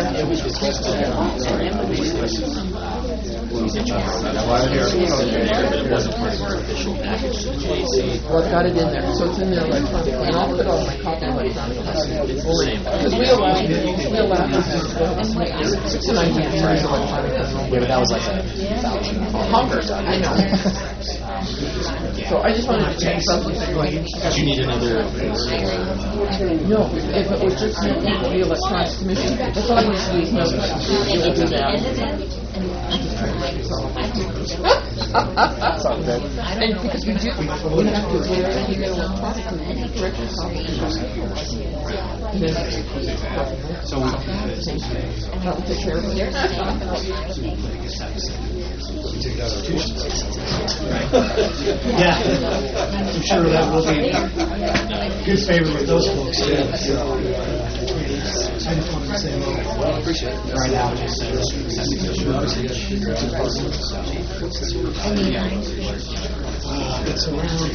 Well, I've got it in there, so it's in there electronically, and I'll put all my copy electronically. Because we allow to have 69 years electronically. Yeah, but that was like $1,000. Congress, I know. So I just wanted to check something. Did you need another? No, if it was just the electronic commission, that's all I need to do is know that it will do that. And because we do, we have to wear everything electronically, correct so we that will take care of it. Yeah, I'm sure that will be good favor with those folks. Yeah. I just wanted to say right now. It's around.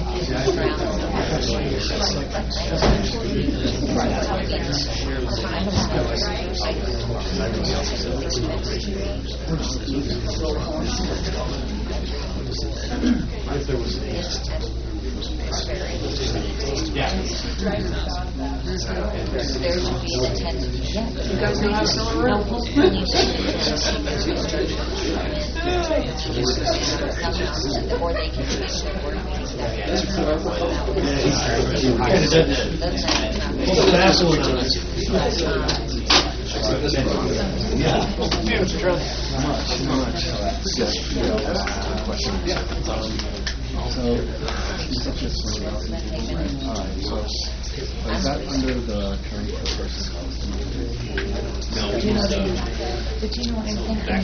Is that under the current person? No. Did you know anything from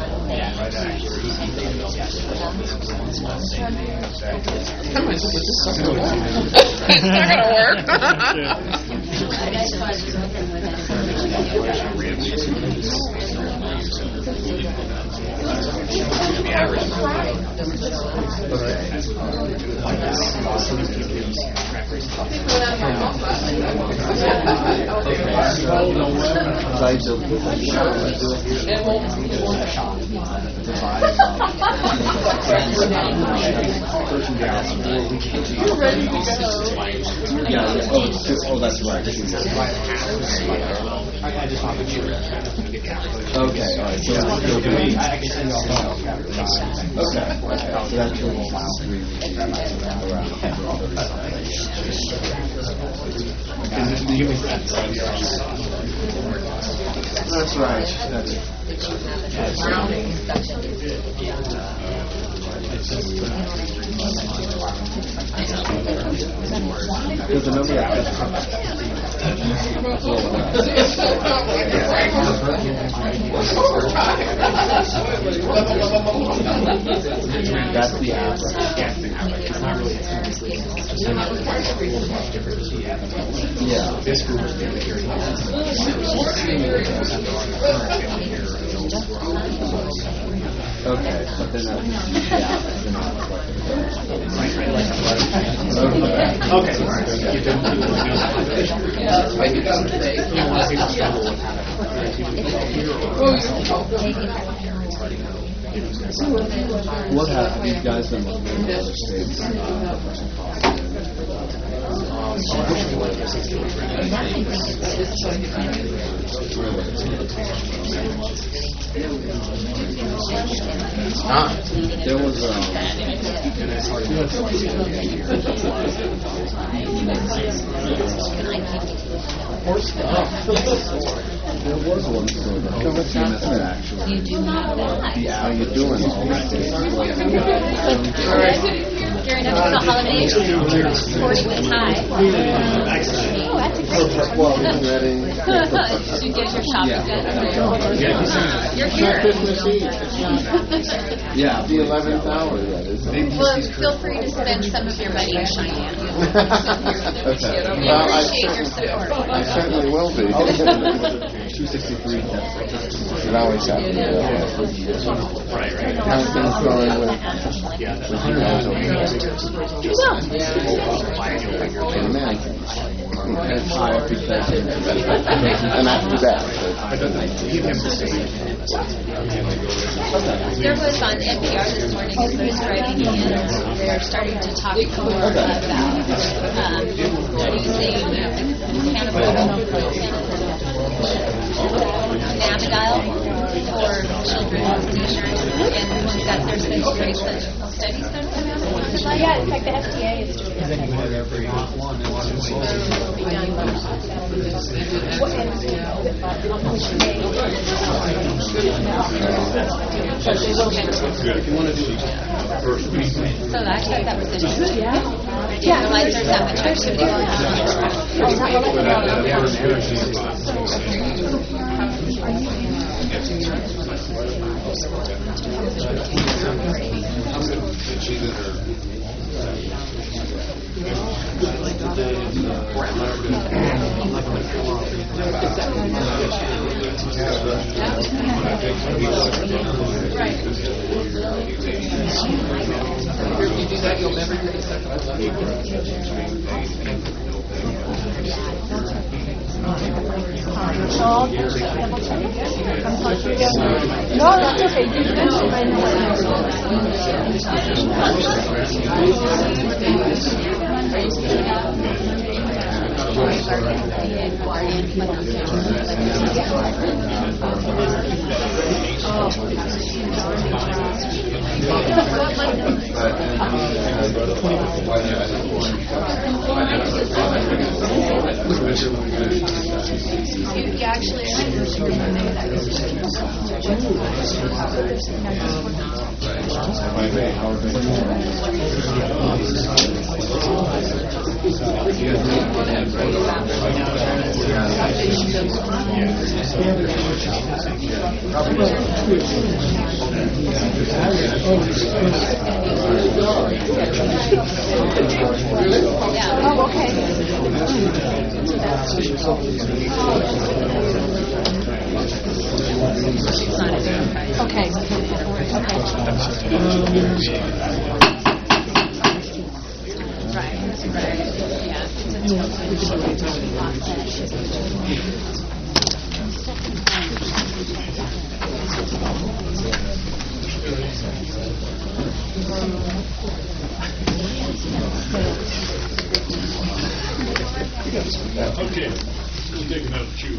It's not going to work. Oh, that's right. Okay, all right. So I can send all that. Okay. So that will allow 3 That's right. That's it. There's a number of That's the average. It's not really This group is the okay, but then what have these guys been looking at other states? There was there was one sort of actually. You do not know. Yeah, how you doing? During the holidays, 40 was high. Oh, that's a great Well, ready. Did you get your shopping done? You're here. Yeah, the 11th hour, that is. Well, feel free to spend some of your money in Cheyenne. Okay. We Well, appreciate your support. I certainly will be. 263. It always happens. How's things going with you guys over here? I can imagine. It's higher because and after that. There was on NPR this morning as I was driving in, they're starting to talk more about using cannabis cannabidiol for children with seizures, and that there's been great studies done for that. Yeah, in fact, the FDA is doing So I thought that was interesting. I didn't realize there's that much activity If you do that, you'll never get a second No, that's okay. You mentioned I You actually Oh, okay. Okay. Okay, we'll take another chew.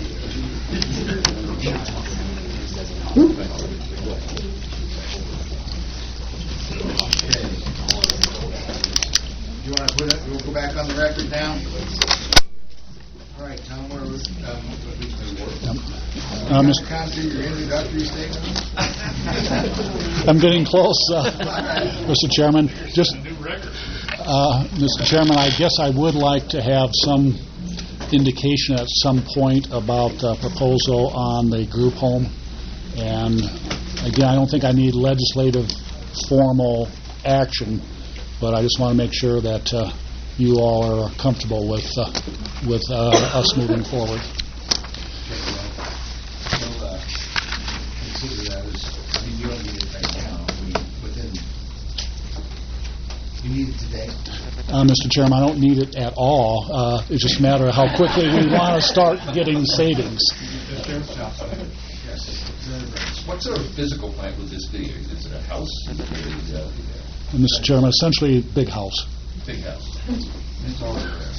You want to put it, we'll go back on the record now? All right, Tom, Mr. Conti, your introductory statement? I'm getting close, Mr. Chairman. Just, Mr. Chairman, I guess I would like to have some indication at some point about a proposal on the group home. And again, I don't think I need legislative formal action, but I just want to make sure that you all are comfortable with us moving forward. Consider that as, I mean, you don't need it right now. I mean, you need it today. Mr. Chairman, I don't need it at all. It's just a matter of how quickly we want to start getting savings. What sort of physical plant would this be? Is it a house? Mr. Chairman, essentially big house. Big house. It's all there.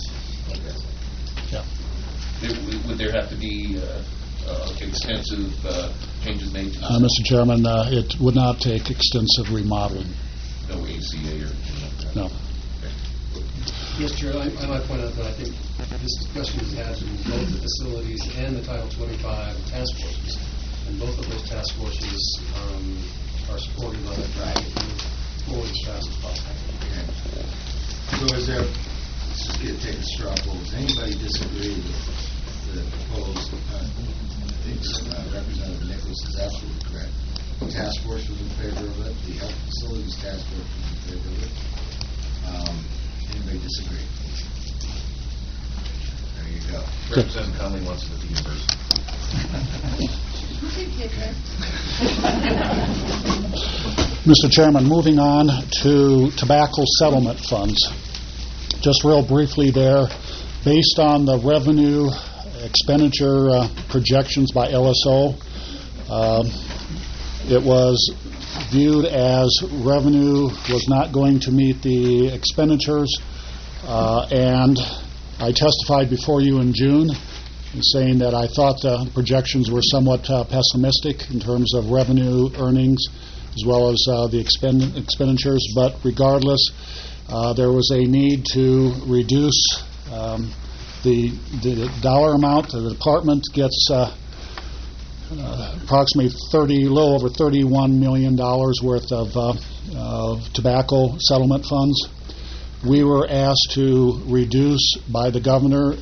Yeah. Would there have to be extensive changes made to this? Mr. Chairman, it would not take extensive remodeling. No ACA or anything like that? No. Yes, Chair, I'd like to point out that I think this discussion has had in both the facilities and the Title 25 task forces. And both of those task forces are supportive of it, right? Forward as fast as possible. Okay. So is there, let's just take a straw poll. Does anybody disagree with the proposed, I think Representative Nicholas is absolutely correct. The task force was in favor of it. The health facilities task force was in favor of it. Anybody disagree? There you go. Representative Conley wants it at the university. Mr. Chairman, moving on to tobacco settlement funds. Just real briefly there, based on the revenue expenditure projections by LSO, it was viewed as revenue was not going to meet the expenditures, and I testified before you in June saying that I thought the projections were somewhat pessimistic in terms of revenue earnings as well as the expenditures, but regardless, there was a need to reduce the dollar amount. The department gets approximately little over $31 million worth of tobacco settlement funds. We were asked to reduce by the governor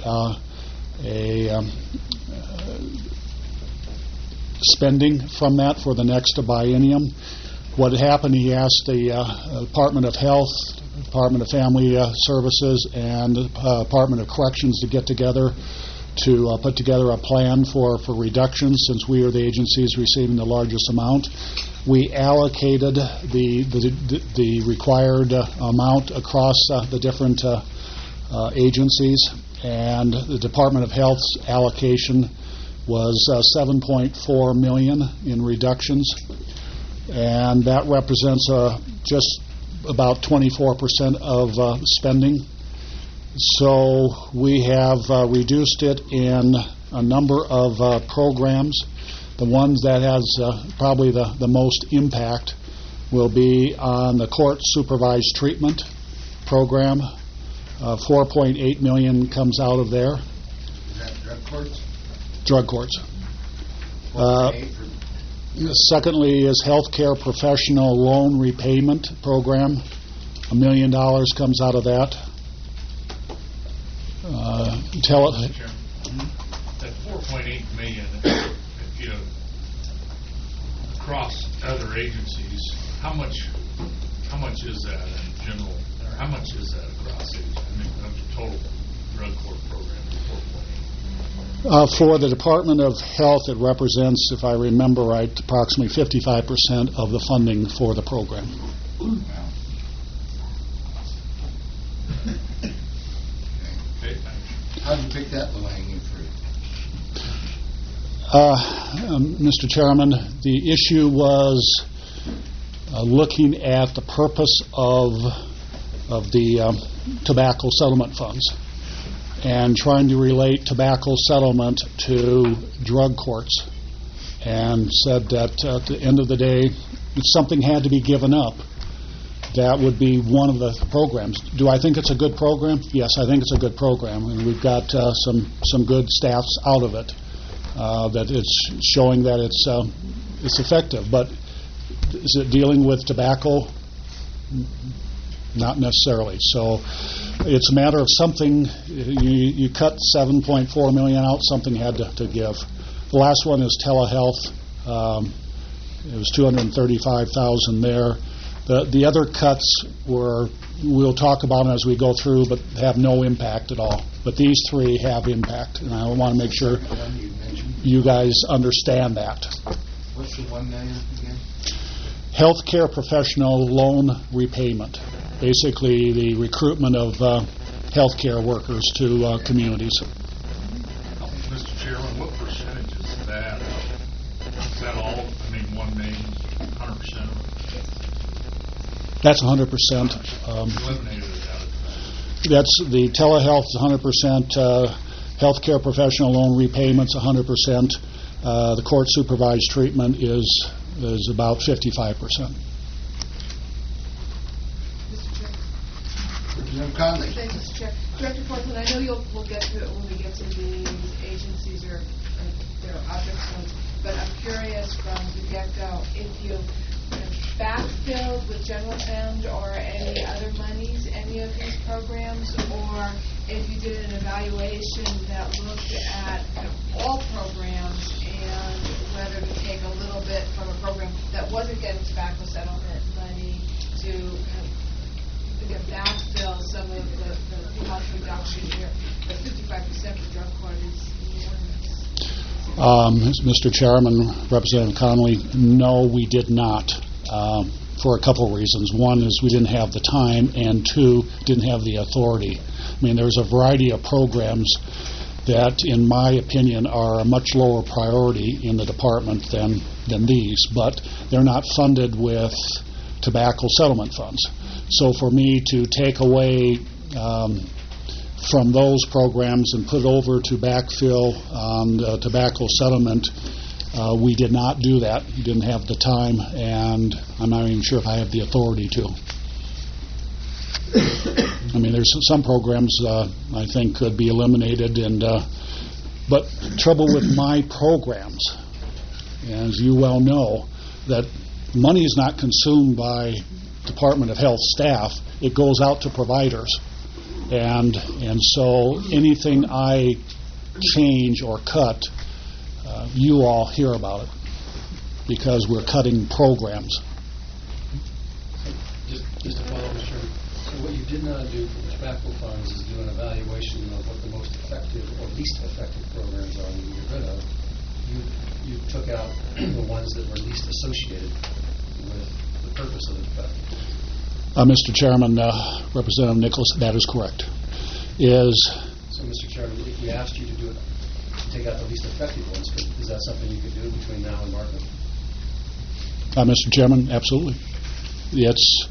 spending from that for the next biennium. What happened, he asked the Department of Health, Department of Family Services, and Department of Corrections to get together to put together a plan for reductions, since we are the agencies receiving the largest amount. We allocated the required amount across the different agencies, and the Department of Health's allocation was $7.4 million in reductions, and that represents just about 24% of spending. So we have reduced it in a number of programs. The ones that has probably the most impact will be on the court supervised treatment program. $4.8 million comes out of there. Is that drug courts? Drug courts. Secondly is healthcare professional loan repayment program. $1 million comes out of that. That $4.8 million, if you across other agencies, how much is that in general, or how much is that across agencies? I mean, of the total drug court program, 4.8. For the Department of Health, it represents, if I remember right, approximately 55% of the funding for the program. Wow. How did you pick that low-hanging fruit? Mr. Chairman, the issue was looking at the purpose of the tobacco settlement funds and trying to relate tobacco settlement to drug courts, and said that at the end of the day, if something had to be given up, that would be one of the programs. Do I think it's a good program? Yes, I think it's a good program, and we've got some good staffs out of it. That it's showing that it's effective. But is it dealing with tobacco? Not necessarily. So It's a matter of something, you cut $7.4 million out, something had to give. The last one is telehealth. It was $235,000 there. The other cuts we'll talk about them as we go through, but have no impact at all. But these three have impact, and I want to make sure you guys understand that. What's the $1 million again? Healthcare professional loan repayment. Basically, the recruitment of healthcare workers to communities. Mr. Chairman, what percentage is that? Is that all? I mean, $1 million, 100% of it? That's 100%. Eliminated it out of That's the telehealth is 100%. Healthcare professional loan repayments 100%. The court supervised treatment is about 55%. Representative Conley. Thank you, Mr. Chair. Director Portland, I know we'll get to it when we get to these agencies or their objects, but I'm curious from the get-go, if you backfilled with general fund or any other monies any of these programs, or if you did an evaluation that looked at all programs and whether to take a little bit from a program that wasn't getting tobacco settlement money to backfill some of the cost reduction here. But 55% for drug court is enormous. Mr. Chairman, Representative Connolly, no, we did not. For a couple of reasons. One is we didn't have the time, and two, didn't have the authority. I mean, there's a variety of programs that, in my opinion, are a much lower priority in the department than these, but they're not funded with tobacco settlement funds. So for me to take away from those programs and put over to backfill on the tobacco settlement, we did not do that. We didn't have the time, and I'm not even sure if I have the authority to. I mean, there's some programs I think could be eliminated, but trouble with my programs, as you well know, that money is not consumed by Department of Health staff. It goes out to providers, and so anything I change or cut, you all hear about it because we're cutting programs. Just to follow, Mr. Chairman. So what you did not do for the tobacco funds is do an evaluation of what the most effective or least effective programs are that you get rid of. You took out the ones that were least associated with the purpose of the tobacco. Mr. Chairman, Representative Nicholas, that is correct. So, Mr. Chairman, if we asked you to do it, to take out the least effective ones, is that something you could do between now and Markham? Mr. Chairman, absolutely. It's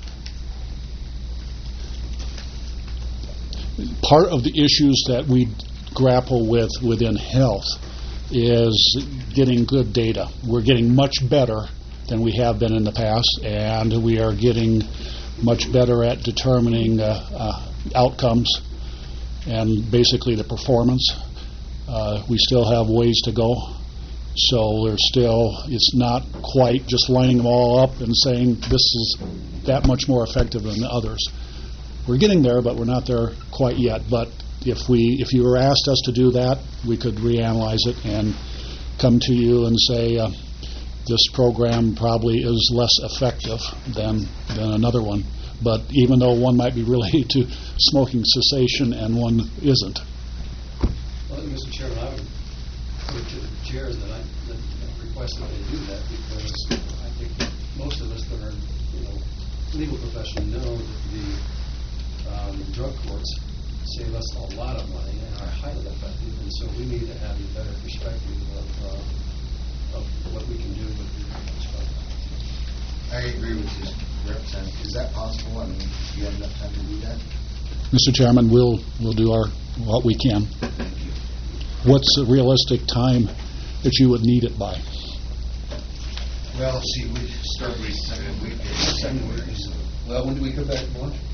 part of the issues that we grapple with within health is getting good data. We're getting much better than we have been in the past, and we are getting much better at determining outcomes and basically the performance. We still have ways to go, so it's not quite just lining them all up and saying this is that much more effective than the others. We're getting there, but we're not there quite yet. But if you were asked us to do that, we could reanalyze it and come to you and say this program probably is less effective than another one. But even though one might be related to smoking cessation and one isn't. Well, Mr. Chairman, I would put it to the chairs that I request that they do that, because I think most of us that are legal profession know that the drug courts save us a lot of money and are highly effective, and so we need to have a better perspective of what we can do with the drug. I agree with you, Representative. Is that possible? I mean, do you have enough time to do that? Mr. Chairman, we'll do what we can. What's the realistic time that you would need it by? Well, see, we start with 7 weeks. 7 weeks. Well, when do we come back from lunch?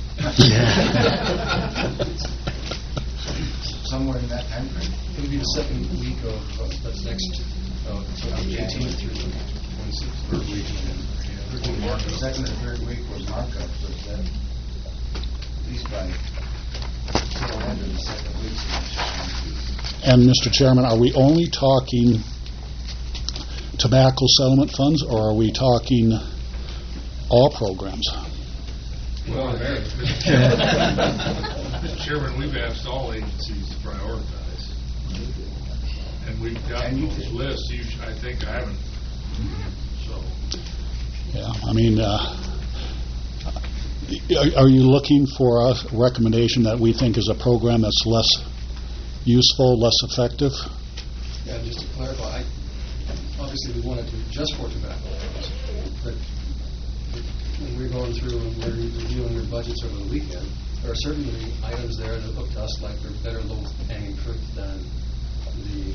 Somewhere in that time frame. It would be the second week of that's next 18th through 26th. Third week. Second or third week was markup, so that at least by tail end of the second week. And, Mr. Chairman, are we only talking tobacco settlement funds, or are we talking all programs? Well, Mr. Chairman, we've asked all agencies to prioritize, and we've gotten those lists. I think I haven't, so. Yeah, I mean, are you looking for a recommendation that we think is a program that's less useful, less effective? Yeah, just to clarify, obviously we want it to just for tobacco, but when we're going through and we're reviewing your budgets over the weekend, there are certainly items there that look to us like they're better low-hanging fruit than the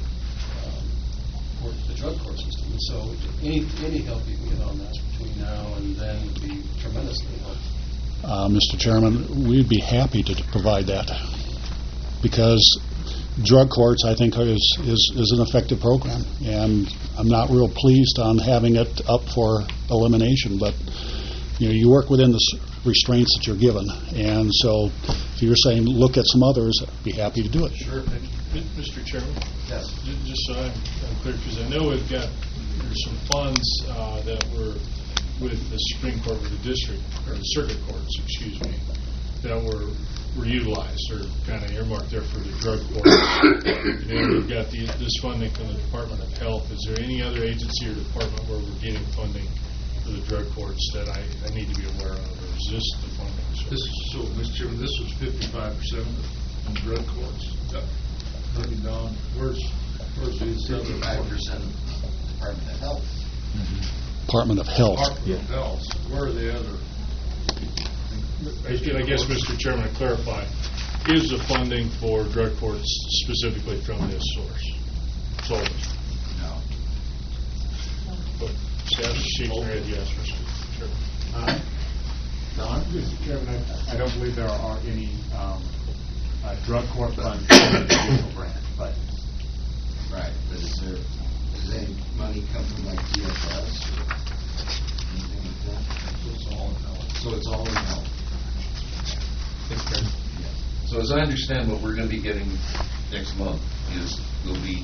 drug court system. And so any help you can get on that between now and then would be tremendously helpful. Mr. Chairman, we'd be happy to provide that, because drug courts, I think, is an effective program, and I'm not real pleased on having it up for elimination, but you work within the restraints that you're given, and so if you're saying look at some others, I'd be happy to do it. Sure. Mr. Chairman? Yes. Just so I'm clear, because I know there's some funds that were with the Supreme Court, with the district, or the circuit courts, excuse me, that were utilized or kind of earmarked there for the drug courts. And we've got this funding from the Department of Health. Is there any other agency or department where we're getting funding for the drug courts that I need to be aware of, or is this the funding source? Mr. Chairman, this was 55% on drug courts. Maybe Don, where's the 55% Department of Health? Department of Health. Department of Health. Where are the other? I guess, Mr. Chairman, to clarify, is the funding for drug courts specifically from this source? Solely? No. But staff is shaking their head yes, Mr. Chairman. Don? Mr. Chairman, I don't believe there are any drug court funds in the vehicle grant, but. Right, but does any money come from like DFS or anything like that? So it's all in health. So as I understand, what we're going to be getting next month will be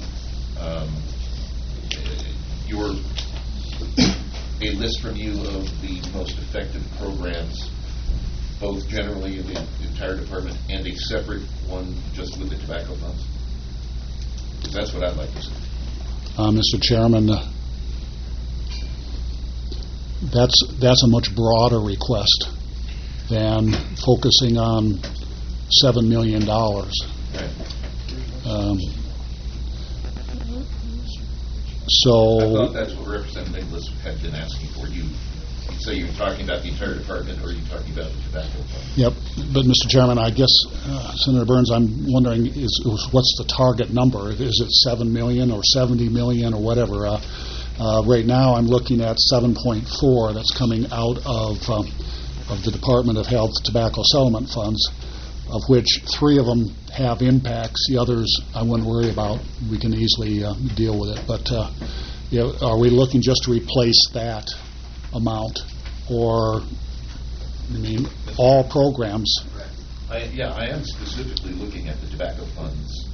a list from you of the most effective programs, both generally in the entire department and a separate one just with the tobacco funds. Because that's what I'd like to see. Mr. Chairman, that's a much broader request than focusing on $7 million. Right. So I thought that's what Representative Nicholas had been asking for. So you're talking about the entire department, or are you talking about the tobacco fund? Yep. But, Mr. Chairman, I guess, Senator Burns, I'm wondering, what's the target number? Is it 7 million or 70 million or whatever? Right now, I'm looking at 7.4 that's coming out of the Department of Health tobacco settlement funds, of which 3 of them have impacts. The others I wouldn't worry about. We can easily deal with it. But are we looking just to replace that amount, or all programs? I am specifically looking at the tobacco funds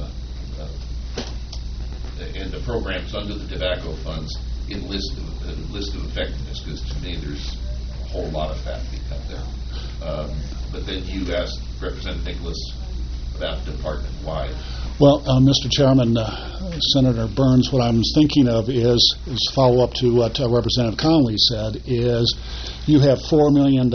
and the programs under the tobacco funds in list of effectiveness, because to me there's a whole lot of fat to be cut there. But then you asked Representative Nicholas about department-wide. Well, Mr. Chairman, Senator Burns, what I'm thinking of is follow-up to what Representative Connolly said, is you have $4 million,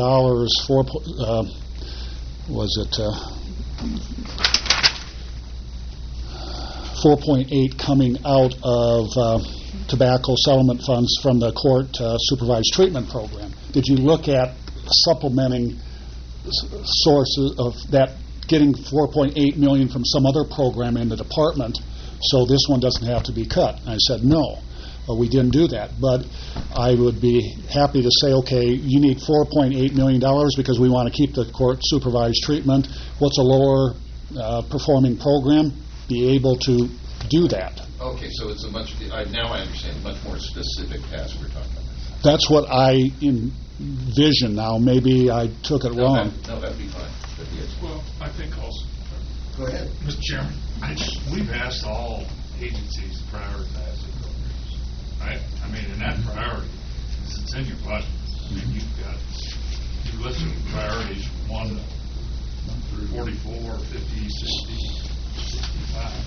4.8 coming out of tobacco settlement funds from the court supervised treatment program. Did you look at supplementing sources of that, getting $4.8 million from some other program in the department so this one doesn't have to be cut? And I said no. We didn't do that, but I would be happy to say, okay, you need $4.8 million because we want to keep the court supervised treatment. What's a lower performing program? Be able to do that. Okay, so it's now I understand, a much more specific task we're talking about. That's what I envision now. Maybe I took it wrong. No, that'd be fine. Well, I think also, Go ahead. Mr. Chairman, we've asked all agencies to prioritize their programs, right? I mean, and that priority, it's in your budget. I mean, you listed priorities from 1 to 44, 50, 60, 65.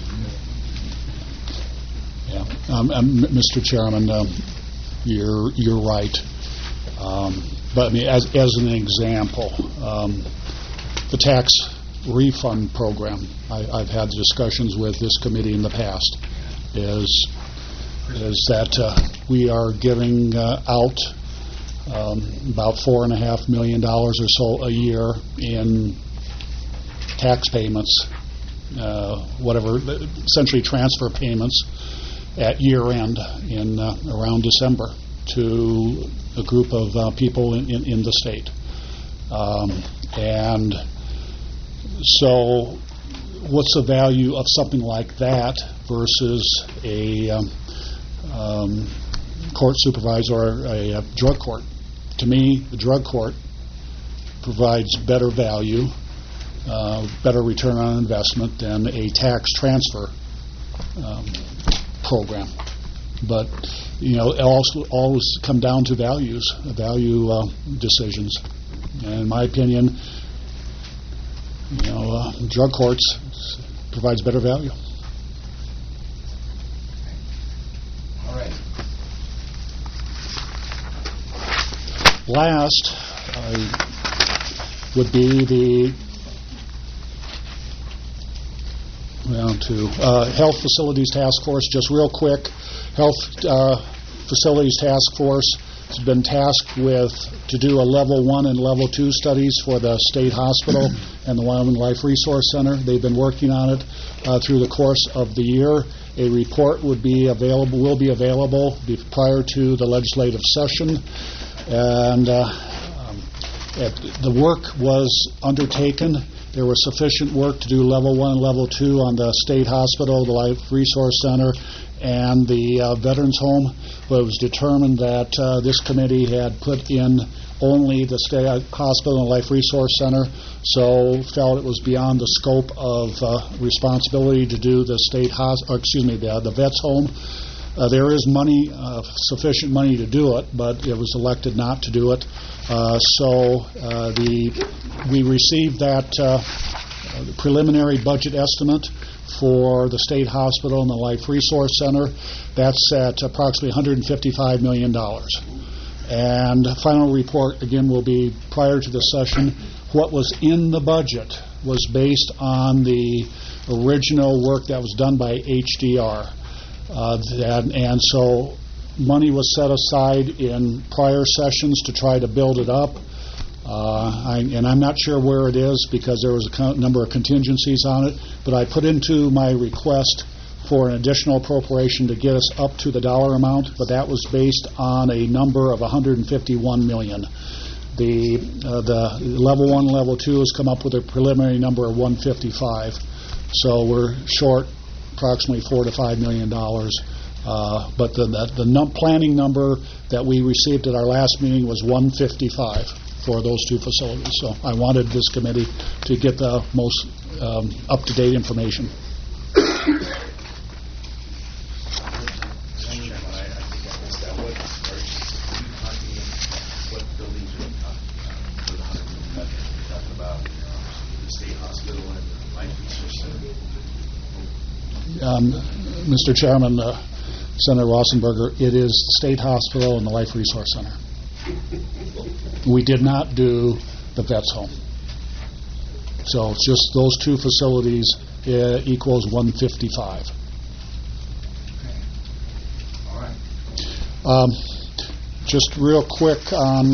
Yeah, Mr. Chairman, you're right. But I mean, as an example, the tax refund program, I've had discussions with this committee in the past, is that we are giving out about $4.5 million or so a year in tax payments, whatever, essentially transfer payments at year end in around December to a group of people in the state. And so what's the value of something like that versus a court supervisor or a drug court? To me, the drug court provides better value, better return on investment than a tax transfer program. But it also always come down to value decisions. And in my opinion, drug courts provides better value. All right. Last would be the Health Facilities Task Force. Just real quick, Health Facilities Task Force has been tasked to do a Level 1 and Level 2 studies for the State Hospital and the Wyoming Life Resource Center. They've been working on it through the course of the year. A report will be available prior to the legislative session. And the work was undertaken. There was sufficient work to do Level 1 and Level 2 on the State Hospital, the Life Resource Center, and the Veterans Home. But it was determined that this committee had put in only the State Hospital and Life Resource Center, so felt it was beyond the scope of responsibility to do the the Vets Home. There is money, sufficient money to do it, but it was elected not to do it. We received that preliminary budget estimate for the State Hospital and the Life Resource Center. That's at approximately $155 million. And the final report, again, will be prior to the session. What was in the budget was based on the original work that was done by HDR. And so money was set aside in prior sessions to try to build it up. And I'm not sure where it is because there was a number of contingencies on it, but I put into my request for an additional appropriation to get us up to the dollar amount, but that was based on a number of $151 million. The Level 1 and Level 2 has come up with a preliminary number of $155, so we're short approximately $4 to $5 million. But the planning number that we received at our last meeting was $155 for those two facilities. So I wanted this committee to get the most up-to-date information. What buildings are you talking about for the 100 cut? You're talking about the State Hospital and the Life Resource Center? Mr. Chairman, Senator Rossenberger, it is the State Hospital and the Life Resource Center. We did not do the Vets Home. So it's just those two facilities equals 155. All right. Just real quick on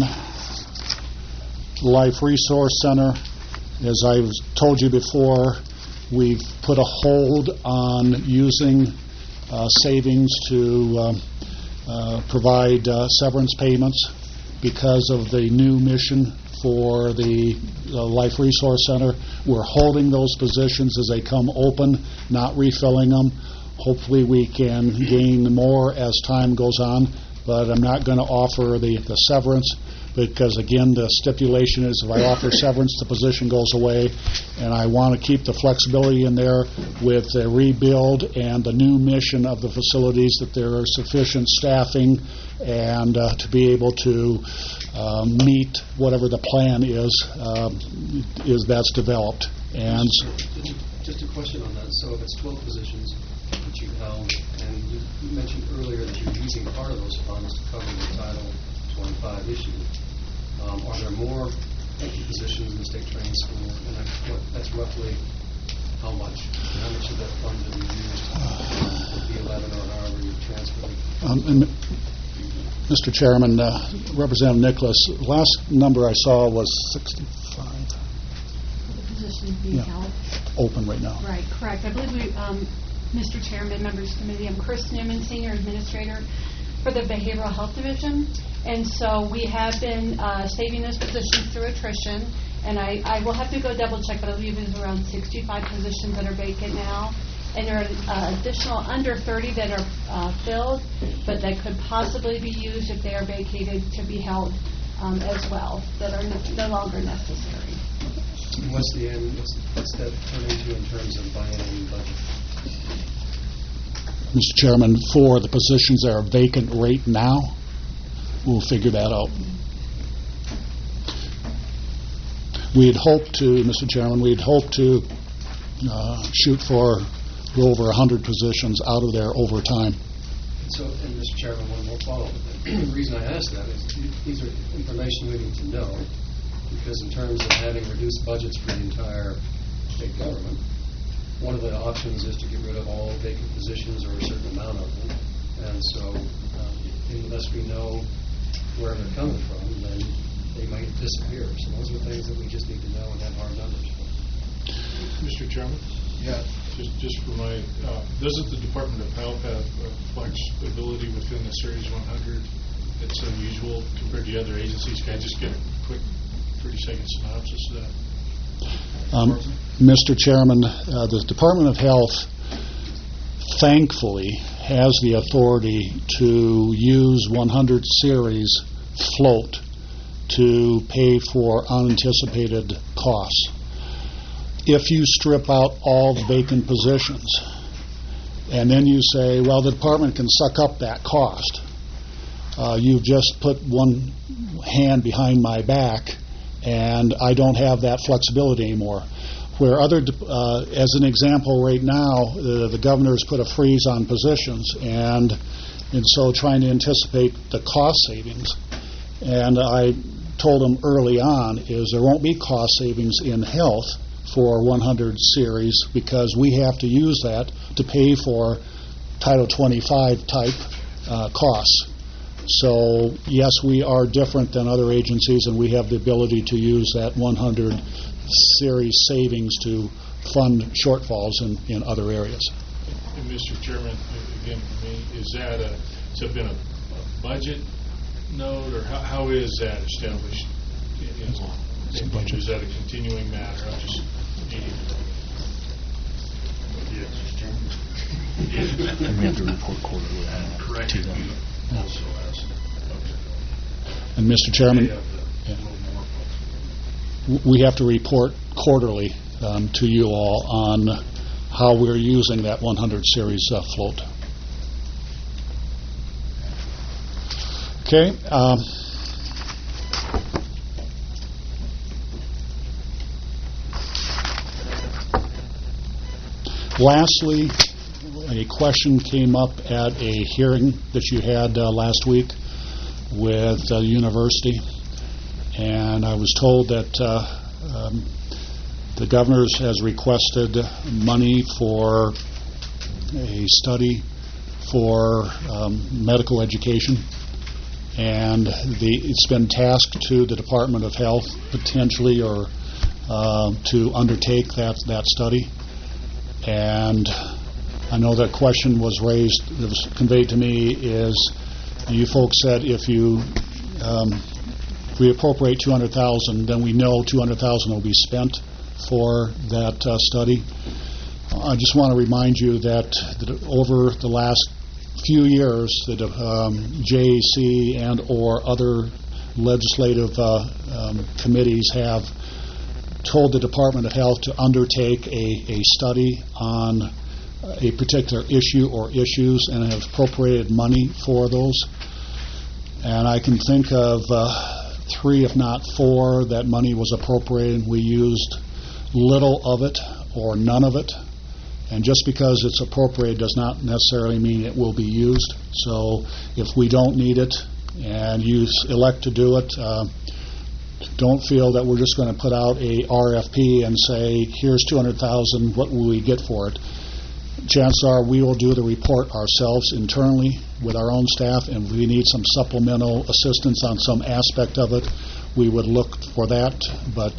Life Resource Center, as I've told you before, we've put a hold on using savings to provide severance payments because of the new mission for the Life Resource Center. We're holding those positions as they come open, not refilling them. Hopefully we can gain more as time goes on, but I'm not going to offer the severance because, again, the stipulation is if I offer severance, the position goes away, and I want to keep the flexibility in there with the rebuild and the new mission of the facilities, that there are sufficient staffing and to be able to meet whatever the plan is that's developed. And just a question on that. So if it's 12 positions that you held, and you mentioned earlier that you're using part of those funds to cover the Title 25 issue, are there more empty positions in the state training school? And that's roughly how much? How much of that fund have you used with the 11 or however you transferred? Mr. Chairman, Representative Nicholas, last number I saw was 65. Position being held. Open right now. Right, correct. I believe we, Mr. Chairman, members of the committee, I'm Chris Newman, Senior Administrator for the Behavioral Health Division. And so we have been saving those positions through attrition. And I will have to go double check, but I believe there's around 65 positions that are vacant now. And there are additional under 30 that are filled, but that could possibly be used if they are vacated to be held as well, that are no longer necessary. And what's the end? What's that turn into in terms of biennial budget? Mr. Chairman, for the positions that are vacant right now, we'll figure that out. We had hoped to, Mr. Chairman, we had hoped to shoot for over 100 positions out of there over time. So, and Mr. Chairman, one more follow-up. The reason I ask that is these are information we need to know, because in terms of having reduced budgets for the entire state government, one of the options is to get rid of all vacant positions or a certain amount of them. And so unless we know where they're coming from, then they might disappear. So those are things that we just need to know and have hard numbers for. Mr. Chairman? Yeah. Just for my, doesn't the Department of Health have flexibility within the Series 100 that's unusual compared to other agencies? Can I just get a quick 30-second synopsis of that? Mr. Chairman, the Department of Health thankfully has the authority to use 100 series float to pay for unanticipated costs. If you strip out all the vacant positions and then you say, well, the department can suck up that cost, you've just put one hand behind my back, and I don't have that flexibility anymore. Where other, as an example right now, the governor's put a freeze on positions, and so trying to anticipate the cost savings. And I told him early on is there won't be cost savings in health for 100 series because we have to use that to pay for Title 25 type costs. So, yes, we are different than other agencies, and we have the ability to use that 100 series savings to fund shortfalls in other areas. And Mr. Chairman, again, for me, has it been a budget note, or how is that established? Is that a continuing matter? I'm just needing to know. And we have to report quarterly correct to them. Also as And Mr. Chairman, we have to report quarterly to you all on how we're using that 100 series float. Okay. Lastly, a question came up at a hearing that you had last week with the university, and I was told that the governor has requested money for a study for medical education, and it's been tasked to the Department of Health potentially or to undertake that study. And I know that question was raised, that was conveyed to me, is you folks said if you we appropriate $200,000, then we know $200,000 will be spent for that study. I just want to remind you that over the last few years, that JAC and or other legislative committees have told the Department of Health to undertake a study on a particular issue or issues and have appropriated money for those. And I can think of 3, if not 4, that money was appropriated. We used little of it or none of it. And just because it's appropriated does not necessarily mean it will be used. So if we don't need it and you elect to do it, don't feel that we're just going to put out a RFP and say, here's $200,000, what will we get for it? Chances are we will do the report ourselves internally with our own staff, and if we need some supplemental assistance on some aspect of it, we would look for that. But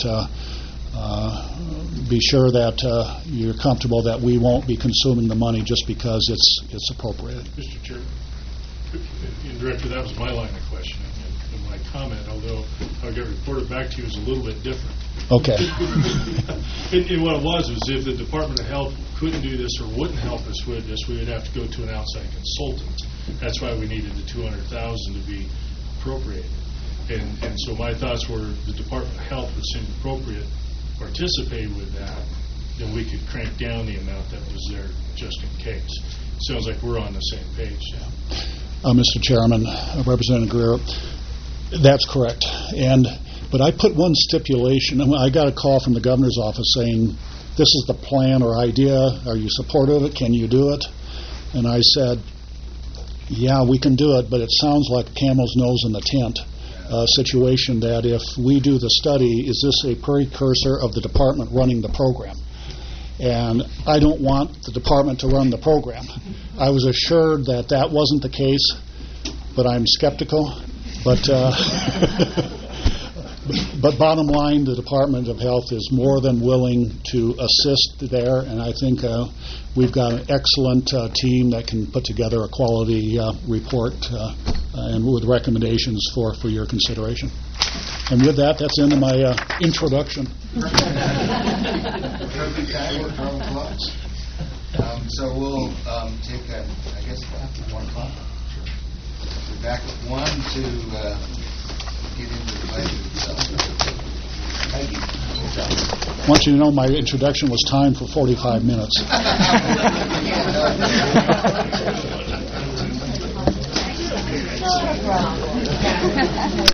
be sure that you're comfortable that we won't be consuming the money just because it's appropriate. Mr. Chairman, and Director, that was my line of questioning, and my comment, although how I got reported back to you, is a little bit different. Okay. And what it was if the Department of Health couldn't do this or wouldn't help us with this, we would have to go to an outside consultant. That's why we needed the $200,000 to be appropriated. And so my thoughts were the Department of Health would seem appropriate, participate with that, then we could crank down the amount that was there just in case. Sounds like we're on the same page now. Mr. Chairman, Representative Guerrero, that's correct. But I put one stipulation. I got a call from the governor's office saying, this is the plan or idea. Are you supportive of it? Can you do it? And I said, yeah, we can do it, but it sounds like camel's nose in the tent situation, that if we do the study, is this a precursor of the department running the program? And I don't want the department to run the program. I was assured that that wasn't the case, but I'm skeptical. But bottom line, the Department of Health is more than willing to assist there, and I think we've got an excellent team that can put together a quality report and with recommendations for your consideration. And with that, that's the end of my introduction. Perfect time, we're 12 o'clock. So we'll take, I guess, after 1 o'clock. We're back at 1 to get into the budget itself. Thank you. I want you to know my introduction was timed for 45 minutes. Not a problem.